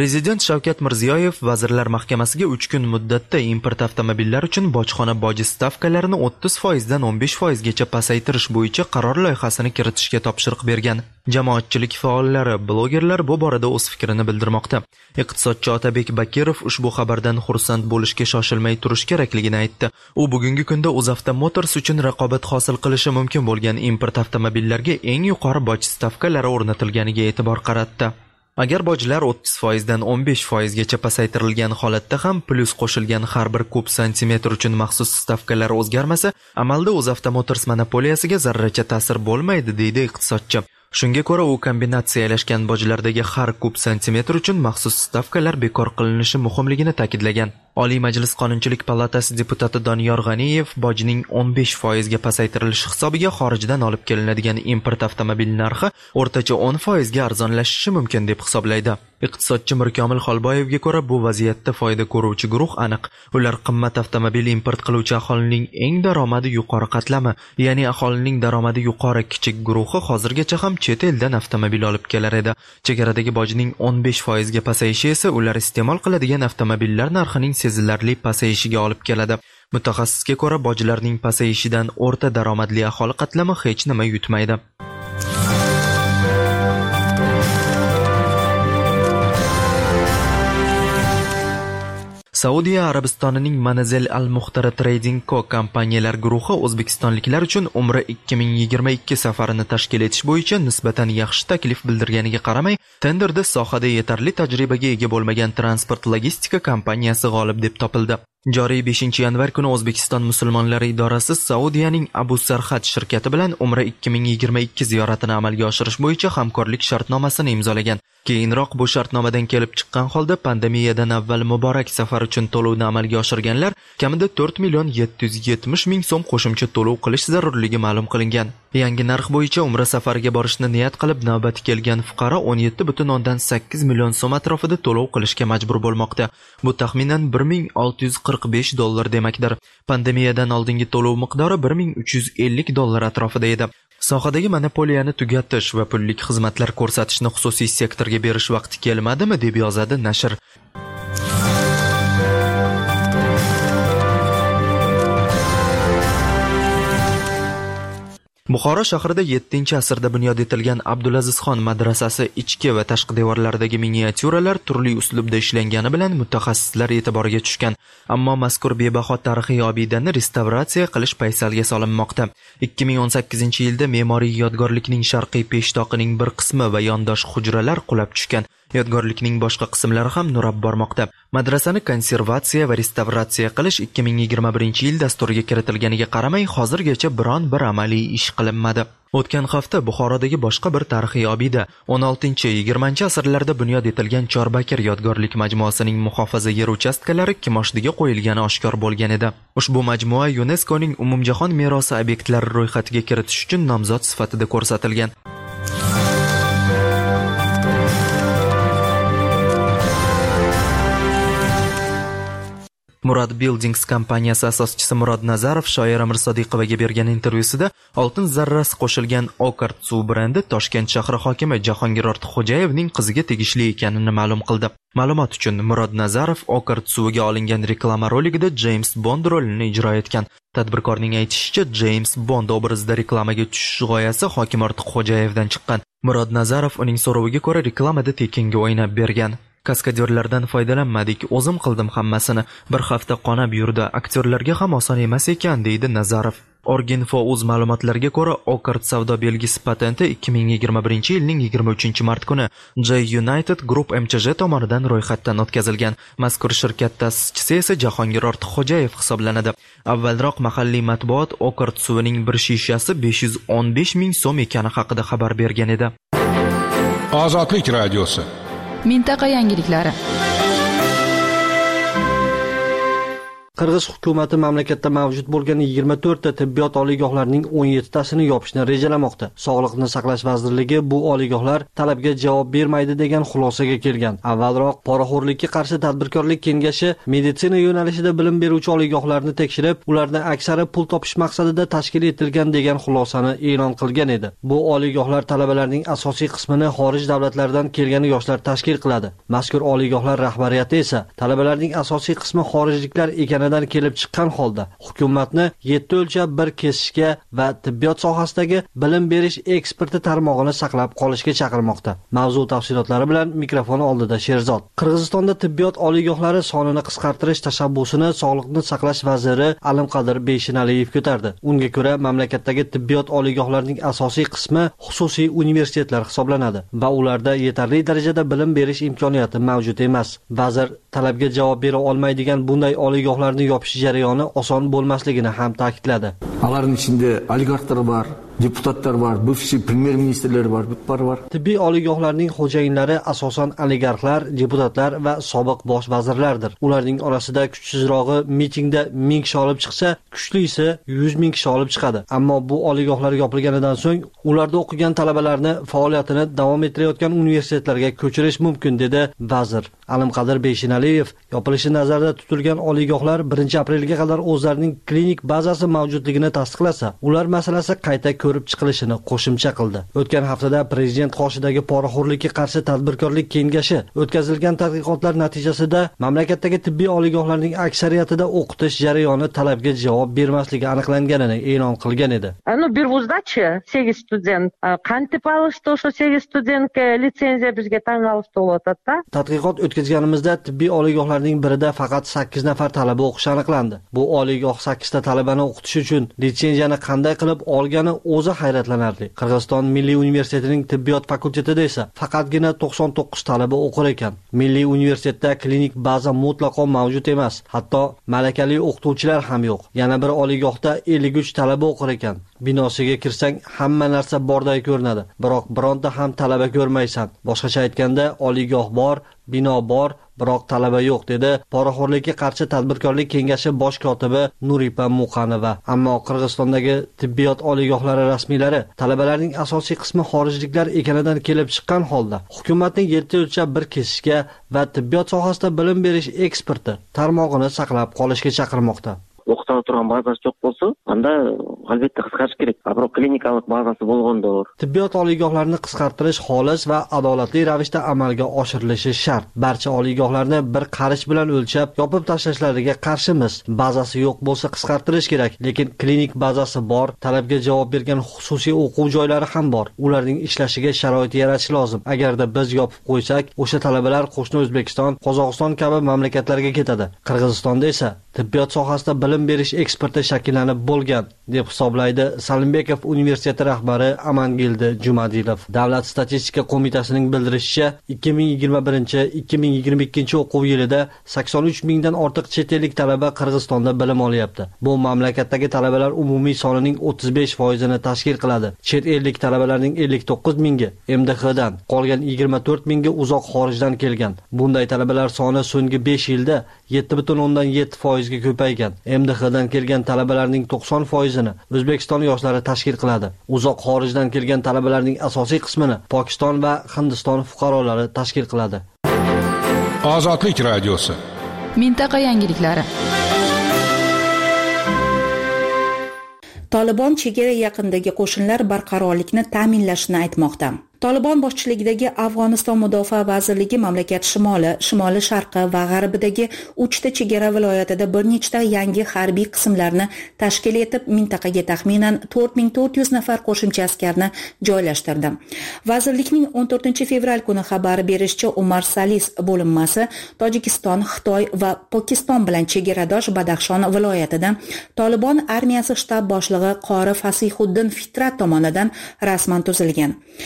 Prezident Shavkat Mirziyoyev Vazirlar Mahkamasiga uch kun muddatda import avtomobillar uchun bojxona boji stavkalarini o'ttiz foizdan o'n besh foizgacha pasaytirish bo'yicha qaror loyihasini kiritishga topshiriq bergan. Jamoatchilik faollari, blogerlar bu borada o'z fikrini bildirmoqda. Iqtisodchi Otabek Bakirov ushbu xabardan xursand bo'lishga shoshilmay turish kerakligini aytdi. U bugungi kunda UzAvto Motors uchun raqobat hosil qilishi mumkin bo'lgan import avtomobillarga eng yuqori boj stavkalari o'rnatilganiga e'tibor qaratdi. Agar bojlar o'ttiz foizdan o'n besh foizgacha pasaytirilgan holatda ham plyus qo'shilgan har bir kub santimetr uchun maxsus stavkalar o'zgarmasa, amalda UzAvto Motors monopoliyasiga zarracha ta'sir bo'lmaydi, deydi iqtisodchi. Shunga ko'ra, u kombinatsiyalashgan bojlardagi har kub santimetr uchun maxsus stavkalar bekor qilinishi muhimligini ta'kidlagan. Oliy Majlis Qonunchilik palatasi deputati Doniyor G'aniyev bojning o'n besh foizga pasaytirilishi hisobiga xorijdan olib kelinadigan import avtomobil narxi o'rtacha o'n foizga arzonlashishi mumkin deb hisoblaydi. Iqtisodchi Mirkomil Xolboyevga ko'ra, bu vaziyatda foyda ko'ruvchi guruh aniq. Ular qimmat avtomobil import qiluvchi aholining eng daromadi yuqori qatlami, ya'ni aholining daromadi yuqori kichik guruhi hozirgacha ham chet eldan avtomobil olib kelar edi. Chegaradagi bojning o'n besh foizga pasayishi esa ular iste'mol qiladigan avtomobillar narxining sezilarli pasayishiga olib keladi. Mutaxassisga ko'ra, bojlarning pasayishidan o'rta daromadli aholi qatlami hech nima yutmaydi. Saudiya Arabistonining Manazil Al-Muhtara Trading Co kompaniyalar guruhi o'zbekistonliklar uchun Umra ikki ming yigirma ikki safarini tashkil etish bo'yicha nisbatan yaxshi taklif bildirganiga qaramay, tenderda sohada yetarli tajribaga ega bo'lmagan transport logistika kompaniyasi g'olib deb topildi. Joriy beshinchi yanvar kuni O'zbekiston musulmonlari idorasi Saudiyaning Abu Sarhat shirkati bilan Umra ikki ming yigirma ikki ziyoratini amalga oshirish bo'yicha hamkorlik shartnomasini imzolagan. Keyinroq bu shartnomadan kelib chiqqan holda pandemiyadan avval muborak safar uchun to'lovni amalga oshirganlar kamida to'rt million yetti yuz yetmish ming so'm qo'shimcha to'lov qilish zarurligi ma'lum qilingan. Yangi narx bo'yicha Umra safariga borishni niyat qilib navbati kelgan fuqaro o'n yetti butun o'ndan sakkiz million so'm atrofida to'lov qilishga majbur bo'lmoqda. Bu taxminan bir ming olti yuz qirq besh dollar demakdir. Pandemiyadan oldingi to'lov miqdori bir ming uch yuz ellik dollar atrofida edi. Sohadagi monopoliyani tugatish va pullik xizmatlar ko'rsatishni xususiy sektorga berish vaqti kelmadimi, deb yozadi nashr. Buxoro shahrida yettinchi asrda bunyod etilgan Abdulazizxon madrasasi ichki va tashqi devorlaridagi miniatyuralar turli uslubda ishlangani bilan mutaxassislar e'tiboriga tushgan. Ammo mazkur bebaho tarixiy obidani restavratsiya qilish paysalga solinmoqda. ikki ming o'n sakkizinchi yilda me'moriy yodgorlikning sharqiy peshtoqining bir qismi va yondosh hujralar qulab tushgan. Yodgorlikning boshqa qismlari ham nurab bormoqda. Madrasani konservatsiya va restavratsiya qilish ikki ming yigirma birinchi yil dasturiga kiritilganiga qaramay, hozirgacha biron bir amaliy ish qilinmadi. O'tgan hafta Buxorodagi boshqa bir tarixiy obida o'n oltinchi yigirmanchi asrlarda bunyod etilgan Chorbakir yodgorlik majmuasining muhofaza yer uchastkalari kimoshdiga qo'yilgani oshkor bo'lgan edi. Ushbu majmua YuNESKOning umumjahon merosi obyektlari ro'yxatiga kiritish uchun nomzod sifatida ko'rsatilgan. Murad Buildings kompaniyasi asoschisi Murod Nazarov shoira Mirsodiqovaga bergan intervyusida oltin zarrasi qo'shilgan Okart suv brendi Toshkent shahri hokimi Jahongir Ortiqxo'jayevning qiziga tegishli ekanini ma'lum qildi. Ma'lumot uchun, Murod Nazarov Okart suviga olingan reklama roligida James Bond rolini ijro etgan. Tadbirkorning aytishicha, James Bond obrazida reklamaga tushish g'oyasi hokim Ortiqxo'jayevdan chiqqan. Murod Nazarov uning so'roviga ko'ra reklamada tekinga o'ynab bergan. Kaskadyorlardan foydalanmadik, o'zim qildim hammasini. Bir hafta qonab yurdi. Aktyorlarga ham oson emas ekan, deydi Nazarov. Orginfo.uz ma'lumotlariga ko'ra, Okart savdo belgisi patenti ikki ming yigirma birinchi yilning yigirma uchinchi mart kuni J United Group M Ch J tomonidan ro'yxatdan o'tkazilgan. Mazkur shirkat ta'sischisi esa Jahongir Ortiqxo'jayev hisoblanadi. Avvalroq mahalliy matbuot Okart suvining bir shishasi besh yuz o'n besh ming so'm ekani haqida xabar bergan edi. Ozodlik radiosi. Mintaqa yangiliklari. Qirg'iz hukumati mamlakatda mavjud bo'lgan yigirma to'rtta tibbiyot oliygohlarining o'n yettitasini yopishni rejalamoqda. Sog'liqni saqlash vazirligi bu oliygohlar talabga javob bermaydi degan xulosaga kelgan. Avvalroq poraxo'rlikka qarshi tadbirkorlik kengashi meditsina yo'nalishida bilim beruvchi oliygohlarni tekshirib, ulardan aksari pul topish maqsadida tashkil etilgan degan xulosani e'lon qilgan edi. Bu oliygohlar talabalarning asosiy qismini xorij davlatlaridan kelgan yoshlar tashkil qiladi. Mazkur oliygohlar rahbariyati esa talabalarning asosiy qismi xorijliklar ekanidan kelib chiqqan holda hukumatni yetti o'lchab bir kesishga va tibbiyot sohasidagi bilim berish eksporti tarmog'ini saqlab qolishga chaqirmoqda. Mavzu tafsilotlari bilan mikrofon oldida Sherzod. Qirg'izistonda tibbiyot oliygohlari sonini qisqartirish tashabbusini Sog'liqni saqlash vaziri Alimqadir Beshinaliyev ko'tardi. Unga ko'ra, mamlakatdagi tibbiyot oliygohlarining asosiy qismi xususiy universitetlar hisoblanadi va ularda yetarli darajada bilim berish imkoniyati mavjud emas. Vazir talabga javob bera olmaydigan bunday oliygohlarni yopish jarayoni oson bo'lmasligini ham ta'kidladi. Ularning ichida oligarxlar bor, deputatlar bor, buvsi premyer ministerlar bor, butlar bor. Tibbiy oliygohlarning xo'jayinlari asosan oligarxlar, deputatlar va sobiq bosh vazirlardir. Ularning orasida kuchsizrog'i mitingda ming kishi olib chiqsa, kuchlisi yuz ming kishi olib chiqadi. Ammo bu oliygohlar yopilganidan so'ng ularda o'qigan talabalarni faoliyatini davom ettirayotgan universitetlarga ko'chirish mumkin, dedi vazir. Alimqadir Beshinaliyev yopilishi nazarda tutilgan oliygohlar birinchi aprelga qadar o'zlarining klinik bazasi mavjudligini tasdiqlasa, ular masalasi qayta ko'rib chiqilishini qo'shimcha qildi. O'tgan haftada prezident qoshidagi poraxo'rlikka qarshi tadbirkorlik kengashi o'tkazilgan tadqiqotlar natijasida mamlakatdagi tibbiy oliygohlarning aksariyatida o'qitish jarayoni talabga javob bermasligi aniqlanganini e'lon qilgan edi. Ну, Birvuzdachi sekiz student qanti palishdi, o'sha sekiz studentga litsenziya bizga tanlashdi bo'ladida. Tadqiqot o'tkazganimizda tibbiy oliygohlarning birida faqat sakkiz nafar talaba o'qishi aniqlandi. Bu oliygoh sakkizta talabani o'qitish uchun litsenziyani qanday qilib olgani o'zi hayratlanarli. Qirg'iziston Milliy universitetining tibbiyot fakultetida esa faqatgina to'qson to'qqiz talaba o'qir ekan. Milliy universitetda klinik baza mutlaqo mavjud emas. Hatto malakali o'qituvchilar ham yo'q. Yana bir oliygohda ellik uch talaba o'qir ekan. Binosiga kirsang hamma narsa borday ko'rinadi, biroq bironta ham talaba ko'rmaysan. Boshqacha aytganda, oliygoh bor, bino bor, biroq talaba yo'q, dedi poraxo'rlikka qarshi tadbirkorlik kengashi bosh kotibi Nuripa Muqanova. Ammo Qirg'izistondagi tibbiyot oliygohlari rasmiylari talabalarning asosiy qismi xorijliklar ekanidan kelib chiqqan holda hukumatning yetti o'lchab bir kesishga va tibbiyot sohasida bilim berish eksporti tarmog'ini saqlab qolishga chaqirmoqda. O'qitala turgan bazasi yo'q bo'lsa, unda albatta qisqarish kerak. Biroq klinikalik bazasi bo'lgandir. Tibbiyot oliygohlarini qisqartirish xolis va adolatli ravishda amalga oshirilishi shart. Barcha oliygohlarni bir qarish bilan o'lchab, yopib tashlashlariga qarshimiz. Bazasi yo'q bo'lsa qisqartirish kerak, lekin klinik bazasi bor, talabga javob bergan xususiy o'quv joylari ham bor. Ularning ishlashiga sharoit yaratish lozim. Agarda biz yopib qo'ysak, o'sha talabalar qo'shni O'zbekiston, Qozog'iston kabi mamlakatlarga ketadi. Qirg'izistonda esa tibbiyot sohasida bilim berish eksporti shakllanib bo'lgan, deb hisoblaydi Salimbekov universiteti rahbari Amangildi Jumadilov. Davlat statistika qo'mitasining bildirishicha, ikki ming yigirma birinchi ikki ming yigirma ikkinchi o'quv yilida sakson uch mingdan ortiq chet ellik talaba Qirg'izistonda bilim olyapti. Bu mamlakatdagi talabalar umumiy sonining o'ttiz besh foizini tashkil qiladi. Chet ellik talabalarning ellik to'qqiz mingi M D H dan, qolgan yigirma to'rt mingi uzoq xorijdan kelgan. Bunday talabalar soni so'nggi besh yilda yetti butun o'ndan yetti foizga ko'paygan. M D H dan kelgan talabalarning to'qson foizini O'zbekiston yoshlari tashkil qiladi. Uzoq xorijdan kelgan talabalarning asosiy qismini Pokiston va Hindiston fuqarolari tashkil qiladi. Ozodlik radiosi. Mintaqa yangiliklari. Tolibon chegara yaqinidagi qo'shinlar barqarorlikni ta'minlashini aytmoqda. Tolibon boshchiligidagi Afg'oniston Mudofaa vazirligi mamlakat shimoli, shimoli sharqi va g'arbidagi uchta chegara viloyatida bir nechta yangi harbiy qismlarni tashkil etib, mintaqaga taxminan to'rt ming to'rt yuz nafar qo'shimcha askarni joylashtirdi. Vazirlikning o'n to'rtinchi fevral kuni xabar berishicha, Umar Salis bo'linmasi Tojikiston, Xitoy va Pokiston bilan chegaradosh Badaxshon viloyatida Tolibon armiyasi shtab boshlig'i Qori Fasihuddin Fitrat tomonidan rasman tuzilgan. Vazir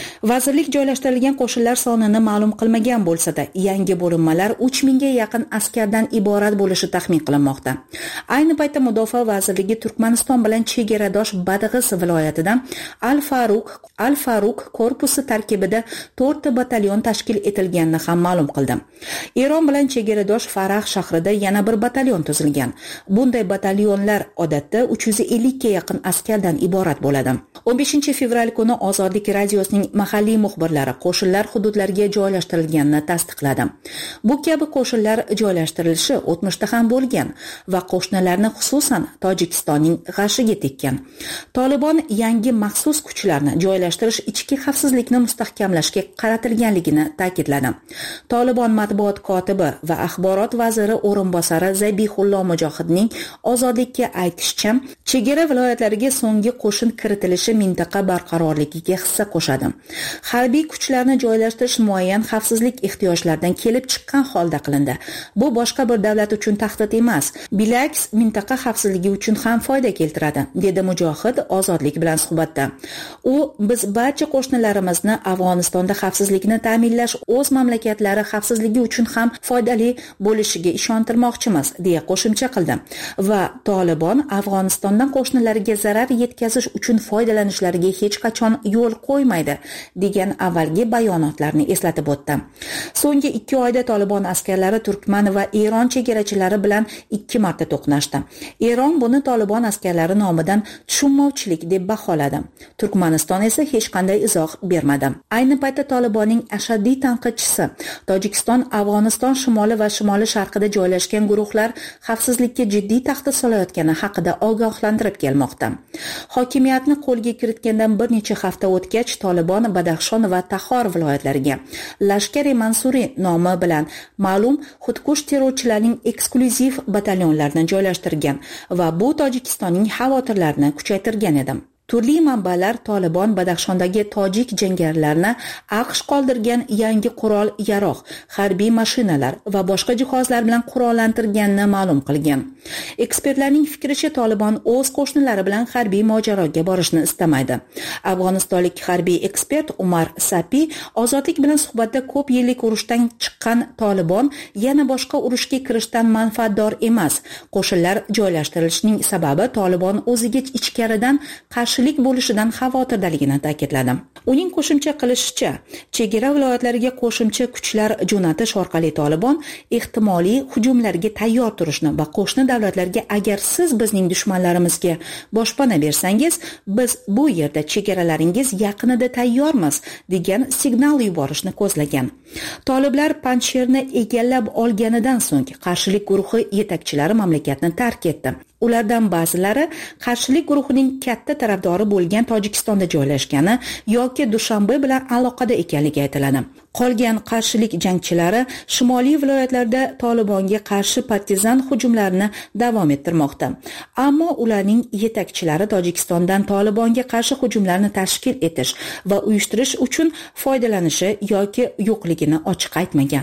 Vazirlik joylashtirilgan qo'shinlar sonini ma'lum qilmagan bo'lsa-da, yangi bo'linmalar uch mingga yaqin askardan iborat bo'lishi taxmin qilinmoqda. Ayni paytda Mudofaa vazirligi Turkmaniston bilan chegaradosh Badg'is viloyatidan Al-Faruq Al-Faruq korpusi tarkibida to'rtta batalyon tashkil etilganini ham ma'lum qildi. Eron bilan chegaradosh Farah shahrida yana bir batalyon tuzilgan. Bunday batalyonlar odatda uch yuz ellik ga yaqin askardan iborat bo'ladi. o'n beshinchi fevral kuni Ozodlik radiosining mahalliy muxbirlari qo'shinlar hududlarga joylashtirilganini tasdiqladi. Bu kabi qo'shinlar joylashtirilishi o'tmishda ham bo'lgan va qo'shnilarni, xususan Tojikistonning g'ashiga tekkan. Tolibon yangi maxsus kuchlarni joylashtirish ichki xavfsizlikni mustahkamlashga qaratilganligini ta'kidladi. Tolibon matbuot kotibi va axborot vaziri o'rinbosari Zabihullo Mujohidning Ozodlikka aytishicha, chegara viloyatlariga so'nggi qo'shin kiritilishi mintaqa barqarorligiga hissa qo'shadi. Harbiy kuchlarni joylashtirish muayyan xavfsizlik ehtiyojlaridan kelib chiqqan holda qilindi. Bu boshqa bir davlat uchun tahdid emas, bilaks mintaqa xavfsizligi uchun ham foyda keltiradi, dedi Mujohid Ozodlik bilan suhbatda. U biz barcha qo'shnilarimizni Afg'onistonda xavfsizlikni ta'minlash o'z mamlakatlari xavfsizligi uchun ham foydali bo'lishiga ishontirmoqchimiz, deya qo'shimcha qildi va Tolibon Afg'onistondan qo'shnilariga zarar yetkazish uchun foydalanishlariga hech qachon yo'l qo'ymaydi degan avvalgi bayonotlarni eslatib o'tdi. So'nggi ikki oyda Tolibon askarlari Turkman va Eron chegarachilari bilan ikki marta to'qnashdi. Eron buni Tolibon askarlari nomidan tushunmovchilik deb baholadi. Turkmaniston esa hech qanday izoh bermadi. Ayni paytda Tolibonning ashaddiy tanqidchisi Tojikiston Afg'oniston shimoli va shimoli sharqida joylashgan guruhlar xavfsizlikka jiddiy tahdid solayotgani haqida ogohlantirib kelmoqda. Hokimiyatni qo'lga kiritgandan bir necha hafta o'tgach, Tolibon Badaxshon va Tahor viloyatlariga Lashkar-e Mansuri nomi bilan ma'lum xudkush terrorchilarning eksklyuziv batalyonlarini joylashtirgan va bu Tojikistonning xavotirlarini kuchaytirgan edi. Turli manbalar Tolibon Badaxshondagi tojik jangarilarni AQSh qoldirgan yangi qurol yaroq, harbiy mashinalar va boshqa jihozlar bilan qurollantirganini ma'lum qilgan. Ekspertlarning fikricha, Tolibon o'z qo'shnilari bilan harbiy mojaroga borishni istamaydi. Afg'onistonlik harbiy ekspert Umar Sapi Ozodlik bilan suhbatda ko'p yillik urushdan chiqqan Tolibon yana boshqa urushga kirishdan manfaatdor emas. Qo'shinlar joylashtirishining sababi Tolibon o'ziga ichkaridan qarshilik bo'lishidan xavotirdaligini ta'kidladi. Uning qo'shimcha qilishicha, chegara viloyatlariga qo'shimcha kuchlar jo'natish orqali Tolibon ehtimoliy hujumlarga tayyor turishni va qo'shni davlatlarga agar siz bizning dushmanlarimizga boshpana bersangiz, biz bu yerda chegaralaringiz yaqinida tayyormiz degan signal yuborishni ko'zlagan. Toliblar Panjsherni egallab olganidan so'ng qarshilik guruhi yetakchilari mamlakatni tark etdi. Ulardan ba'zilari qarshilik guruhining katta tarafdori bo'lgan Tojikistonda joylashgani yoki Dushanbe bilan aloqada ekanligi aytiladi. Qolgan qarshilik jangchilari shimoliy viloyatlarda Tolibonga qarshi partizan hujumlarini davom ettirmoqda. Ammo ularning yetakchilari Tojikistondan Tolibonga qarshi hujumlarni tashkil etish va uyushtirish uchun foydalanishi yoki yo'qligini ochiq aytmagan.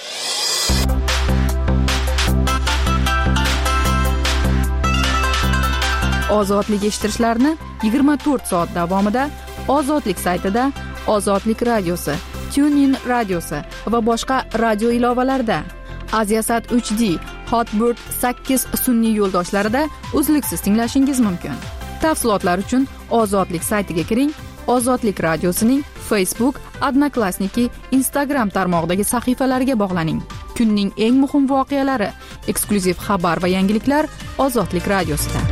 Ozodlik eshittirishlarni yigirma to'rt soat davomida Ozodlik saytida, Ozodlik radiosi, TuneIn radiosi va boshqa radio ilovalarida, Aziasat uch D, Hotbird sakkiz sun'iy yo'ldoshlarida uzluksiz tinglashingiz mumkin. Tafsilotlar uchun Ozodlik saytiga kiring. Ozodlik radiosining Facebook, Odnoklassniki, Instagram tarmog'idagi sahifalariga bog'laning. Kunning eng muhim voqealari, eksklyuziv xabar va yangiliklar Ozodlik radiosida.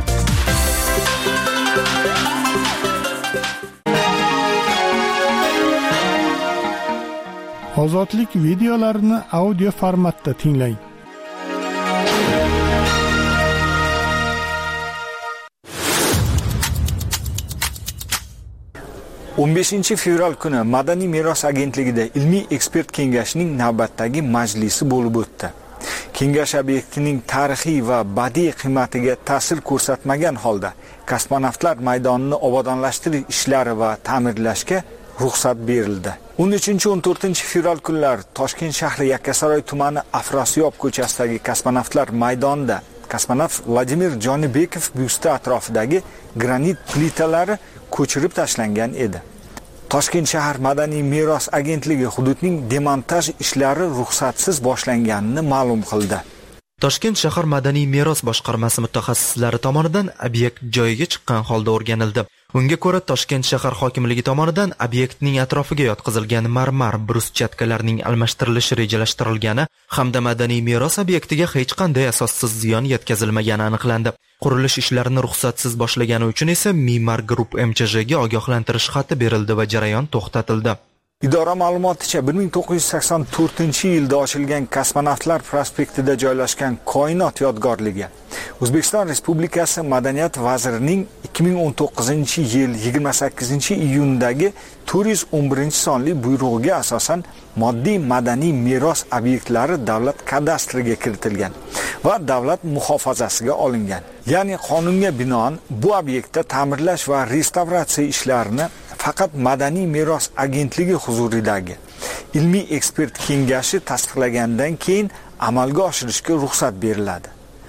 Ozodlik videolarini audio formatda tinglang. o'n beshinchi fevral kuni Madaniy meros agentligida ilmiy ekspert kengashining navbatdagi majlisi bo'lib o'tdi. Kengash obyektining tarixiy va badiiy qiymatiga ta'sir ko'rsatmagan holda kosmonavtlar maydonini obodonlashtirish ishlari va ta'mirlashga ruxsat berildi. o'n uchinchi o'n to'rtinchi fevral kunlari Toshkent shahri Yakkasaroy tumani Afrosiyob ko'chasidagi kosmonavtlar maydonida kosmonavt Vladimir Jonibekov byusti atrofidagi granit plitalari ko'chirib tashlangan edi. Toshkent shahar madaniy meros agentligi hududning demontaj ishlari ruxsatsiz boshlanganini ma'lum qildi. Toshkent shahar madaniy meros boshqarmasi mutaxassislari tomonidan obyekt joyiga chiqqan holda o'rganildi. Unga ko'ra, Toshkent shahar hokimligi tomonidan obyektning atrofiga yotqizilgan marmar bruschatkalarning almashtirilishi rejalashtirilgani hamda madaniy meros obyektiga hech qanday asossiz ziyon yetkazilmagani aniqlandi. Qurilish ishlarini ruxsatsiz boshlagani uchun esa Mimar Group M Ch Jga ogohlantirish xati berildi va jarayon to'xtatildi. Idora ma'lumoticha bir ming to'qqiz yuz sakson to'rtinchi yilda ochilgan Kosmonavtlar prospektida joylashgan Koinot yodgorligi O'zbekiston Respublikasi Madaniyat vazirining ikki ming o'n to'qqizinchi yil yigirma sakkizinchi iyundagi to'rt yuz o'n birinchi sonli buyrug'iga asosan moddiy madaniy meros obyektlari davlat kadastriga kiritilgan va davlat muhofazasiga olingan. Ya'ni qonunga binoan bu obyektda ta'mirlash va restavratsiya ishlarini faqat madaniy meros agentligi huzuridagi ilmiy ekspert kengashi tasdiqlagandan keyin amalga oshirishga ruxsat beriladi.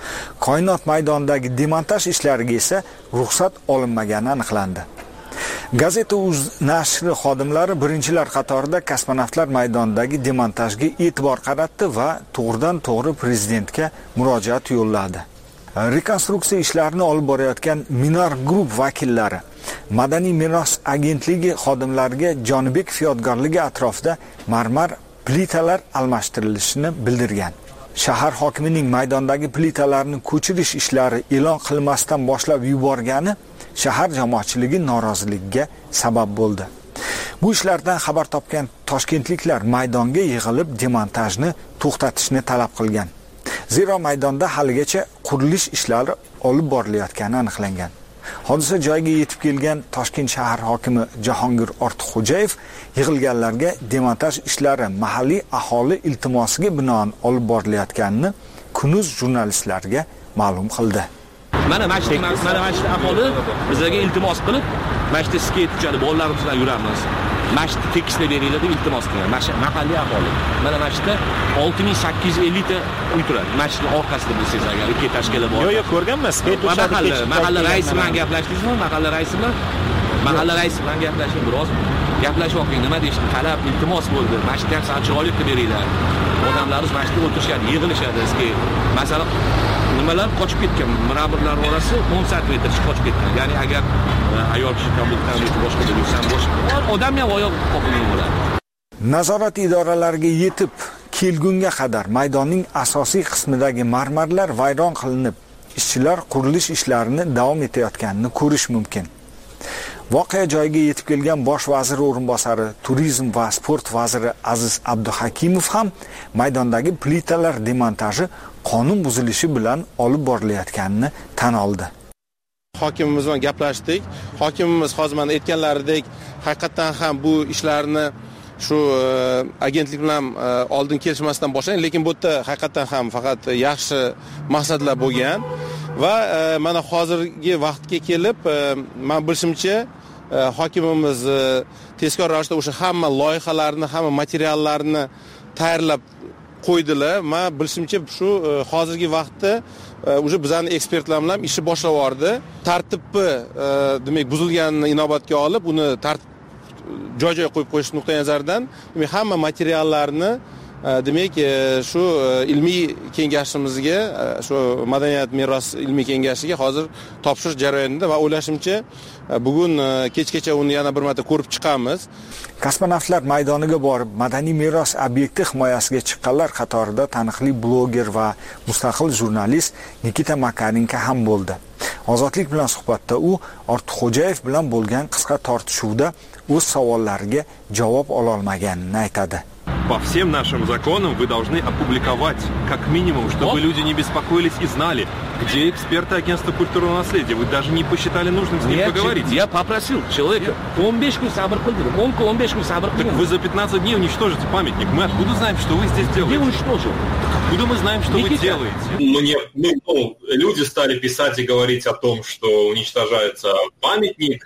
Koinot maydonidagi demontaj ishlariga esa ruxsat olinmagani aniqlandi. Gazeta.uz nashri xodimlari birinchilar qatorida Kosmonavtlar maydonidagi demontajga e'tibor qaratdi va to'g'ridan to'g'ri prezidentga murojaat yo'lladi. Rekonstruksiya ishlarini olib borayotgan Minar Group vakillari Madaniy meros agentligi xodimlariga Jonibekov yodgorligi atrofida marmar plitalar almashtirilishini bildirgan. Shahar hokimining maydondagi plitalarni ko'chirish ishlari e'lon qilmasdan boshlab yuborgani shahar jamoatchiligi noroziligiga sabab bo'ldi. Bu ishlardan xabar topgan toshkentliklar maydonga yig'ilib demontajni to'xtatishni talab qilgan. Zero maydonda haligacha qurilish ishlari olib borilayotgani aniqlangan. Hodisa joyiga yetib kelgan Toshkent shahar hokimi Jahongir Ortiqxo'jayev yig'ilganlarga demontaj ishlari mahalliy aholi iltimosiga binoan olib borilayotganini Kunuz jurnalistlarga ma'lum qildi. Mana masjid mana masjid aholi bizlarga iltimos qilib, masjidga skeyt uchadi, bolalarimiz bilan yuramiz. Masjid tekisni beringlar deb iltimos qilgan. Mahalliy aholi. Mana masjidda olti ming sakkiz yuz ellik ta uy turadi. Masjidning orqasida bilsangiz agar ikki tashkila bor. Yo'q, yo'q, ko'rganman. Skeyt uchadi. Mahalla raisi bilan gaplashdingizmi? Mahalla raisi bilan mahalla raisi bilan gaplashing, biroz gaplashib oqing. Nima deyishdi? Talab, iltimos bo'ldi. Masjidga ham chiroyli qilib beringlar. Odamlarimiz masjidga o'tirishadi, yig'ilishadi. Eski masalan nimalar qochib ketgan, mirabrlar orasi o'n santimetr qochib ketgan. Ya'ni agar ayol kishi kabuldan boshqa bo'lsa, boshqa odam ham oyoq qoqilgan bo'ladi. Nazorat idoralariga yetib kelgunga qadar maydonning asosiy qismidagi marmarlar vayron qilinib, ishchilar qurilish ishlarini davom etayotganini ko'rish mumkin. Voqea joyiga yetib kelgan bosh vazir o'rinbosari, turizm va sport vaziri Aziz Abduhakimov ham maydondagi plitalar demontaji qonun buzilishi bilan olib borilayotganini tan oldi. Hokimimiz bilan gaplashdik. Hokimimiz hozir mana aytganlaridek, haqiqatan ham bu ishlarni shu agentlik bilan oldin kelishmasdan boshlagan, lekin bu yerda haqiqatan ham faqat yaxshi maqsadlar bo'lgan va mana hozirgi vaqtga kelib, men bilishimcha hokimimiz tezkor ravishda o'sha hamma loyihalarni, hamma materiallarni tayyorlab qo'ydilar. Men bilishimcha shu hozirgi vaqtda o'sha bizning ekspertlar bilan ishi boshlab yubordi. Tartibni demak buzilganini inobatga olib, uni tartib joy-joy qo'yib qo'yish nuqtai nazaridan demak hamma materiallarni demak shu ilmiy kengashimizga, shu madaniyat meros ilmiy kengashiga hozir topshirish jarayonida va o'ylashimcha bugun kechgacha uni yana bir marta ko'rib chiqamiz. Kosmonavtlar maydoniga borib madaniy meros obyekti himoyasiga chiqqanlar qatorida taniqli bloger va mustaqil jurnalist Nikita Makarenko ham bo'ldi. Ozodlik bilan suhbatda u Ortiqxo'jayev bilan bo'lgan qisqa tortishuvda o'z savollariga javob ola olmaganini aytadi. По всем нашим законам вы должны опубликовать, как минимум, чтобы люди не беспокоились и знали, где эксперты агентства культурного наследия. Вы даже не посчитали нужным с ним Нет, поговорить. Я попросил человека, он besh kun sabr qildi, он он besh kun sabr qildi. Так вы за пятнадцать дней уничтожите памятник. Мы откуда знаем, что вы здесь делаете? Где уничтожил? Откуда мы знаем, что Никита. Вы делаете? Мне, ну, люди стали писать и говорить о том, что уничтожается памятник,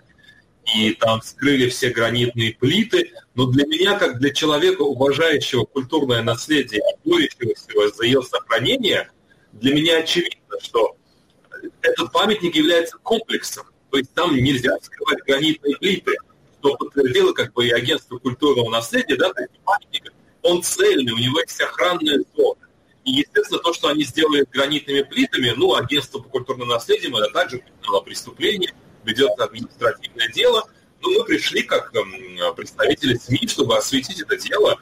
и там скрыли все гранитные плиты. Но для меня, как для человека, уважающего культурное наследие и борющегося за ее сохранение, для меня очевидно, что этот памятник является комплексом. То есть там нельзя скрывать гранитные плиты. что подтвердило как бы и агентство культурного наследия, да, таких памятников, он цельный, у него есть охранная зона. И, естественно, то, что они сделали гранитными плитами, ну, агентство по культурному наследию, это также признало преступление, ведет административное дело. Но мы пришли как э, представители СМИ, чтобы осветить это дело.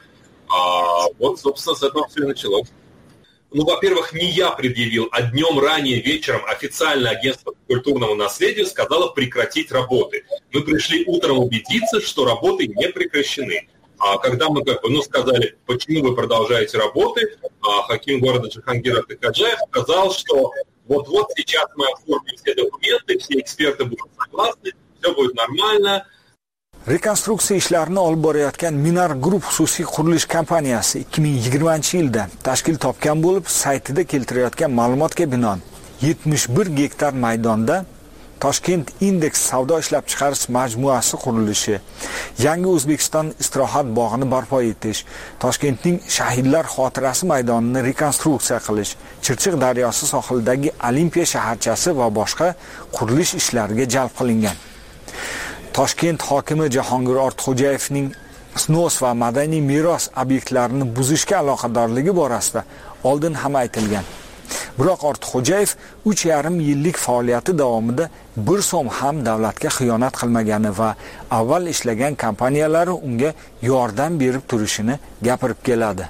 А вот, собственно, с этого все и началось. Ну, во-первых, не я предъявил, а днем ранее вечером официально агентство по культурному наследию сказало прекратить работы. Мы пришли утром убедиться, что работы не прекращены. А когда мы как бы, ну, сказали, почему вы продолжаете работы, а хаким города Джихангир Атыкаджаев сказал, что вот-вот сейчас мы оформим все документы, все эксперты будут согласны, все будет нормально. Rekonstruksiya ishlarini olib borayotgan Minar Group xususiy qurilish kompaniyasi ikki ming yigirmanchi yilda tashkil topgan bo'lib, saytida keltirayotgan ma'lumotga binoan yetmish bir gektar maydonda Toshkent Index savdo ishlab chiqarish majmuasi qurilishi, Yangi O'zbekiston istirohat bog'ini barpo etish, Toshkentning Shahidlar xotirasi maydonini rekonstruksiya qilish, Chirchiq daryosi sohilidagi Olimpiya shaharchasi va boshqa qurilish ishlariga jalb qilingan. Toshkent hokimi Jahongir Ortiqxo'jayevning snos va madaniy meros obyektlarini buzishga aloqadorligi borasida oldin ham aytilgan. Biroq Ortiqxo'jayev uch yarim yillik faoliyati davomida bir so'm ham davlatga xiyonat qilmagani va avval ishlagan kompaniyalari unga yordam berib turishini gapirib keladi.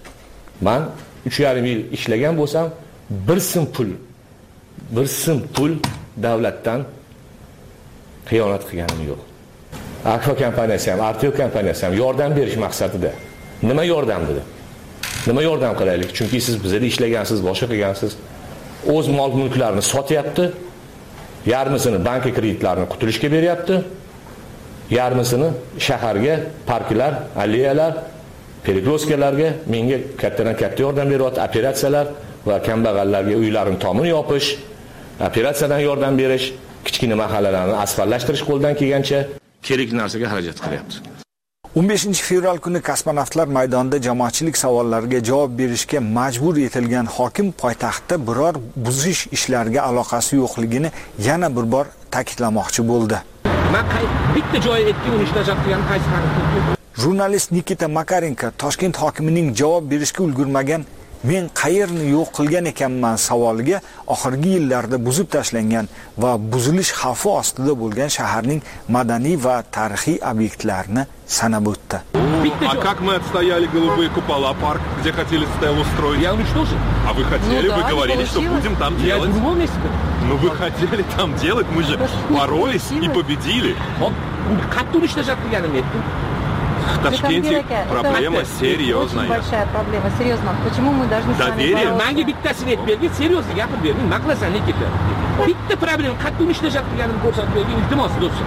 Men uch yarim yil ishlagan bo'lsam, bir so'm pul, bir so'm pul davlatdan xiyonat qilganim yo'q. Akfa kompaniyasi ham, Artio kompaniyasi ham yordam berish maqsadida. Nima yordam dedi? Nima yordam qilaylik? Chunki siz bizda ishlagansiz, boshqa qilgansiz. O'z mol-mulklarini sotyapti. Yarmisini banka kreditlarini qutulishga beryapti. Yarmisini shaharga parklar, alleyalar, perikroskalarga menga kattadan katta yordam beryapti. Operatsiyalar va kambag'allarga uylarini tomini yopish, operatsiyadan yordam berish, kichkina mahallalarni asfaltlashtirish qo'ldan kelgancha kerak narsaga xarajat qilyapti. o'n beshinchi fevral kuni kosmonavtlar maydonida jamoatchilik savollariga javob berishga majbur etilgan hokim poytaxtda biror buzish ishlariga aloqasi yo'qligini yana bir bor ta'kidlamoqchi bo'ldi. Men bitta joy aytdim, uni ishlatayotgan qaysi qanday? Jurnalist Nikita Makarenko Toshkent hokimining javob berishga ulgurmagan "Men qayerni yo'q qilgan ekanman" savoliga oxirgi yillarda buzib tashlangan va buzilish xavfi ostida bo'lgan shaharning madaniy va tarixiy obyektlarini sanab o'tdi. А как мы отстояли голубые купола, парк, где хотели стелу устроить? Я уничтожил. А вы хотели, ну, вы да, говорили, что будем там Я делать. Ну вы хотели там делать, мы же боролись и победили. Как уничтожать пьяным этим? В Ташкенте проблема серьезная. Очень большая проблема, серьезно. Почему мы должны Доверие. с вами Манги битта свет берген, серьезно, я победил. Нагласа Никита. Битта проблема, как уничтожать пьяным город берген, iltimos do'stlar.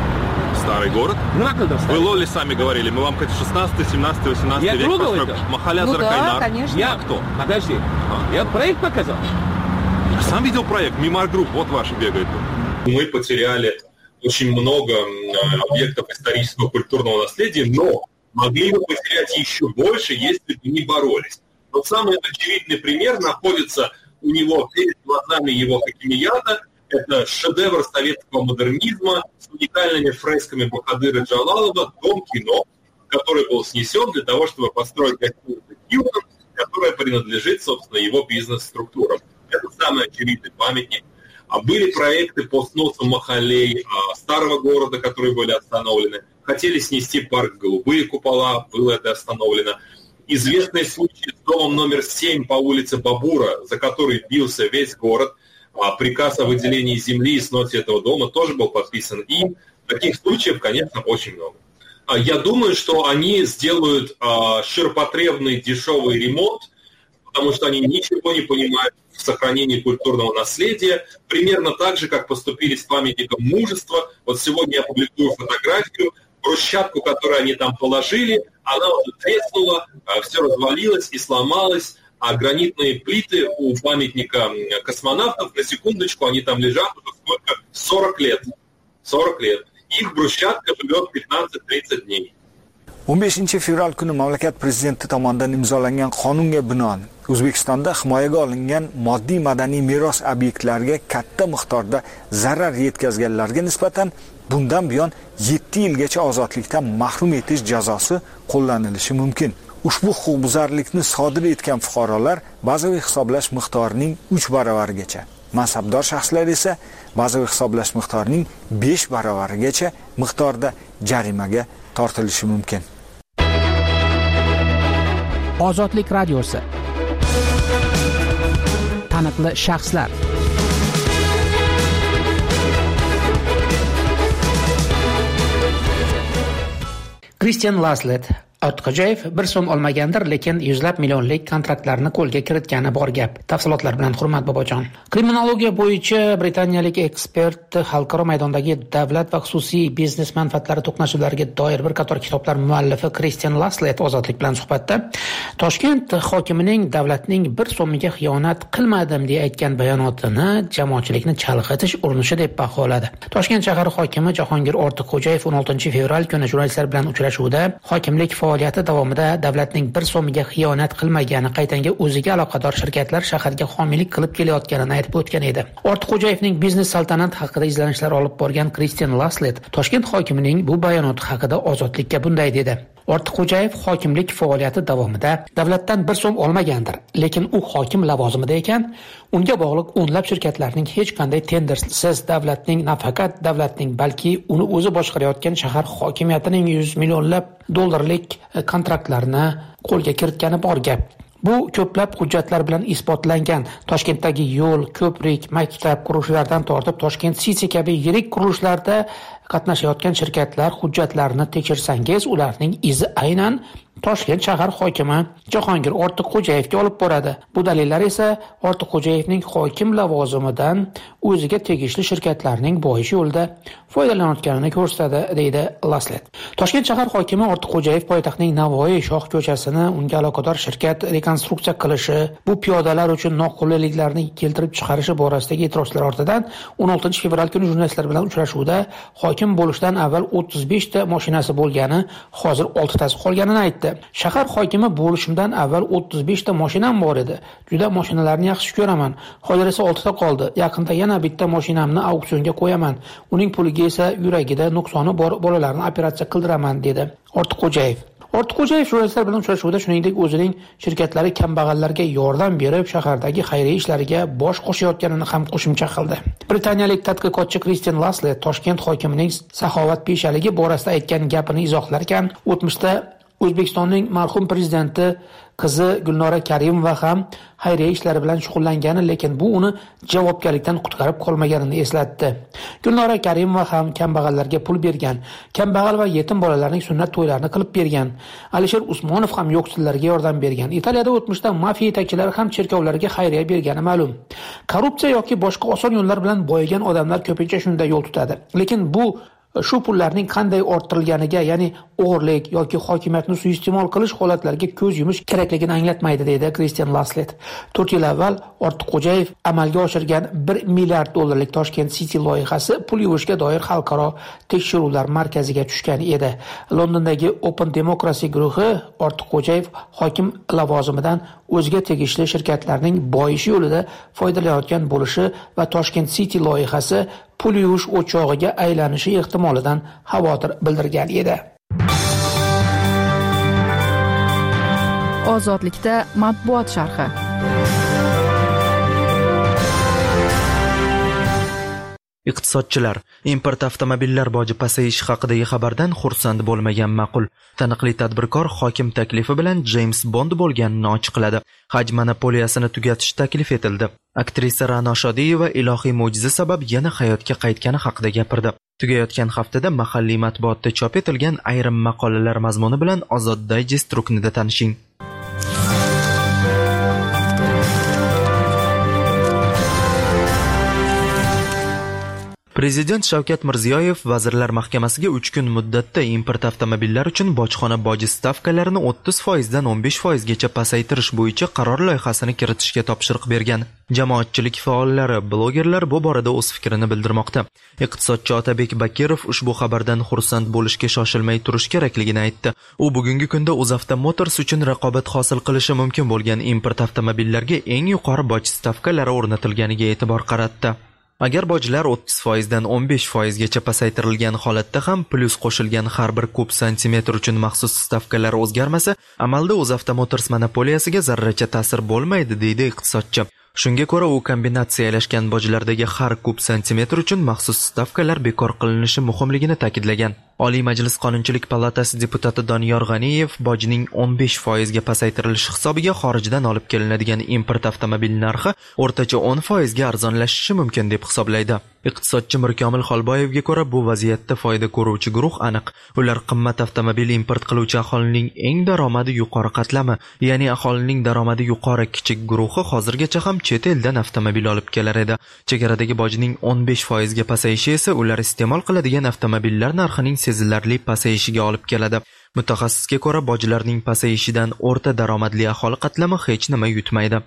Старый город? Nima qildim? Вы Лоли сами говорили, мы вам как шестнадцатый, семнадцатый, восемнадцатый Я век трогал построим. это? Махаля Ну да, Заракайнар. конечно. Я кто? Подожди. Я проект показал. Я сам видел проект, Мимар Групп, вот ваши бегают. Мы потеряли очень много объектов исторического культурного наследия, но могли бы потерять еще больше, если бы не боролись. Вот самый очевидный пример находится у него перед глазами его хакимията. Это шедевр советского модернизма с уникальными фресками Бахадыра Джалалова «Дом кино», который был снесен для того, чтобы построить гостиницу «Хилтон», которая принадлежит, собственно, его бизнес-структурам. Это самый очевидный памятник. А были проекты по сносу махалей старого города, которые были остановлены. Хотели снести парк «Голубые купола», было это остановлено. Известный случай с домом номер семь по улице Бабура, за который бился весь город. А приказ о выделении земли и сносе этого дома тоже был подписан им. Таких случаев, конечно, очень много. Я думаю, что они сделают ширпотребный дешевый ремонт, потому что они ничего не понимают в сохранении культурного наследия, примерно так же, как поступили с памятником мужества. Вот сегодня я публикую фотографию, брусчатку, которую они там положили, она уже треснула, все развалилось и сломалось, а гранитные плиты у памятника космонавтов, на секундочку, они там лежат уже сколько? сорок лет. сорок лет. Их брусчатка живет пятнадцать-тридцать дней. o'n beshinchi fevral kuni mamlakat prezidenti tomonidan imzolangan qonunga binoan O'zbekistonda himoyaga olingan moddiy madaniy meros obyektlariga katta miqdorda zarar yetkazganlarga nisbatan bundan buyon yetti yilgacha ozodlikdan mahrum etish jazosi qo'llanilishi mumkin. Ushbu huquqbuzarlikni sodir etgan fuqarolar bazaviy hisoblash miqdorining uch baravarigacha, mansabdor shaxslar esa bazaviy hisoblash miqdorining besh baravarigacha miqdorda jarimaga tortilishi mumkin. Ozodlik radiosi. Taniqli shaxslar. Christian Laslet Ortiqxo'jayev bir so'm olmagandir, lekin yuzlab millionlik kontraktlarni qo'lga kiritgani bor gap. Tafsilotlar bilan Hurmat Bobojon. Kriminologiya bo'yicha britaniyalik ekspert xalqaro maydondagi davlat va xususiy biznes manfaatlari to'qnashuvlariga doir bir qator kitoblar muallifi Christian Laslet Ozodlik bilan suhbatda Toshkent hokimining davlatning bir so'miga xiyonat qilmadim deya aytgan bayonotini jamoatchilikni chalg'itish urinishi deb baholadi. Toshkent shahar hokimi Jahongir Ortiqxo'jayev o'n oltinchi fevral kuni jurnalistlar bilan uchrashuvda hokimlik faoliyati davomida davlatning bir so'miga xiyonat qilmagani, qaytanga o'ziga aloqador shirkatlar shaharga homiylik qilib kelayotganini aytib o'tgan edi. Ortiqxo'jayevning biznes saltanat haqida izlanishlar olib borgan Christian Laslet Toshkent hokimining bu bayonoti haqida Ozodlikka bunday dedi. Ortiqxo'jayev hokimlik faoliyati davomida davlatdan bir so'm olmagandir, lekin u hokim lavozimida ekan, unga bog'liq o'nlab shirkatlarning hech qanday tendersiz davlatning nafaqat davlatning, balki uni o'zi boshqarayotgan shahar hokimiyatining yuz millionlab dollarlik kontraktlarini qo'lga kiritgani bor gap. Bu ko'plab hujjatlar bilan isbotlangan. Toshkentdagi yo'l, ko'prik, maktab qurishlaridan tortib Toshkent City kabi yirik qurilishlarda qatnashayotgan shirkatlar hujjatlarini tekshirsangiz, ularning izi aynan Toshkent shahar hokimi Jahongir Ortiqxo'jayevga olib boradi. Bu dalillar esa Ortiqxo'jayevning hokim lavozimidan o'ziga tegishli shirkatlarning boyish yo'lida foydalanayotganini ko'rsatadi, deydi Laslet. Toshkent shahar hokimi Ortiqxo'jayev poytaxtning Navoiy shoh ko'chasini unga aloqador shirkat rekonstruksiya qilishi, bu piyodalar uchun noqulayliklarni keltirib chiqarishi borasidagi e'tirozlar ortidan o'n oltinchi fevral kuni jurnalistlar bilan uchrashuvda hokim bo'lishdan avval o'ttiz besh ta mashinasi bo'lgani, hozir olti tasi qolganini aytdi. Shahar hokimi bo'lishimdan avval o'ttiz besh ta mashinam bor edi. Juda mashinalarni yaxshi ko'raman. Hozir esa olti ta qoldi. Yaqinda yana bitta mashinamni auksionga qo'yaman. Uning puliga esa yuragida nuqsoni bor bolalarni operatsiya qildiraman, dedi Ortiqxo'jayev. Ortiqxo'jayev jurnalistlar bilan uchrashuvda shuningdek o'zining shirkatlari kambag'allarga yordam berib, shahardagi xayriya ishlariga bosh qo'shayotganini ham qo'shimcha qildi. Britaniyalik tadqiqotchi Christian Laslet Toshkent hokimining saxovatpeshaligi borasida aytgan gapini izohlarkan, o'tmishda O'zbekistonning marhum prezidenti qizi Gulnora Karimova ham xayriya ishlari bilan shug'ullangani, lekin bu uni javobgarlikdan qutqarib qolmaganini eslatdi. Gulnora Karimova ham kambag'allarga pul bergan, kambag'al va yetim bolalarning sunnat to'ylarini qilib bergan. Alisher Usmonov ham yo'qsillarga yordam bergan. Italiyada o'tmishda mafiya yetakchilari ham cherkovlarga xayriya bergani ma'lum. Korrupsiya yoki boshqa oson yo'llar bilan boyigan odamlar ko'pincha shunday yo'l tutadi. Lekin bu shu pullarning qanday orttirilganiga, ya'ni o'g'irlik yoki hokimiyatni suiiste'mol qilish holatlariga ko'z yumish kerakligini anglatmaydi, deydi Christian Laslet. to'rt yil avval Ortiqxo'jayev amalga oshirgan bir milliard dollarlik Toshkent City loyihasi pul yuvishga doir xalqaro tekshiruvlar markaziga tushgan edi. Londondagi Open Democracy guruhi Ortiqxo'jayev hokim lavozimidan o'ziga tegishli shirkatlarning boyish yo'lida foydalanayotgan bo'lishi va Toshkent City loyihasi pul yuvish o'chog'iga aylanishi ehtimolidan xavotir bildirgan edi. Ozodlikda matbuot sharhi. Iqtisodchilar import avtomobillar boji pasayishi haqidagi xabardan xursand bo'lmagan ma'qul. Taniqli tadbirkor hokim taklifi bilan James Bond bo'lganini ochiqladi. Haj monopoliyasini tugatish taklif etildi. Aktrisa Ra'no Shodiyeva ilohiy mo'jiza sabab yana hayotga qaytgani haqida gapirdi. Tugayotgan haftada mahalliy matbuotda chop etilgan ayrim maqolalar mazmuni bilan Ozod Digest ruknida tanishing. Prezident Shavkat Mirziyoyev Vazirlar Mahkamasiga uch kun muddatda import avtomobillar uchun bojxona boji stavkalarini o'ttiz foizdan o'n besh foizgacha pasaytirish bo'yicha qaror loyihasini kiritishga topshiriq bergan. Jamoatchilik faollari, blogerlar bu borada o'z fikrini bildirmoqda. Iqtisodchi Otabek Bakirov ushbu xabardan xursand bo'lishga shoshilmay turish kerakligini aytdi. U bugungi kunda UzAvto Motors uchun raqobat hosil qilishi mumkin bo'lgan import avtomobillarga eng yuqori boj stavkalari o'rnatilganiga e'tibor qaratdi. Agar bojlar o'ttiz foizdan o'n besh foizgacha pasaytirilgan holatda ham plyus qo'shilgan har bir kub santimetr uchun maxsus stavkalar o'zgarmasa, amalda UzAvto Motors monopoliyasiga zarracha ta'sir bo'lmaydi, deydi iqtisodchi. Shunga ko'ra, u kombinatsiyalashgan bojlardagi har kub santimetr uchun maxsus stavkalar bekor qilinishi muhimligini ta'kidlagan. Oliy Majlis Qonunchilik palatasi deputati Doniyor G'aniyev bojning o'n besh foizga pasaytirilishi hisobiga xorijdan olib kelinadigan import avtomobil narxi o'rtacha o'n foizga arzonlashishi mumkin deb hisoblaydi. Iqtisodchi Mirkomil Xolboyevga ko'ra, bu vaziyatda foyda ko'ruvchi guruh aniq. Ular qimmat avtomobil import qiluvchi aholining eng daromadi yuqori qatlami, ya'ni aholining daromadi yuqori kichik guruhi hozirgacha ham chet eldan avtomobil olib kelar edi. Chegaradagi bojning o'n besh foizga pasayishi esa ular iste'mol qiladigan avtomobillar narxining sezilarli pasayishiga olib keladi. Mutaxassisga ko'ra, bojlarning pasayishidan o'rta daromadli aholi qatlami hech nima yutmaydi.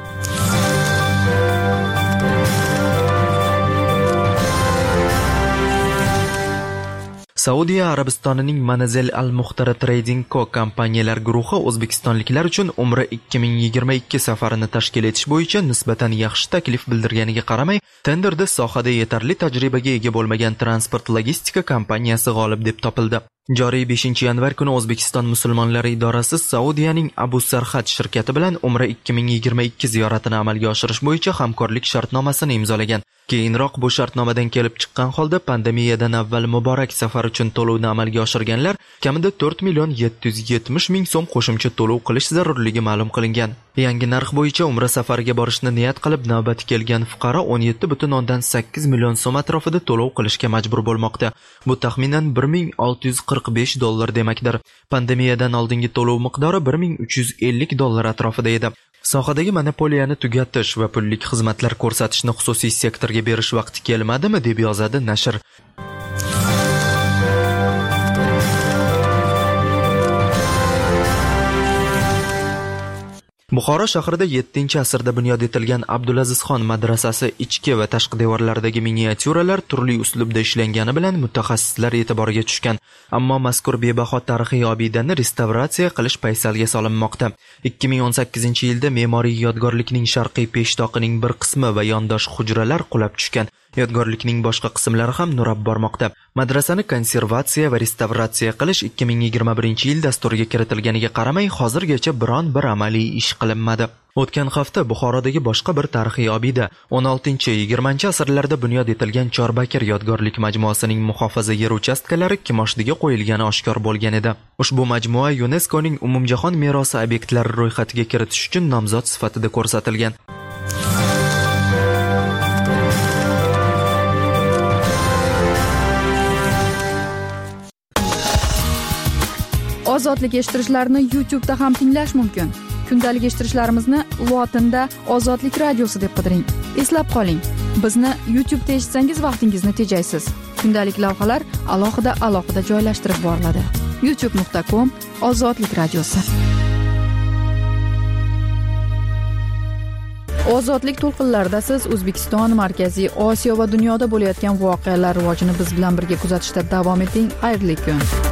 Saudiya Arabistonining Manazil Al-Muhtara Trading Co kompaniyalar guruhi o'zbekistonliklar uchun Umra ikki ming yigirma ikki safarini tashkil etish bo'yicha nisbatan yaxshi taklif bildirganiga qaramay, tenderda sohada yetarli tajribaga ega bo'lmagan transport logistika kompaniyasi g'olib deb topildi. Joriy beshinchi yanvar kuni O'zbekiston musulmonlari idorasi Saudiyaning Abu Sarhat shirkati bilan Umra ikki ming yigirma ikki ziyoratini amalga oshirish bo'yicha hamkorlik shartnomasini imzolagan. Keyinroq bu shartnomadan kelib chiqqan holda pandemiyadan avval muborak safar uchun to'lovni amalga oshirganlar kamida to'rt million yetti yuz yetmish ming so'm qo'shimcha to'lov qilish zarurligi ma'lum qilingan. Yangi narx bo'yicha Umra safariga borishni niyat qilib navbati kelgan fuqaro o'n yetti butun o'ndan sakkiz million so'm atrofida to'lov qilishga majbur bo'lmoqda. Bu taxminan bir ming olti yuz qirq besh dollar demakdir. Pandemiyadan oldingi to'lov miqdori bir ming uch yuz ellik dollar atrofida edi. Sohadagi monopoliyani tugatish va pullik xizmatlar ko'rsatishni xususiy sektorga berish vaqti kelmadimi, deb yozadi nashr. Buxoro shahrida yettinchi asrda bunyod etilgan Abdulazizxon madrasasi ichki va tashqi devorlaridagi miniatyuralar turli uslubda ishlangani bilan mutaxassislar e'tiboriga tushgan. Ammo mazkur bebaho tarixiy obidani restavratsiya qilish paysalga solinmoqda. ikki ming o'n sakkizinchi yilda me'moriy yodgorlikning sharqiy peshtoqining bir qismi va yondosh hujralar qulab tushgan. Yodgorlikning boshqa qismlari ham nurab bormoqda. Madrasani konservatsiya va restavratsiya qilish ikki ming yigirma birinchi yil dasturiga kiritilganiga qaramay, hozirgacha biron bir amaliy ish qilinmadi. O'tgan hafta Buxorodagi boshqa bir tarixiy obida o'n oltinchi yigirmanchi asrlarda bunyod etilgan Chorbakir yodgorlik majmuasining muhofaza yer uchastkalari kimoshdiga qo'yilgani oshkor bo'lgan edi. Ushbu majmua YuNESKOning umumjahon merosi obyektlari ro'yxatiga kiritish uchun nomzod sifatida ko'rsatilgan. Ozodlik eshittirishlarni YouTube da ham tinglash mumkin. Kundalik eshittirishlarimizni lotinda Ozodlik radiosi deb qidiring. Eslab qoling, bizni YouTube'da eshitsangiz vaqtingizni tejaysiz. Kundalik lavhalar alohida alohida joylashtirib boriladi. youtube nuqta com Ozodlik radiosi. Ozodlik to'lqinlarida siz O'zbekiston, Markaziy Osiyo va dunyoda bo'layotgan voqealar rivojini biz bilan birga kuzatishda davom eting. Xayrli kun.